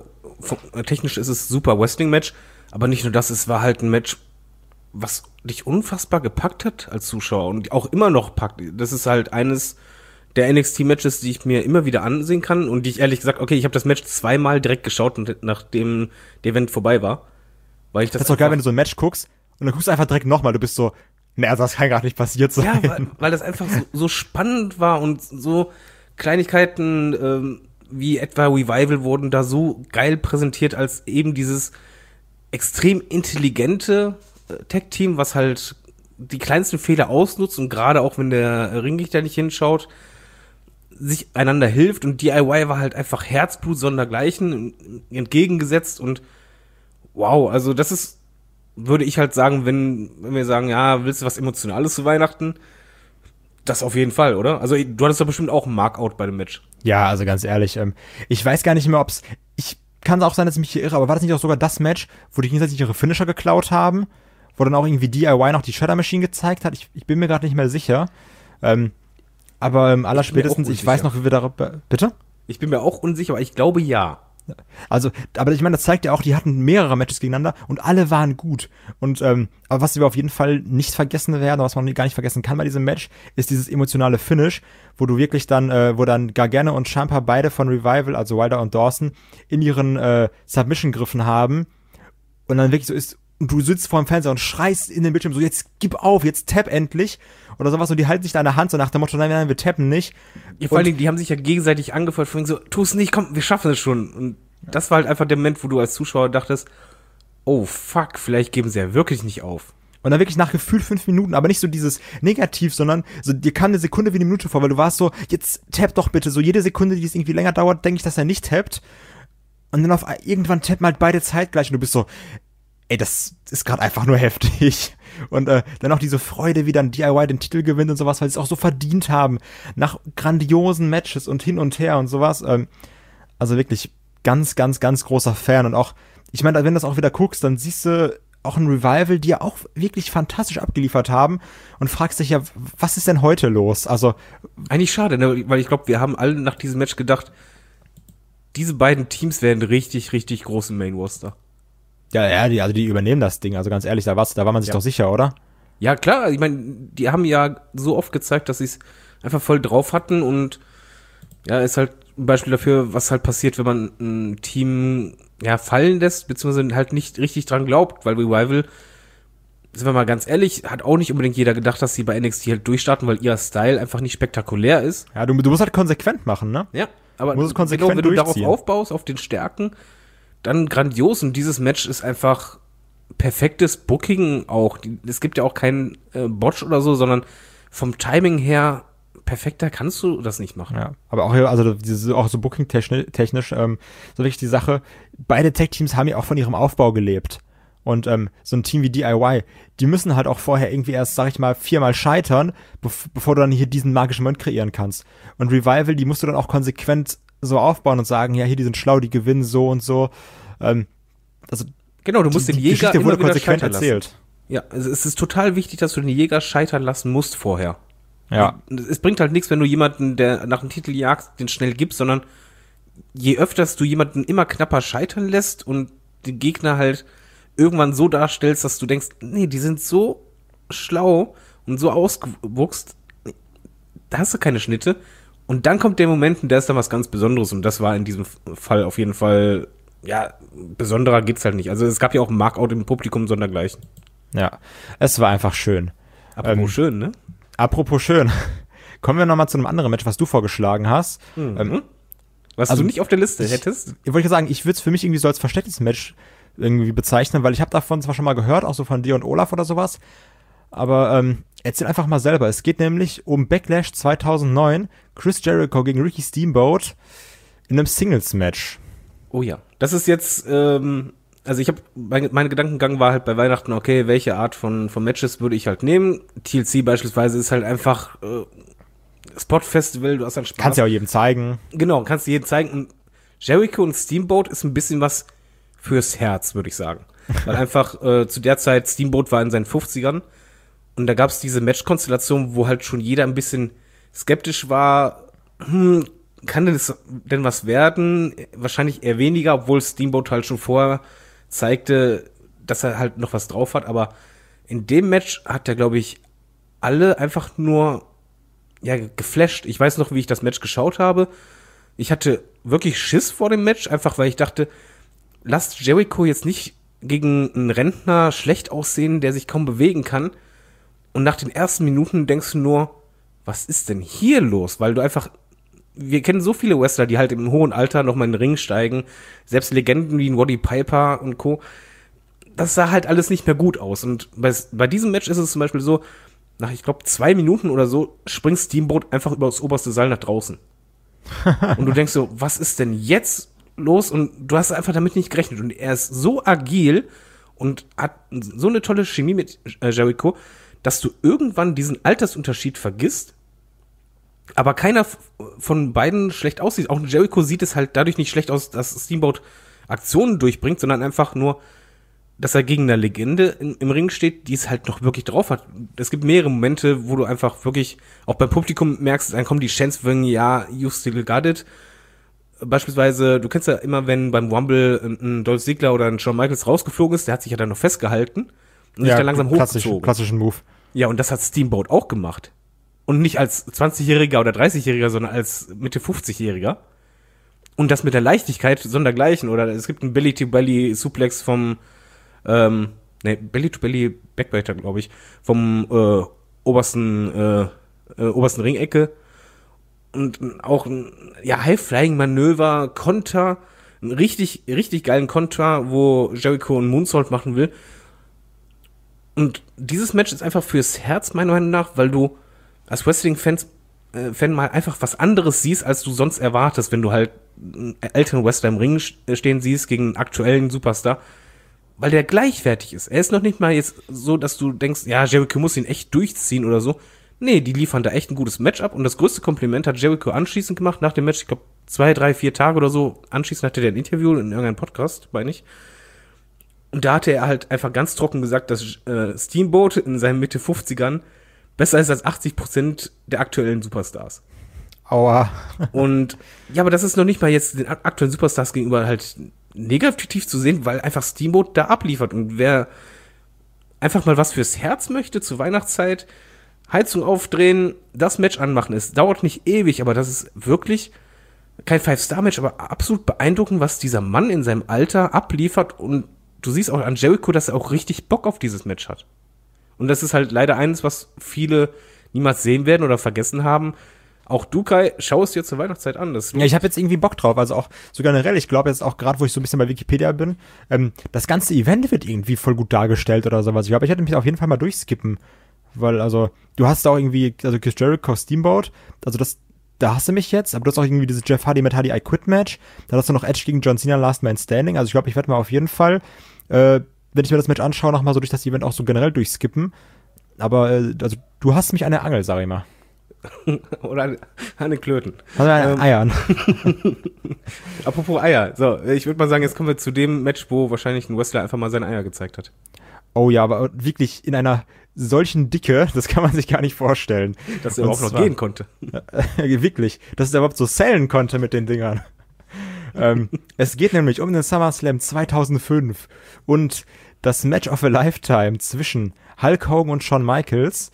ist es super Wrestling-Match, aber nicht nur das, es war halt ein Match, was dich unfassbar gepackt hat als Zuschauer und auch immer noch packt. Das ist halt eines der NXT-Matches, die ich mir immer wieder ansehen kann und die ich ehrlich gesagt, okay, ich habe das Match zweimal direkt geschaut, nachdem der Event vorbei war. Weil ich das ist doch geil, wenn du so ein Match guckst und dann guckst du einfach direkt nochmal, du bist so, ne, also das kann gar nicht passiert sein. Ja, weil das einfach so spannend war und so Kleinigkeiten wie etwa Revival wurden da so geil präsentiert als eben dieses extrem intelligente Tag-Team, was halt die kleinsten Fehler ausnutzt und gerade auch, wenn der Ringrichter nicht hinschaut, sich einander hilft und DIY war halt einfach Herzblut sondergleichen entgegengesetzt und wow, also das ist, würde ich halt sagen, wenn wir sagen, ja, willst du was Emotionales zu Weihnachten? Das auf jeden Fall, oder? Also du hattest doch bestimmt auch einen Markout bei dem Match. Ja, also ganz ehrlich, ich weiß gar nicht mehr, kann auch sein, dass ich mich hier irre, aber war das nicht auch sogar das Match, wo die gegenseitig ihre Finisher geklaut haben? Wo dann auch irgendwie DIY noch die Shredder Machine gezeigt hat? Ich bin mir gerade nicht mehr sicher. Aber allerspätestens, ich weiß noch, wie wir darüber, bitte? Ich bin mir auch unsicher, aber ich glaube ja. Also, aber ich meine, das zeigt ja auch, die hatten mehrere Matches gegeneinander und alle waren gut. Und aber was wir auf jeden Fall nicht vergessen werden, was man gar nicht vergessen kann bei diesem Match, ist dieses emotionale Finish, wo du wirklich dann, wo dann Gargano und Ciampa beide von Revival, also Wilder und Dawson, in ihren Submission griffen haben und dann wirklich so ist, und du sitzt vor dem Fernseher und schreist in den Bildschirm so, jetzt gib auf, jetzt tap endlich oder sowas und die halten sich da an der Hand so nach dem Motto, nein, wir tappen nicht. Ja, vor allen Dingen, die haben sich ja gegenseitig angefeuert, von so, tu es nicht, komm, wir schaffen es schon. Und das war halt einfach der Moment, wo du als Zuschauer dachtest, oh fuck, vielleicht geben sie ja wirklich nicht auf. Und dann wirklich nach gefühlt 5 Minuten, aber nicht so dieses Negativ, sondern so, dir kam eine Sekunde wie eine Minute vor, weil du warst so, jetzt tapp doch bitte, so jede Sekunde, die es irgendwie länger dauert, denke ich, dass er nicht tappt. Und dann irgendwann tappen halt beide zeitgleich und du bist so, ey, das ist gerade einfach nur heftig. Und dann auch diese Freude, wie dann DIY den Titel gewinnt und sowas, weil sie es auch so verdient haben. Nach grandiosen Matches und hin und her und sowas. Also wirklich ganz, ganz, ganz großer Fan. Und auch, ich meine, wenn du das auch wieder guckst, dann siehst du auch ein Revival, die ja auch wirklich fantastisch abgeliefert haben und fragst dich ja, was ist denn heute los? Also eigentlich schade, ne? Weil ich glaube, wir haben alle nach diesem Match gedacht, diese beiden Teams werden richtig, richtig groß im Main Roster. Ja, die übernehmen das Ding, also ganz ehrlich, da war man sich doch sicher, oder? Ja, klar, ich meine, die haben ja so oft gezeigt, dass sie es einfach voll drauf hatten und ja, ist halt ein Beispiel dafür, was halt passiert, wenn man ein Team ja fallen lässt, beziehungsweise halt nicht richtig dran glaubt, weil Revival, sind wir mal ganz ehrlich, hat auch nicht unbedingt jeder gedacht, dass sie bei NXT halt durchstarten, weil ihr Style einfach nicht spektakulär ist. Ja, du musst halt konsequent machen, ne? Ja, aber musst es konsequent wenn du darauf durchziehen. aufbaust, auf den Stärken, dann grandios und dieses Match ist einfach perfektes Booking auch. Es gibt ja auch keinen Botch oder so, sondern vom Timing her perfekter kannst du das nicht machen. Ja, aber auch hier, also auch so Booking-technisch, so wirklich die Sache, beide Tech-Teams haben ja auch von ihrem Aufbau gelebt. Und so ein Team wie DIY, die müssen halt auch vorher irgendwie erst, sag ich mal, 4-mal scheitern, bevor du dann hier diesen magischen Moment kreieren kannst. Und Revival, die musst du dann auch konsequent so aufbauen und sagen, ja, hier, die sind schlau, die gewinnen so und so. Also genau, du musst den Jäger Geschichte immer wurde wieder konsequent scheitern erzählt. lassen. Ja, also es ist total wichtig, dass du den Jäger scheitern lassen musst vorher. Ja. Es bringt halt nichts, wenn du jemanden, der nach dem Titel jagst, den schnell gibst, sondern je öfters du jemanden immer knapper scheitern lässt und den Gegner halt irgendwann so darstellst, dass du denkst, nee, die sind so schlau und so ausgewuchst, da hast du keine Schnitte. Und dann kommt der Moment, und der ist dann was ganz Besonderes. Und das war in diesem Fall auf jeden Fall, ja, besonderer geht's halt nicht. Also es gab ja auch ein Markout im Publikum sondergleichen. Ja, es war einfach schön. Apropos schön, ne? Apropos schön. Kommen wir nochmal zu einem anderen Match, was du vorgeschlagen hast. Was also du nicht auf der Liste hättest? Ich wollte sagen, ich würde es für mich irgendwie so als verstecktes Match irgendwie bezeichnen, weil ich habe davon zwar schon mal gehört, auch so von dir und Olaf oder sowas, aber erzähl einfach mal selber. Es geht nämlich um Backlash 2009, Chris Jericho gegen Ricky Steamboat in einem Singles-Match. Oh ja, das ist jetzt, also ich habe, mein Gedankengang war halt bei Weihnachten, okay, welche Art von Matches würde ich halt nehmen? TLC beispielsweise ist halt einfach Spot-Festival, du hast halt Spaß. Kannst ja auch jedem zeigen. Genau, kannst du jedem zeigen. Und Jericho und Steamboat ist ein bisschen was fürs Herz, würde ich sagen. Weil einfach zu der Zeit, Steamboat war in seinen 50ern und da gab es diese Match-Konstellation, wo halt schon jeder ein bisschen skeptisch war, kann das denn was werden? Wahrscheinlich eher weniger, obwohl Steamboat halt schon vorher zeigte, dass er halt noch was drauf hat, aber in dem Match hat er, glaube ich, alle einfach nur geflasht. Ich weiß noch, wie ich das Match geschaut habe. Ich hatte wirklich Schiss vor dem Match, einfach weil ich dachte, lasst Jericho jetzt nicht gegen einen Rentner schlecht aussehen, der sich kaum bewegen kann. Und nach den ersten Minuten denkst du nur, was ist denn hier los? Weil du einfach, wir kennen so viele Wrestler, die halt im hohen Alter nochmal in den Ring steigen. Selbst Legenden wie ein Roddy Piper und Co. Das sah halt alles nicht mehr gut aus. Und bei diesem Match ist es zum Beispiel so, nach, ich glaube, 2 Minuten oder so, springt Steamboat einfach über das oberste Seil nach draußen. Und du denkst so, was ist denn jetzt los? Und du hast einfach damit nicht gerechnet. Und er ist so agil und hat so eine tolle Chemie mit Jericho, dass du irgendwann diesen Altersunterschied vergisst, aber keiner von beiden schlecht aussieht. Auch Jericho sieht es halt dadurch nicht schlecht aus, dass Steamboat Aktionen durchbringt, sondern einfach nur, dass er gegen eine Legende im Ring steht, die es halt noch wirklich drauf hat. Es gibt mehrere Momente, wo du einfach wirklich auch beim Publikum merkst, dann kommen die Chants wegen, ja, you still got it. Beispielsweise, du kennst ja immer, wenn beim Rumble ein Dolph Ziggler oder ein Shawn Michaels rausgeflogen ist, der hat sich ja dann noch festgehalten und sich dann langsam hochgezogen. Klassischen Move. Ja, und das hat Steamboat auch gemacht. Und nicht als 20-Jähriger oder 30-Jähriger, sondern als Mitte 50-Jähriger. Und das mit der Leichtigkeit sondergleichen. Oder es gibt einen Belly-to-Belly-Suplex vom Belly-to-Belly Backbiter, glaube ich, vom obersten Ringecke. Und auch ein High-Flying-Manöver, Konter, einen richtig, richtig geilen Konter, wo Jericho einen Moonsault machen will. Und dieses Match ist einfach fürs Herz, meiner Meinung nach, weil du als Wrestling-Fan mal einfach was anderes siehst, als du sonst erwartest, wenn du halt einen älteren Wrestler im Ring stehen siehst gegen einen aktuellen Superstar, weil der gleichwertig ist. Er ist noch nicht mal jetzt so, dass du denkst, ja, Jericho muss ihn echt durchziehen oder so. Nee, die liefern da echt ein gutes Match ab und das größte Kompliment hat Jericho anschließend gemacht, nach dem Match, ich glaube 2, 3, 4 Tage oder so, anschließend hatte der ein Interview in irgendeinem Podcast, meine ich. Und da hatte er halt einfach ganz trocken gesagt, dass Steamboat in seinen Mitte 50ern besser ist als 80% der aktuellen Superstars. Aua. Und ja, aber das ist noch nicht mal jetzt den aktuellen Superstars gegenüber halt negativ zu sehen, weil einfach Steamboat da abliefert. Und wer einfach mal was fürs Herz möchte zur Weihnachtszeit, Heizung aufdrehen, das Match anmachen. Es dauert nicht ewig, aber das ist wirklich kein 5-Star-Match, aber absolut beeindruckend, was dieser Mann in seinem Alter abliefert. Und du siehst auch an Jericho, dass er auch richtig Bock auf dieses Match hat. Und das ist halt leider eines, was viele niemals sehen werden oder vergessen haben. Auch du, Kai, schau es dir zur Weihnachtszeit an. Das Ja, ich habe jetzt irgendwie Bock drauf, also auch so generell, ich glaube jetzt auch gerade, wo ich so ein bisschen bei Wikipedia bin, das ganze Event wird irgendwie voll gut dargestellt oder sowas. Ich glaube, ich hätte mich auf jeden Fall mal durchskippen, weil also, du hast da auch irgendwie, also Chris Jericho, Steamboat, also da hast du mich jetzt, aber du hast auch irgendwie dieses Jeff Hardy mit Hardy I Quit Match, dann hast du noch Edge gegen John Cena Last Man Standing, also ich glaube, ich werde mal auf jeden Fall, wenn ich mir das Match anschaue, nochmal so durch das Event auch so generell durchskippen, aber also du hast mich an der Angel, sag ich mal. Oder an den Klöten. Also an Eiern. Apropos Eier. So, ich würde mal sagen, jetzt kommen wir zu dem Match, wo wahrscheinlich ein Wrestler einfach mal seine Eier gezeigt hat. Oh ja, aber wirklich in einer solchen Dicke, das kann man sich gar nicht vorstellen. Dass er auch noch gehen konnte. Wirklich, dass er überhaupt so sellen konnte mit den Dingern. Es geht nämlich um den SummerSlam 2005 und das Match of a Lifetime zwischen Hulk Hogan und Shawn Michaels.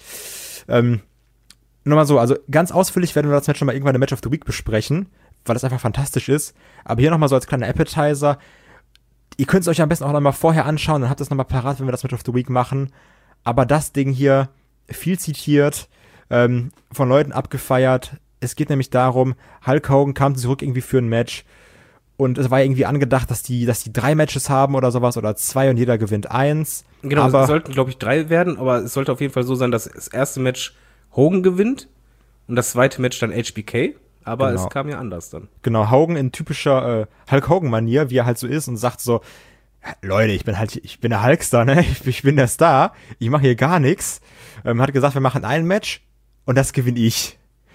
Nur mal so, also ganz ausführlich werden wir das Match schon mal irgendwann im Match of the Week besprechen, weil das einfach fantastisch ist. Aber hier nochmal so als kleiner Appetizer. Ihr könnt es euch am besten auch nochmal vorher anschauen, dann habt ihr es nochmal parat, wenn wir das Match of the Week machen. Aber das Ding hier, viel zitiert, von Leuten abgefeiert. Es geht nämlich darum, Hulk Hogan kam zurück irgendwie für ein Match. Und es war ja irgendwie angedacht, dass die 3 Matches haben oder sowas oder 2 und jeder gewinnt 1. Genau, aber es sollten, glaube ich, 3 werden, aber es sollte auf jeden Fall so sein, dass das erste Match Hogan gewinnt und das zweite Match dann HBK, aber Genau. es kam ja anders dann. Genau, Hogan in typischer Hulk Hogan-Manier, wie er halt so ist und sagt so, Leute, ich bin der Hulkstar, ne? Ich bin der Star, ich mache hier gar nichts. Hat gesagt, wir machen ein Match und das gewinne ich.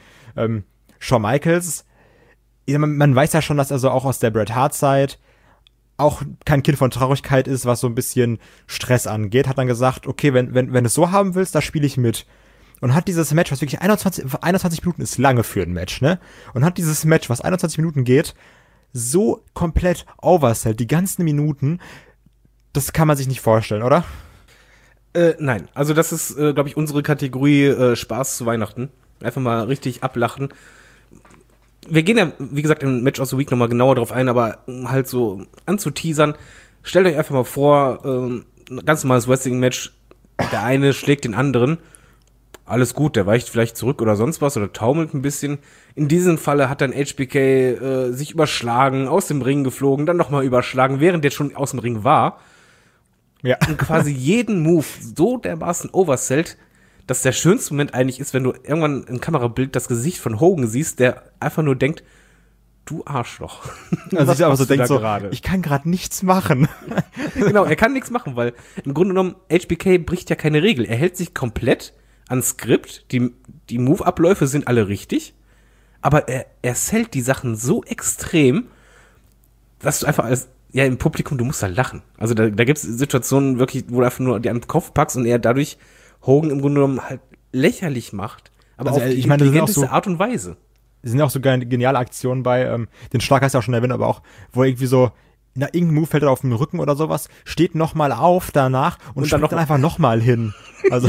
Shawn Michaels, man weiß ja schon, dass er so auch aus der Bret Hart-Zeit auch kein Kind von Traurigkeit ist, was so ein bisschen Stress angeht, hat dann gesagt, okay, wenn du es so haben willst, da spiele ich mit. Und hat dieses Match, was wirklich 21 Minuten ist lange für ein Match, ne? Und hat dieses Match, was 21 Minuten geht, so komplett oversellt, die ganzen Minuten, das kann man sich nicht vorstellen, oder? Nein, also das ist, glaube ich, unsere Kategorie Spaß zu Weihnachten. Einfach mal richtig ablachen. Wir gehen ja, wie gesagt, im Match of the Week nochmal genauer drauf ein, aber um halt so anzuteasern, stellt euch einfach mal vor, ein ganz normales Wrestling-Match, der eine schlägt den anderen, alles gut, der weicht vielleicht zurück oder sonst was oder taumelt ein bisschen. In diesem Falle hat dann HBK sich überschlagen, aus dem Ring geflogen, dann nochmal überschlagen, während der schon aus dem Ring war. Ja. Und quasi jeden Move so dermaßen oversellt, dass der schönste Moment eigentlich ist, wenn du irgendwann im Kamerabild das Gesicht von Hogan siehst, der einfach nur denkt, du Arschloch. Also ich aber so denkt so, grade? ich kann gerade nichts machen. Genau, er kann nichts machen, weil im Grunde genommen HBK bricht ja keine Regel. Er hält sich komplett ans Skript, die Move-Abläufe sind alle richtig, aber er sellt die Sachen so extrem, dass du einfach im Publikum, du musst halt lachen. Also da gibt es Situationen wirklich, wo du einfach nur die an den Kopf packst und er dadurch Hogan im Grunde genommen halt lächerlich macht, aber Also, auf die ich meine, das sind auch intelligenteste so- Art und Weise. Es sind ja auch so geniale Aktionen bei, den Schlag hast du ja auch schon erwähnt, aber auch, wo irgendwie so, irgendein Move fällt er auf den Rücken oder sowas, steht nochmal auf danach und dann springt dann einfach nochmal hin. Also,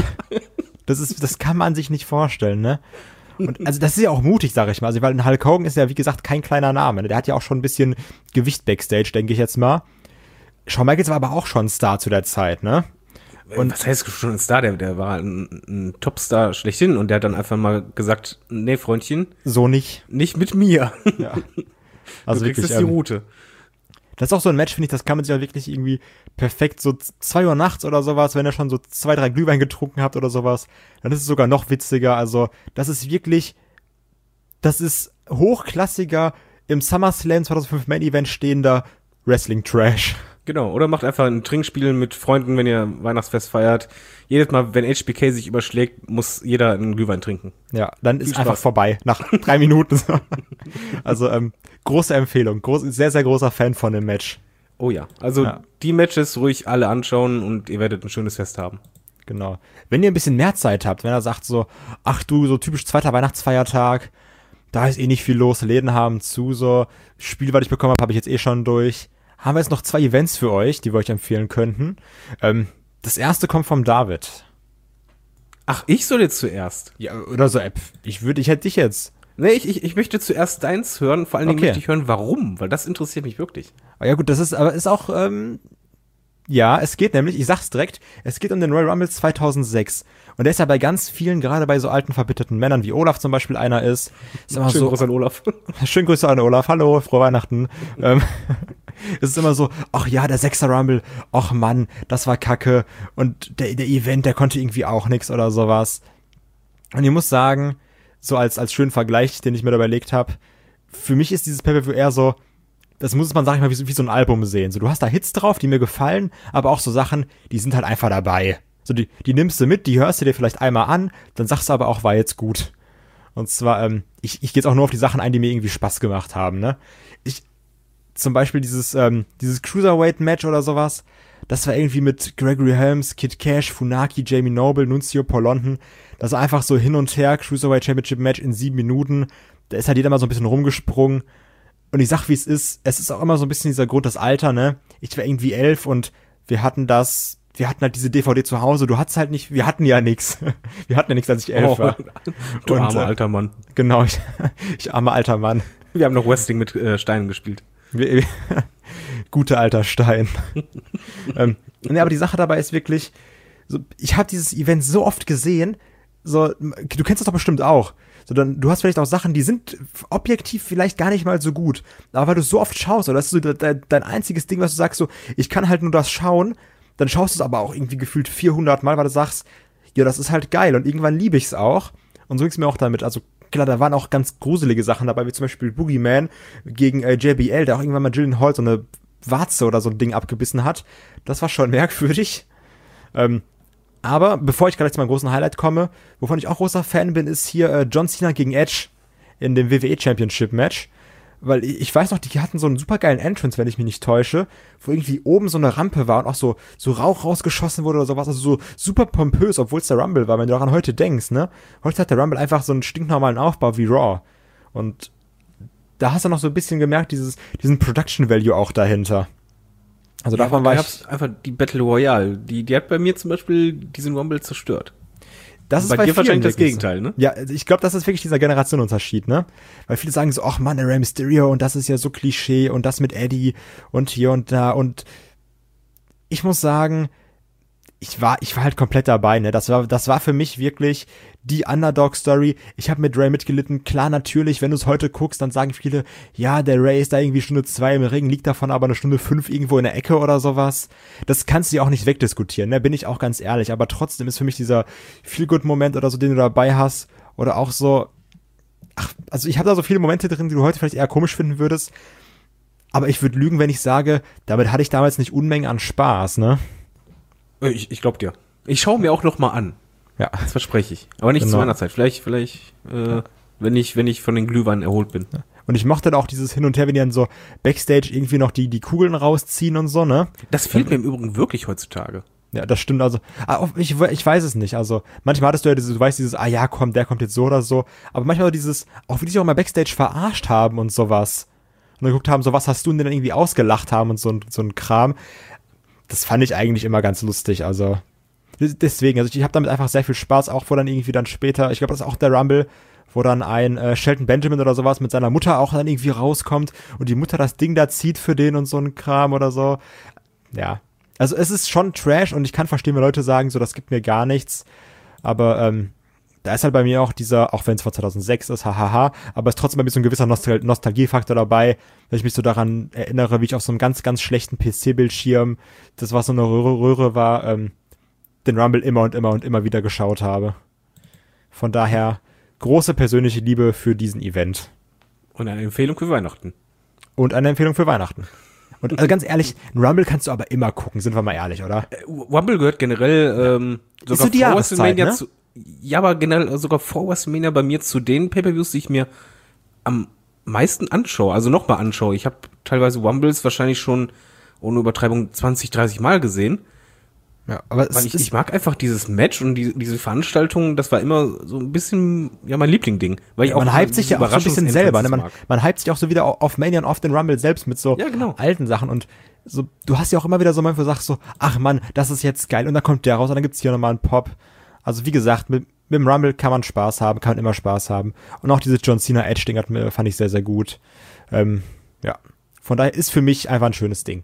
das kann man sich nicht vorstellen, ne? Und also das ist ja auch mutig, sag ich mal. Also, weil ein Hulk Hogan ist ja, wie gesagt, kein kleiner Name. Ne? Der hat ja auch schon ein bisschen Gewicht Backstage, denke ich jetzt mal. Shawn Michaels war aber auch schon ein Star zu der Zeit, ne? Und was heißt schon ein Star? Der war ein Topstar schlechthin und der hat dann einfach mal gesagt, nee, Freundchen, So nicht. nicht mit mir. Ja. Also du kriegst wirklich, jetzt die Route. das ist auch so ein Match, finde ich, das kann man sich ja wirklich irgendwie perfekt so 2 Uhr nachts oder sowas, wenn ihr schon so 2, 3 Glühwein getrunken habt oder sowas, dann ist es sogar noch witziger. Also, das ist hochklassiger im SummerSlam 2005 Main Event stehender Wrestling Trash. Genau, oder macht einfach ein Trinkspiel mit Freunden, wenn ihr Weihnachtsfest feiert. Jedes Mal, wenn HBK sich überschlägt, muss jeder einen Glühwein trinken. Ja, dann ist Viel einfach Spaß. vorbei, nach 3 Minuten. Also, große Empfehlung, sehr, sehr großer Fan von dem Match. Oh ja, also Ja. die Matches ruhig alle anschauen und ihr werdet ein schönes Fest haben. Genau. Wenn ihr ein bisschen mehr Zeit habt, wenn er sagt so, ach du, so typisch zweiter Weihnachtsfeiertag, da ist eh nicht viel los, Läden haben zu, so, Spiel, was ich bekommen habe ich jetzt eh schon durch. Haben wir jetzt noch 2 Events für euch, die wir euch empfehlen könnten. Das erste kommt vom David. Ach, ich soll jetzt zuerst. Ja, oder so, ich hätte dich jetzt. Nee, ich möchte zuerst deins hören, vor allen Dingen Okay. möchte ich hören, warum, weil das interessiert mich wirklich. Aber ja gut, das ist auch, Ja, es geht nämlich, ich sag's direkt, es geht um den Royal Rumble 2006. Und der ist ja bei ganz vielen, gerade bei so alten, verbitterten Männern, wie Olaf zum Beispiel einer ist. Immer Schönen so, Gruß an Olaf. Schönen Grüße an Olaf, hallo, frohe Weihnachten. Es ist immer so, ach ja, der 6er Rumble, ach Mann, das war kacke. Und der Event, der konnte irgendwie auch nix oder sowas. Und ich muss sagen, so als schönen Vergleich, den ich mir da überlegt habe, für mich ist dieses Pay-Per-View eher so, das muss man, sag ich mal, wie so ein Album sehen. So, du hast da Hits drauf, die mir gefallen, aber auch so Sachen, die sind halt einfach dabei. So, die nimmst du mit, die hörst du dir vielleicht einmal an, dann sagst du aber auch, war jetzt gut. Und zwar, ich gehe jetzt auch nur auf die Sachen ein, die mir irgendwie Spaß gemacht haben, ne? Zum Beispiel dieses Cruiserweight-Match oder sowas, das war irgendwie mit Gregory Helms, Kid Cash, Funaki, Jamie Noble, Nunzio, Paul London. Das war einfach so hin und her, Cruiserweight Championship Match in 7 Minuten. Da ist halt jeder mal so ein bisschen rumgesprungen. Und ich sag, wie es ist auch immer so ein bisschen dieser Grund, das Alter, ne? Ich war irgendwie 11 und wir hatten halt diese DVD zu Hause, du hattest halt nicht, wir hatten ja nichts. Wir hatten ja nichts, als ich 11 war. Du armer alter Mann. Genau, ich armer alter Mann. Wir haben noch Wrestling mit Steinen gespielt. Guter alter Stein. Ne, aber die Sache dabei ist wirklich, so, ich habe dieses Event so oft gesehen, so, du kennst das doch bestimmt auch. So, du hast vielleicht auch Sachen, die sind objektiv vielleicht gar nicht mal so gut. Aber weil du so oft schaust, oder das ist so dein einziges Ding, was du sagst, so, ich kann halt nur das schauen, dann schaust du es aber auch irgendwie gefühlt 400 Mal, weil du sagst, ja, das ist halt geil und irgendwann liebe ich es auch. Und so ging es mir auch damit. Also klar, da waren auch ganz gruselige Sachen dabei, wie zum Beispiel Boogeyman gegen JBL, der auch irgendwann mal Jillian Hall so eine Warze oder so ein Ding abgebissen hat. Das war schon merkwürdig. Aber bevor ich gerade zu meinem großen Highlight komme, wovon ich auch großer Fan bin, ist hier John Cena gegen Edge in dem WWE Championship Match. Weil ich weiß noch, die hatten so einen super geilen Entrance, wenn ich mich nicht täusche, wo irgendwie oben so eine Rampe war und auch so Rauch rausgeschossen wurde oder sowas. Also so super pompös, obwohl es der Rumble war, wenn du daran heute denkst, ne? Heute hat der Rumble einfach so einen stinknormalen Aufbau wie Raw. Und da hast du noch so ein bisschen gemerkt, diesen Production Value auch dahinter. Also ja, davon war ich... einfach die Battle Royale, die hat bei mir zum Beispiel diesen Rumble zerstört. Das ist bei dir wahrscheinlich das Gegenteil, ne? Ja, ich glaube, das ist wirklich dieser Generationenunterschied, ne? Weil viele sagen so, ach Mann, der Rey Mysterio und das ist ja so Klischee und das mit Eddie und hier und da und ich muss sagen, ich war halt komplett dabei, ne? Das war für mich wirklich die Underdog-Story. Ich habe mit Rey mitgelitten. Klar, natürlich, wenn du es heute guckst, dann sagen viele, ja, der Rey ist da irgendwie Stunde 2 im Ring, liegt davon aber eine Stunde 5 irgendwo in der Ecke oder sowas. Das kannst du ja auch nicht wegdiskutieren, ne? Bin ich auch ganz ehrlich. Aber trotzdem ist für mich dieser Feel-Good-Moment oder so, den du dabei hast, oder auch so, also ich habe da so viele Momente drin, die du heute vielleicht eher komisch finden würdest. Aber ich würde lügen, wenn ich sage, damit hatte ich damals nicht Unmengen an Spaß, ne? Ich glaub dir. Ich schaue mir auch noch mal an. Ja. Das verspreche ich. Aber nicht zu meiner Zeit. Vielleicht, wenn ich von den Glühweinen erholt bin. Und ich mochte dann auch dieses Hin und Her, wenn die dann so Backstage irgendwie noch die Kugeln rausziehen und so, ne? Das fehlt mir im Übrigen wirklich heutzutage. Ja, das stimmt, also, ich weiß es nicht, also, manchmal hattest du ja du weißt dieses, ja, komm, der kommt jetzt so oder so, aber manchmal dieses, auch wie die sich auch mal Backstage verarscht haben und sowas. Und dann geguckt haben, so, was hast du denn dann irgendwie ausgelacht haben und so ein Kram. Das fand ich eigentlich immer ganz lustig, also. Deswegen, also ich habe damit einfach sehr viel Spaß, auch wo dann irgendwie dann später, ich glaube, das ist auch der Rumble, wo dann ein Shelton Benjamin oder sowas mit seiner Mutter auch dann irgendwie rauskommt und die Mutter das Ding da zieht für den und so ein Kram oder so. Ja, also es ist schon Trash und ich kann verstehen, wenn Leute sagen, so, das gibt mir gar nichts, aber da ist halt bei mir auch dieser, auch wenn es von 2006 ist, hahaha, aber es ist trotzdem bei mir so ein gewisser Nostalgiefaktor dabei, dass ich mich so daran erinnere, wie ich auf so einem ganz, ganz schlechten PC-Bildschirm, das was so eine Röhre war, den Rumble immer und immer und immer wieder geschaut habe. Von daher große persönliche Liebe für diesen Event. Und eine Empfehlung für Weihnachten. Und eine Empfehlung für Weihnachten. Und also ganz ehrlich, einen Rumble kannst du aber immer gucken, sind wir mal ehrlich, oder? Rumble gehört generell sogar so die vor Jahreszeit, WrestleMania ne? Ja, aber generell sogar vor WrestleMania bei mir zu den Pay-Per-Views, die ich mir am meisten anschaue, also nochmal anschaue. Ich habe teilweise Rumbles wahrscheinlich schon ohne Übertreibung 20, 30 Mal gesehen. Ja, aber Weil ich mag einfach dieses Match und diese Veranstaltung, das war immer so ein bisschen, ja, mein Lieblingding. Weil ich auch man hypt sich ja auch so ein bisschen selber, ne? mag. Man hypt sich auch so wieder auf Mania und auf den Rumble selbst mit so alten Sachen und so, du hast ja auch immer wieder so Momente, wo du sagst so, ach Mann, das ist jetzt geil und dann kommt der raus und dann gibt's hier nochmal einen Pop. Also wie gesagt, mit dem Rumble kann man Spaß haben, kann man immer Spaß haben. Und auch dieses John Cena Edge-Ding fand ich sehr, sehr gut. Ja, von daher ist für mich einfach ein schönes Ding.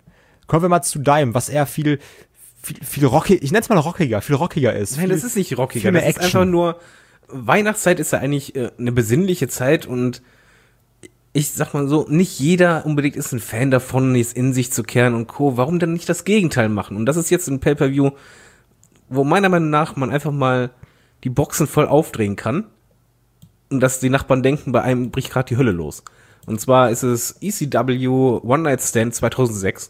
Kommen wir mal zu Dime, was eher viel rockig, ich nenne es mal rockiger, viel rockiger ist. Nein, viel, das ist nicht rockiger, viel mehr das ist Action. einfach nur, Weihnachtszeit ist ja eigentlich eine besinnliche Zeit und ich sag mal so, nicht jeder unbedingt ist ein Fan davon, es in sich zu kehren und Co. Warum denn nicht das Gegenteil machen? Und das ist jetzt ein Pay-Per-View, wo meiner Meinung nach man einfach mal die Boxen voll aufdrehen kann und dass die Nachbarn denken, bei einem bricht gerade die Hölle los. Und zwar ist es ECW One Night Stand 2006.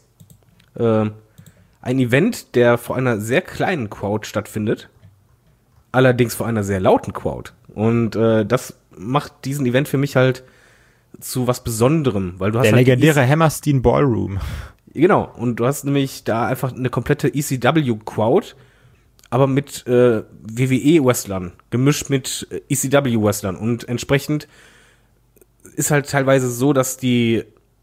Ein Event, der vor einer sehr kleinen Crowd stattfindet, allerdings vor einer sehr lauten Crowd. Und das macht diesen Event für mich halt zu was Besonderem, weil du hast der halt legendäre Hammerstein Ballroom. Genau, und du hast nämlich da einfach eine komplette ECW-Crowd, aber mit WWE-Wrestlern, gemischt mit ECW-Wrestlern. Und entsprechend ist halt teilweise so, dass die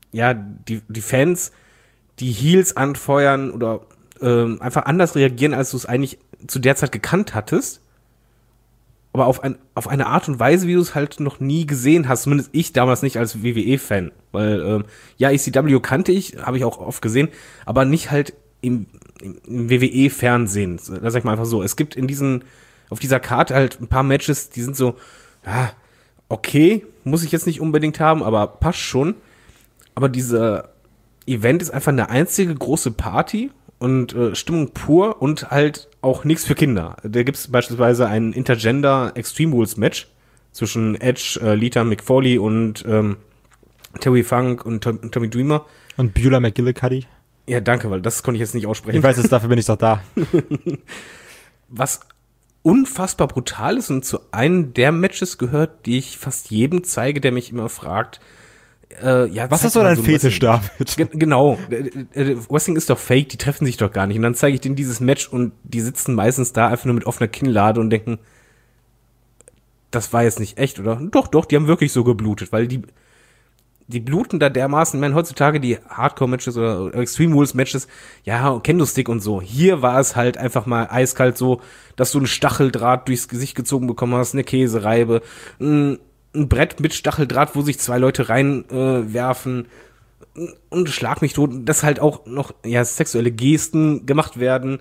Fans die Heels anfeuern oder einfach anders reagieren, als du es eigentlich zu der Zeit gekannt hattest. Aber auf eine Art und Weise, wie du es halt noch nie gesehen hast, zumindest ich damals nicht als WWE-Fan. Weil, ECW kannte ich, habe ich auch oft gesehen, aber nicht halt im WWE-Fernsehen. Da sag ich mal einfach so. Es gibt auf dieser Karte halt ein paar Matches, die sind so, ja, okay, muss ich jetzt nicht unbedingt haben, aber passt schon. Aber dieser Event ist einfach eine einzige große Party und Stimmung pur und halt auch nichts für Kinder. Da gibt es beispielsweise ein Intergender Extreme Rules Match zwischen Edge, Lita McFoley und Terry Funk und Tommy Dreamer. Und Beulah McGillicuddy. Ja, danke, weil das konnte ich jetzt nicht aussprechen. Ich weiß es, dafür bin ich doch da. Was unfassbar brutal ist und zu einem der Matches gehört, die ich fast jedem zeige, der mich immer fragt, was ist so dein Fetisch, David? Genau. Wrestling ist doch fake, die treffen sich doch gar nicht. Und dann zeige ich denen dieses Match und die sitzen meistens da einfach nur mit offener Kinnlade und denken, das war jetzt nicht echt, oder? Doch, die haben wirklich so geblutet, weil die bluten da dermaßen. Ich meine, heutzutage die Hardcore-Matches oder Extreme Rules-Matches, ja, Kendo-Stick und so. Hier war es halt einfach mal eiskalt so, dass du einen Stacheldraht durchs Gesicht gezogen bekommen hast, eine Käsereibe, ein Brett mit Stacheldraht, wo sich zwei Leute reinwerfen und schlag mich tot. Dass halt auch noch sexuelle Gesten gemacht werden.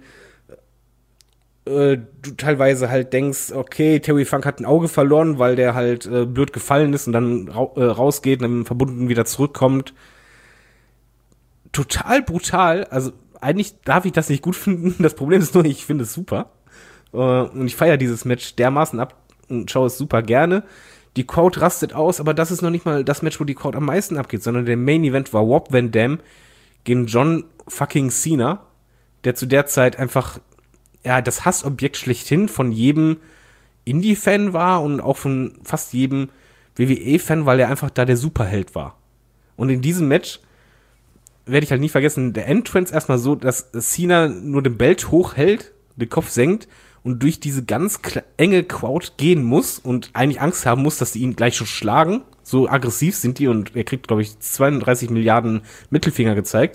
Du teilweise halt denkst, okay, Terry Funk hat ein Auge verloren, weil der halt blöd gefallen ist und dann rausgeht und dann verbunden wieder zurückkommt. Total brutal. Also eigentlich darf ich das nicht gut finden. Das Problem ist nur, ich finde es super. Und ich feiere dieses Match dermaßen ab und schaue es super gerne. Die Crowd rastet aus, aber das ist noch nicht mal das Match, wo die Crowd am meisten abgeht, sondern der Main Event war Rob Van Dam gegen John fucking Cena, der zu der Zeit einfach, das Hassobjekt schlechthin von jedem Indie-Fan war und auch von fast jedem WWE-Fan, weil er einfach da der Superheld war. Und in diesem Match werde ich halt nie vergessen, der Entrance erstmal so, dass Cena nur den Belt hochhält, den Kopf senkt und durch diese ganz enge Crowd gehen muss und eigentlich Angst haben muss, dass die ihn gleich schon schlagen. So aggressiv sind die und er kriegt, glaube ich, 32 Milliarden Mittelfinger gezeigt.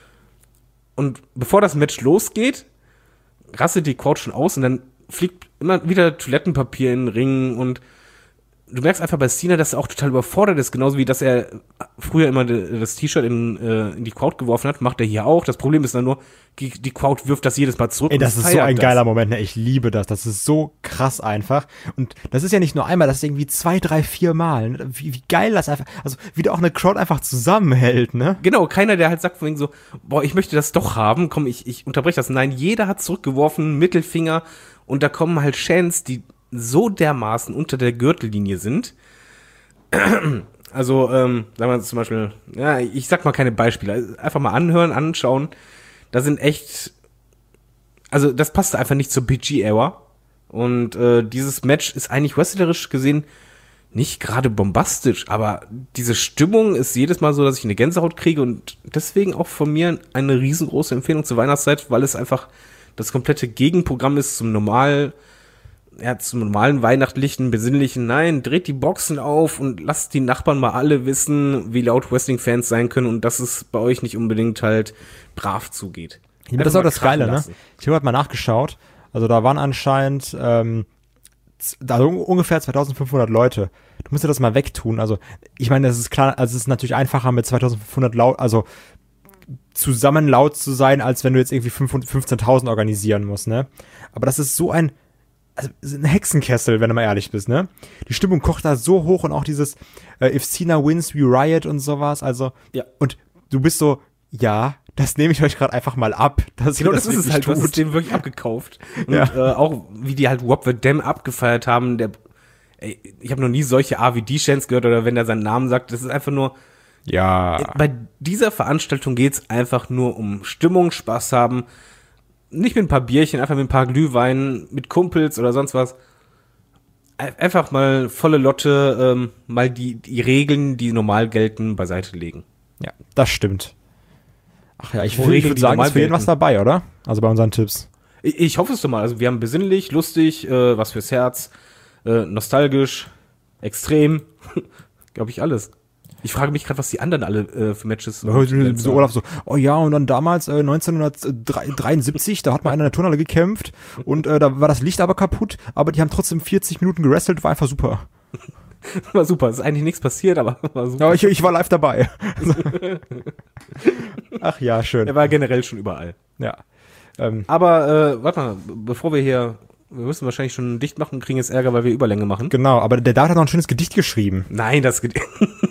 Und bevor das Match losgeht, rastet die Crowd schon aus und dann fliegt immer wieder Toilettenpapier in den Ring und du merkst einfach bei Cena, dass er auch total überfordert ist, genauso wie dass er früher immer das T-Shirt in die Crowd geworfen hat, macht er hier auch. Das Problem ist dann nur, die Crowd wirft das jedes Mal zurück. Ey, das ist so ein geiler Moment, ne? Ich liebe das. Das ist so krass einfach. Und das ist ja nicht nur einmal, das ist irgendwie 2, 3, 4 Mal. Wie geil das einfach, also wie da auch eine Crowd einfach zusammenhält, ne? Genau, keiner, der halt sagt von wegen so, boah, ich möchte das doch haben, komm, ich unterbreche das. Nein, jeder hat zurückgeworfen, Mittelfinger und da kommen halt Chants, die so dermaßen unter der Gürtellinie sind. Also, sagen wir zum Beispiel, ich sag mal keine Beispiele, einfach mal anhören, anschauen. Da sind echt, also das passt einfach nicht zur PG-Era. Und dieses Match ist eigentlich wrestlerisch gesehen nicht gerade bombastisch, aber diese Stimmung ist jedes Mal so, dass ich eine Gänsehaut kriege und deswegen auch von mir eine riesengroße Empfehlung zur Weihnachtszeit, weil es einfach das komplette Gegenprogramm ist zum normalen weihnachtlichen, besinnlichen, nein, dreht die Boxen auf und lasst die Nachbarn mal alle wissen, wie laut Wrestling-Fans sein können und dass es bei euch nicht unbedingt halt brav zugeht. Ja, das ist auch das Geile, ne? Ich habe halt mal nachgeschaut, also da waren anscheinend ungefähr 2500 Leute. Du musst dir das mal wegtun, also ich meine, das ist klar, also es ist natürlich einfacher mit 2500 zusammen laut zu sein, als wenn du jetzt irgendwie 15.000 organisieren musst, ne? Aber das ist so ein Hexenkessel, wenn du mal ehrlich bist, ne? Die Stimmung kocht da so hoch und auch dieses If Cena wins, we riot und sowas, also, ja. Und du bist so, ja, das nehme ich euch gerade einfach mal ab. Das ist es halt, du hast es dem wirklich abgekauft. Und auch, wie die halt Rob the Dam abgefeiert haben, ich habe noch nie solche AVD-Chants gehört, oder wenn er seinen Namen sagt, das ist einfach nur, ja. Bei dieser Veranstaltung geht's einfach nur um Stimmung, Spaß haben, nicht mit ein paar Bierchen, einfach mit ein paar Glühweinen, mit Kumpels oder sonst was. Einfach mal volle Lotte, mal die Regeln, die normal gelten, beiseite legen. Ja, das stimmt. Ach ja, ich Regeln, würde sagen, es ist für jeden was dabei, oder? Also bei unseren Tipps. Ich hoffe es doch mal. Also wir haben besinnlich, lustig, was fürs Herz, nostalgisch, extrem, glaube ich alles. Ich frage mich gerade, was die anderen alle für Matches so Olaf so, oh ja, und dann damals 1973, da hat mal einer in der Turnhalle gekämpft und da war das Licht aber kaputt, aber die haben trotzdem 40 Minuten gewrestelt, war einfach super. War super, ist eigentlich nichts passiert, aber war super. Aber ich war live dabei. Ach ja, schön. Er war generell schon überall. Ja. Aber warte mal, bevor wir müssen wahrscheinlich schon dicht machen, kriegen jetzt Ärger, weil wir Überlänge machen. Genau, aber der David hat noch ein schönes Gedicht geschrieben. Nein, das Gedicht.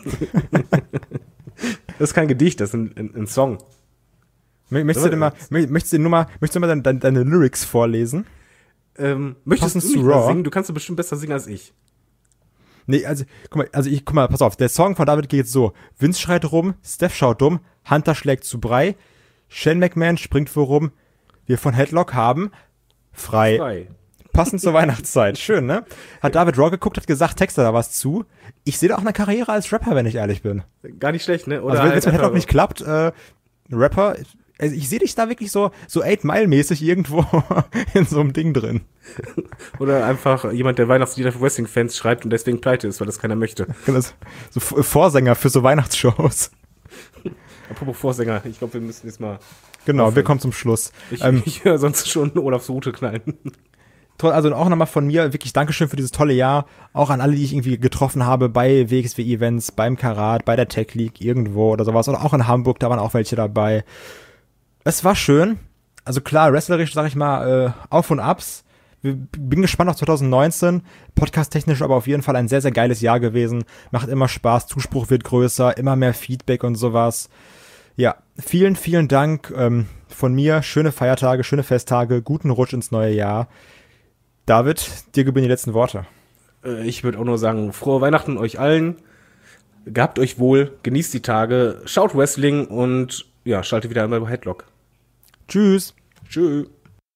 Das ist kein Gedicht, das ist ein Song. Möchtest du mal deine Lyrics vorlesen? Möchtest du nicht mal singen? Du kannst bestimmt besser singen als ich. Nee, guck mal, pass auf, der Song von David geht jetzt so. Vince schreit rum, Steph schaut dumm, Hunter schlägt zu Brei, Shane McMahon springt vorum, wir von Headlock haben frei. Passend zur Weihnachtszeit. Schön, ne? Hat David Raw geguckt, hat gesagt, texte da was zu. Ich sehe da auch eine Karriere als Rapper, wenn ich ehrlich bin. Gar nicht schlecht, ne? Oder also wenn es mit Headlock nicht klappt, Rapper, also ich sehe dich da wirklich so 8-Mile-mäßig irgendwo in so einem Ding drin. Oder einfach jemand, der Weihnachtslieder für Wrestling-Fans schreibt und deswegen pleite ist, weil das keiner möchte. So Vorsänger für so Weihnachtsshows. Apropos Vorsänger, ich glaube, wir müssen jetzt mal genau, aufhören. Wir kommen zum Schluss. Ich höre sonst schon Olafs Rute knallen. Also auch nochmal von mir wirklich Dankeschön für dieses tolle Jahr. Auch an alle, die ich irgendwie getroffen habe bei WXW-Events, beim Karat, bei der Tech League irgendwo oder sowas. Oder auch in Hamburg, da waren auch welche dabei. Es war schön. Also klar, wrestlerisch, sag ich mal, Auf und Abs. Bin gespannt auf 2019. Podcast-technisch aber auf jeden Fall ein sehr, sehr geiles Jahr gewesen. Macht immer Spaß, Zuspruch wird größer, immer mehr Feedback und sowas. Ja, vielen, vielen Dank von mir. Schöne Feiertage, schöne Festtage, guten Rutsch ins neue Jahr. David, dir gebühren die letzten Worte. Ich würde auch nur sagen, frohe Weihnachten euch allen. Gehabt euch wohl, genießt die Tage, schaut Wrestling und ja, schaltet wieder einmal bei Headlock. Tschüss. Tschüss.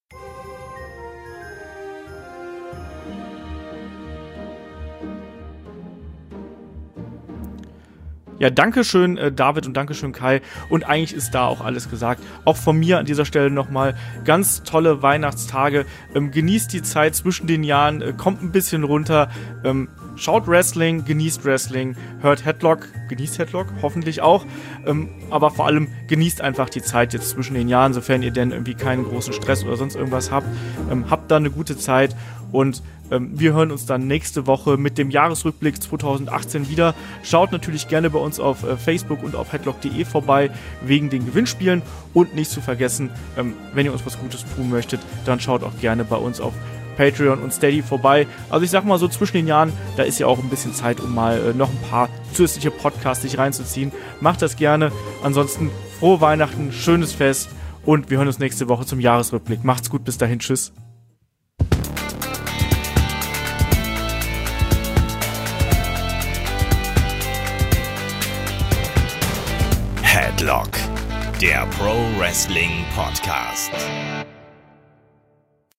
Ja, dankeschön David und dankeschön Kai. Und eigentlich ist da auch alles gesagt. Auch von mir an dieser Stelle nochmal ganz tolle Weihnachtstage. Genießt die Zeit zwischen den Jahren, kommt ein bisschen runter, schaut Wrestling, genießt Wrestling, hört Headlock, genießt Headlock, hoffentlich auch. Aber vor allem genießt einfach die Zeit jetzt zwischen den Jahren, sofern ihr denn irgendwie keinen großen Stress oder sonst irgendwas habt. Habt da eine gute Zeit und wir hören uns dann nächste Woche mit dem Jahresrückblick 2018 wieder. Schaut natürlich gerne bei uns auf Facebook und auf headlock.de vorbei wegen den Gewinnspielen. Und nicht zu vergessen, wenn ihr uns was Gutes tun möchtet, dann schaut auch gerne bei uns auf Patreon und Steady vorbei. Also ich sag mal so, zwischen den Jahren, da ist ja auch ein bisschen Zeit, um mal noch ein paar zusätzliche Podcasts sich reinzuziehen. Macht das gerne. Ansonsten frohe Weihnachten, schönes Fest und wir hören uns nächste Woche zum Jahresrückblick. Macht's gut, bis dahin, tschüss. Headlock, der Pro Wrestling Podcast.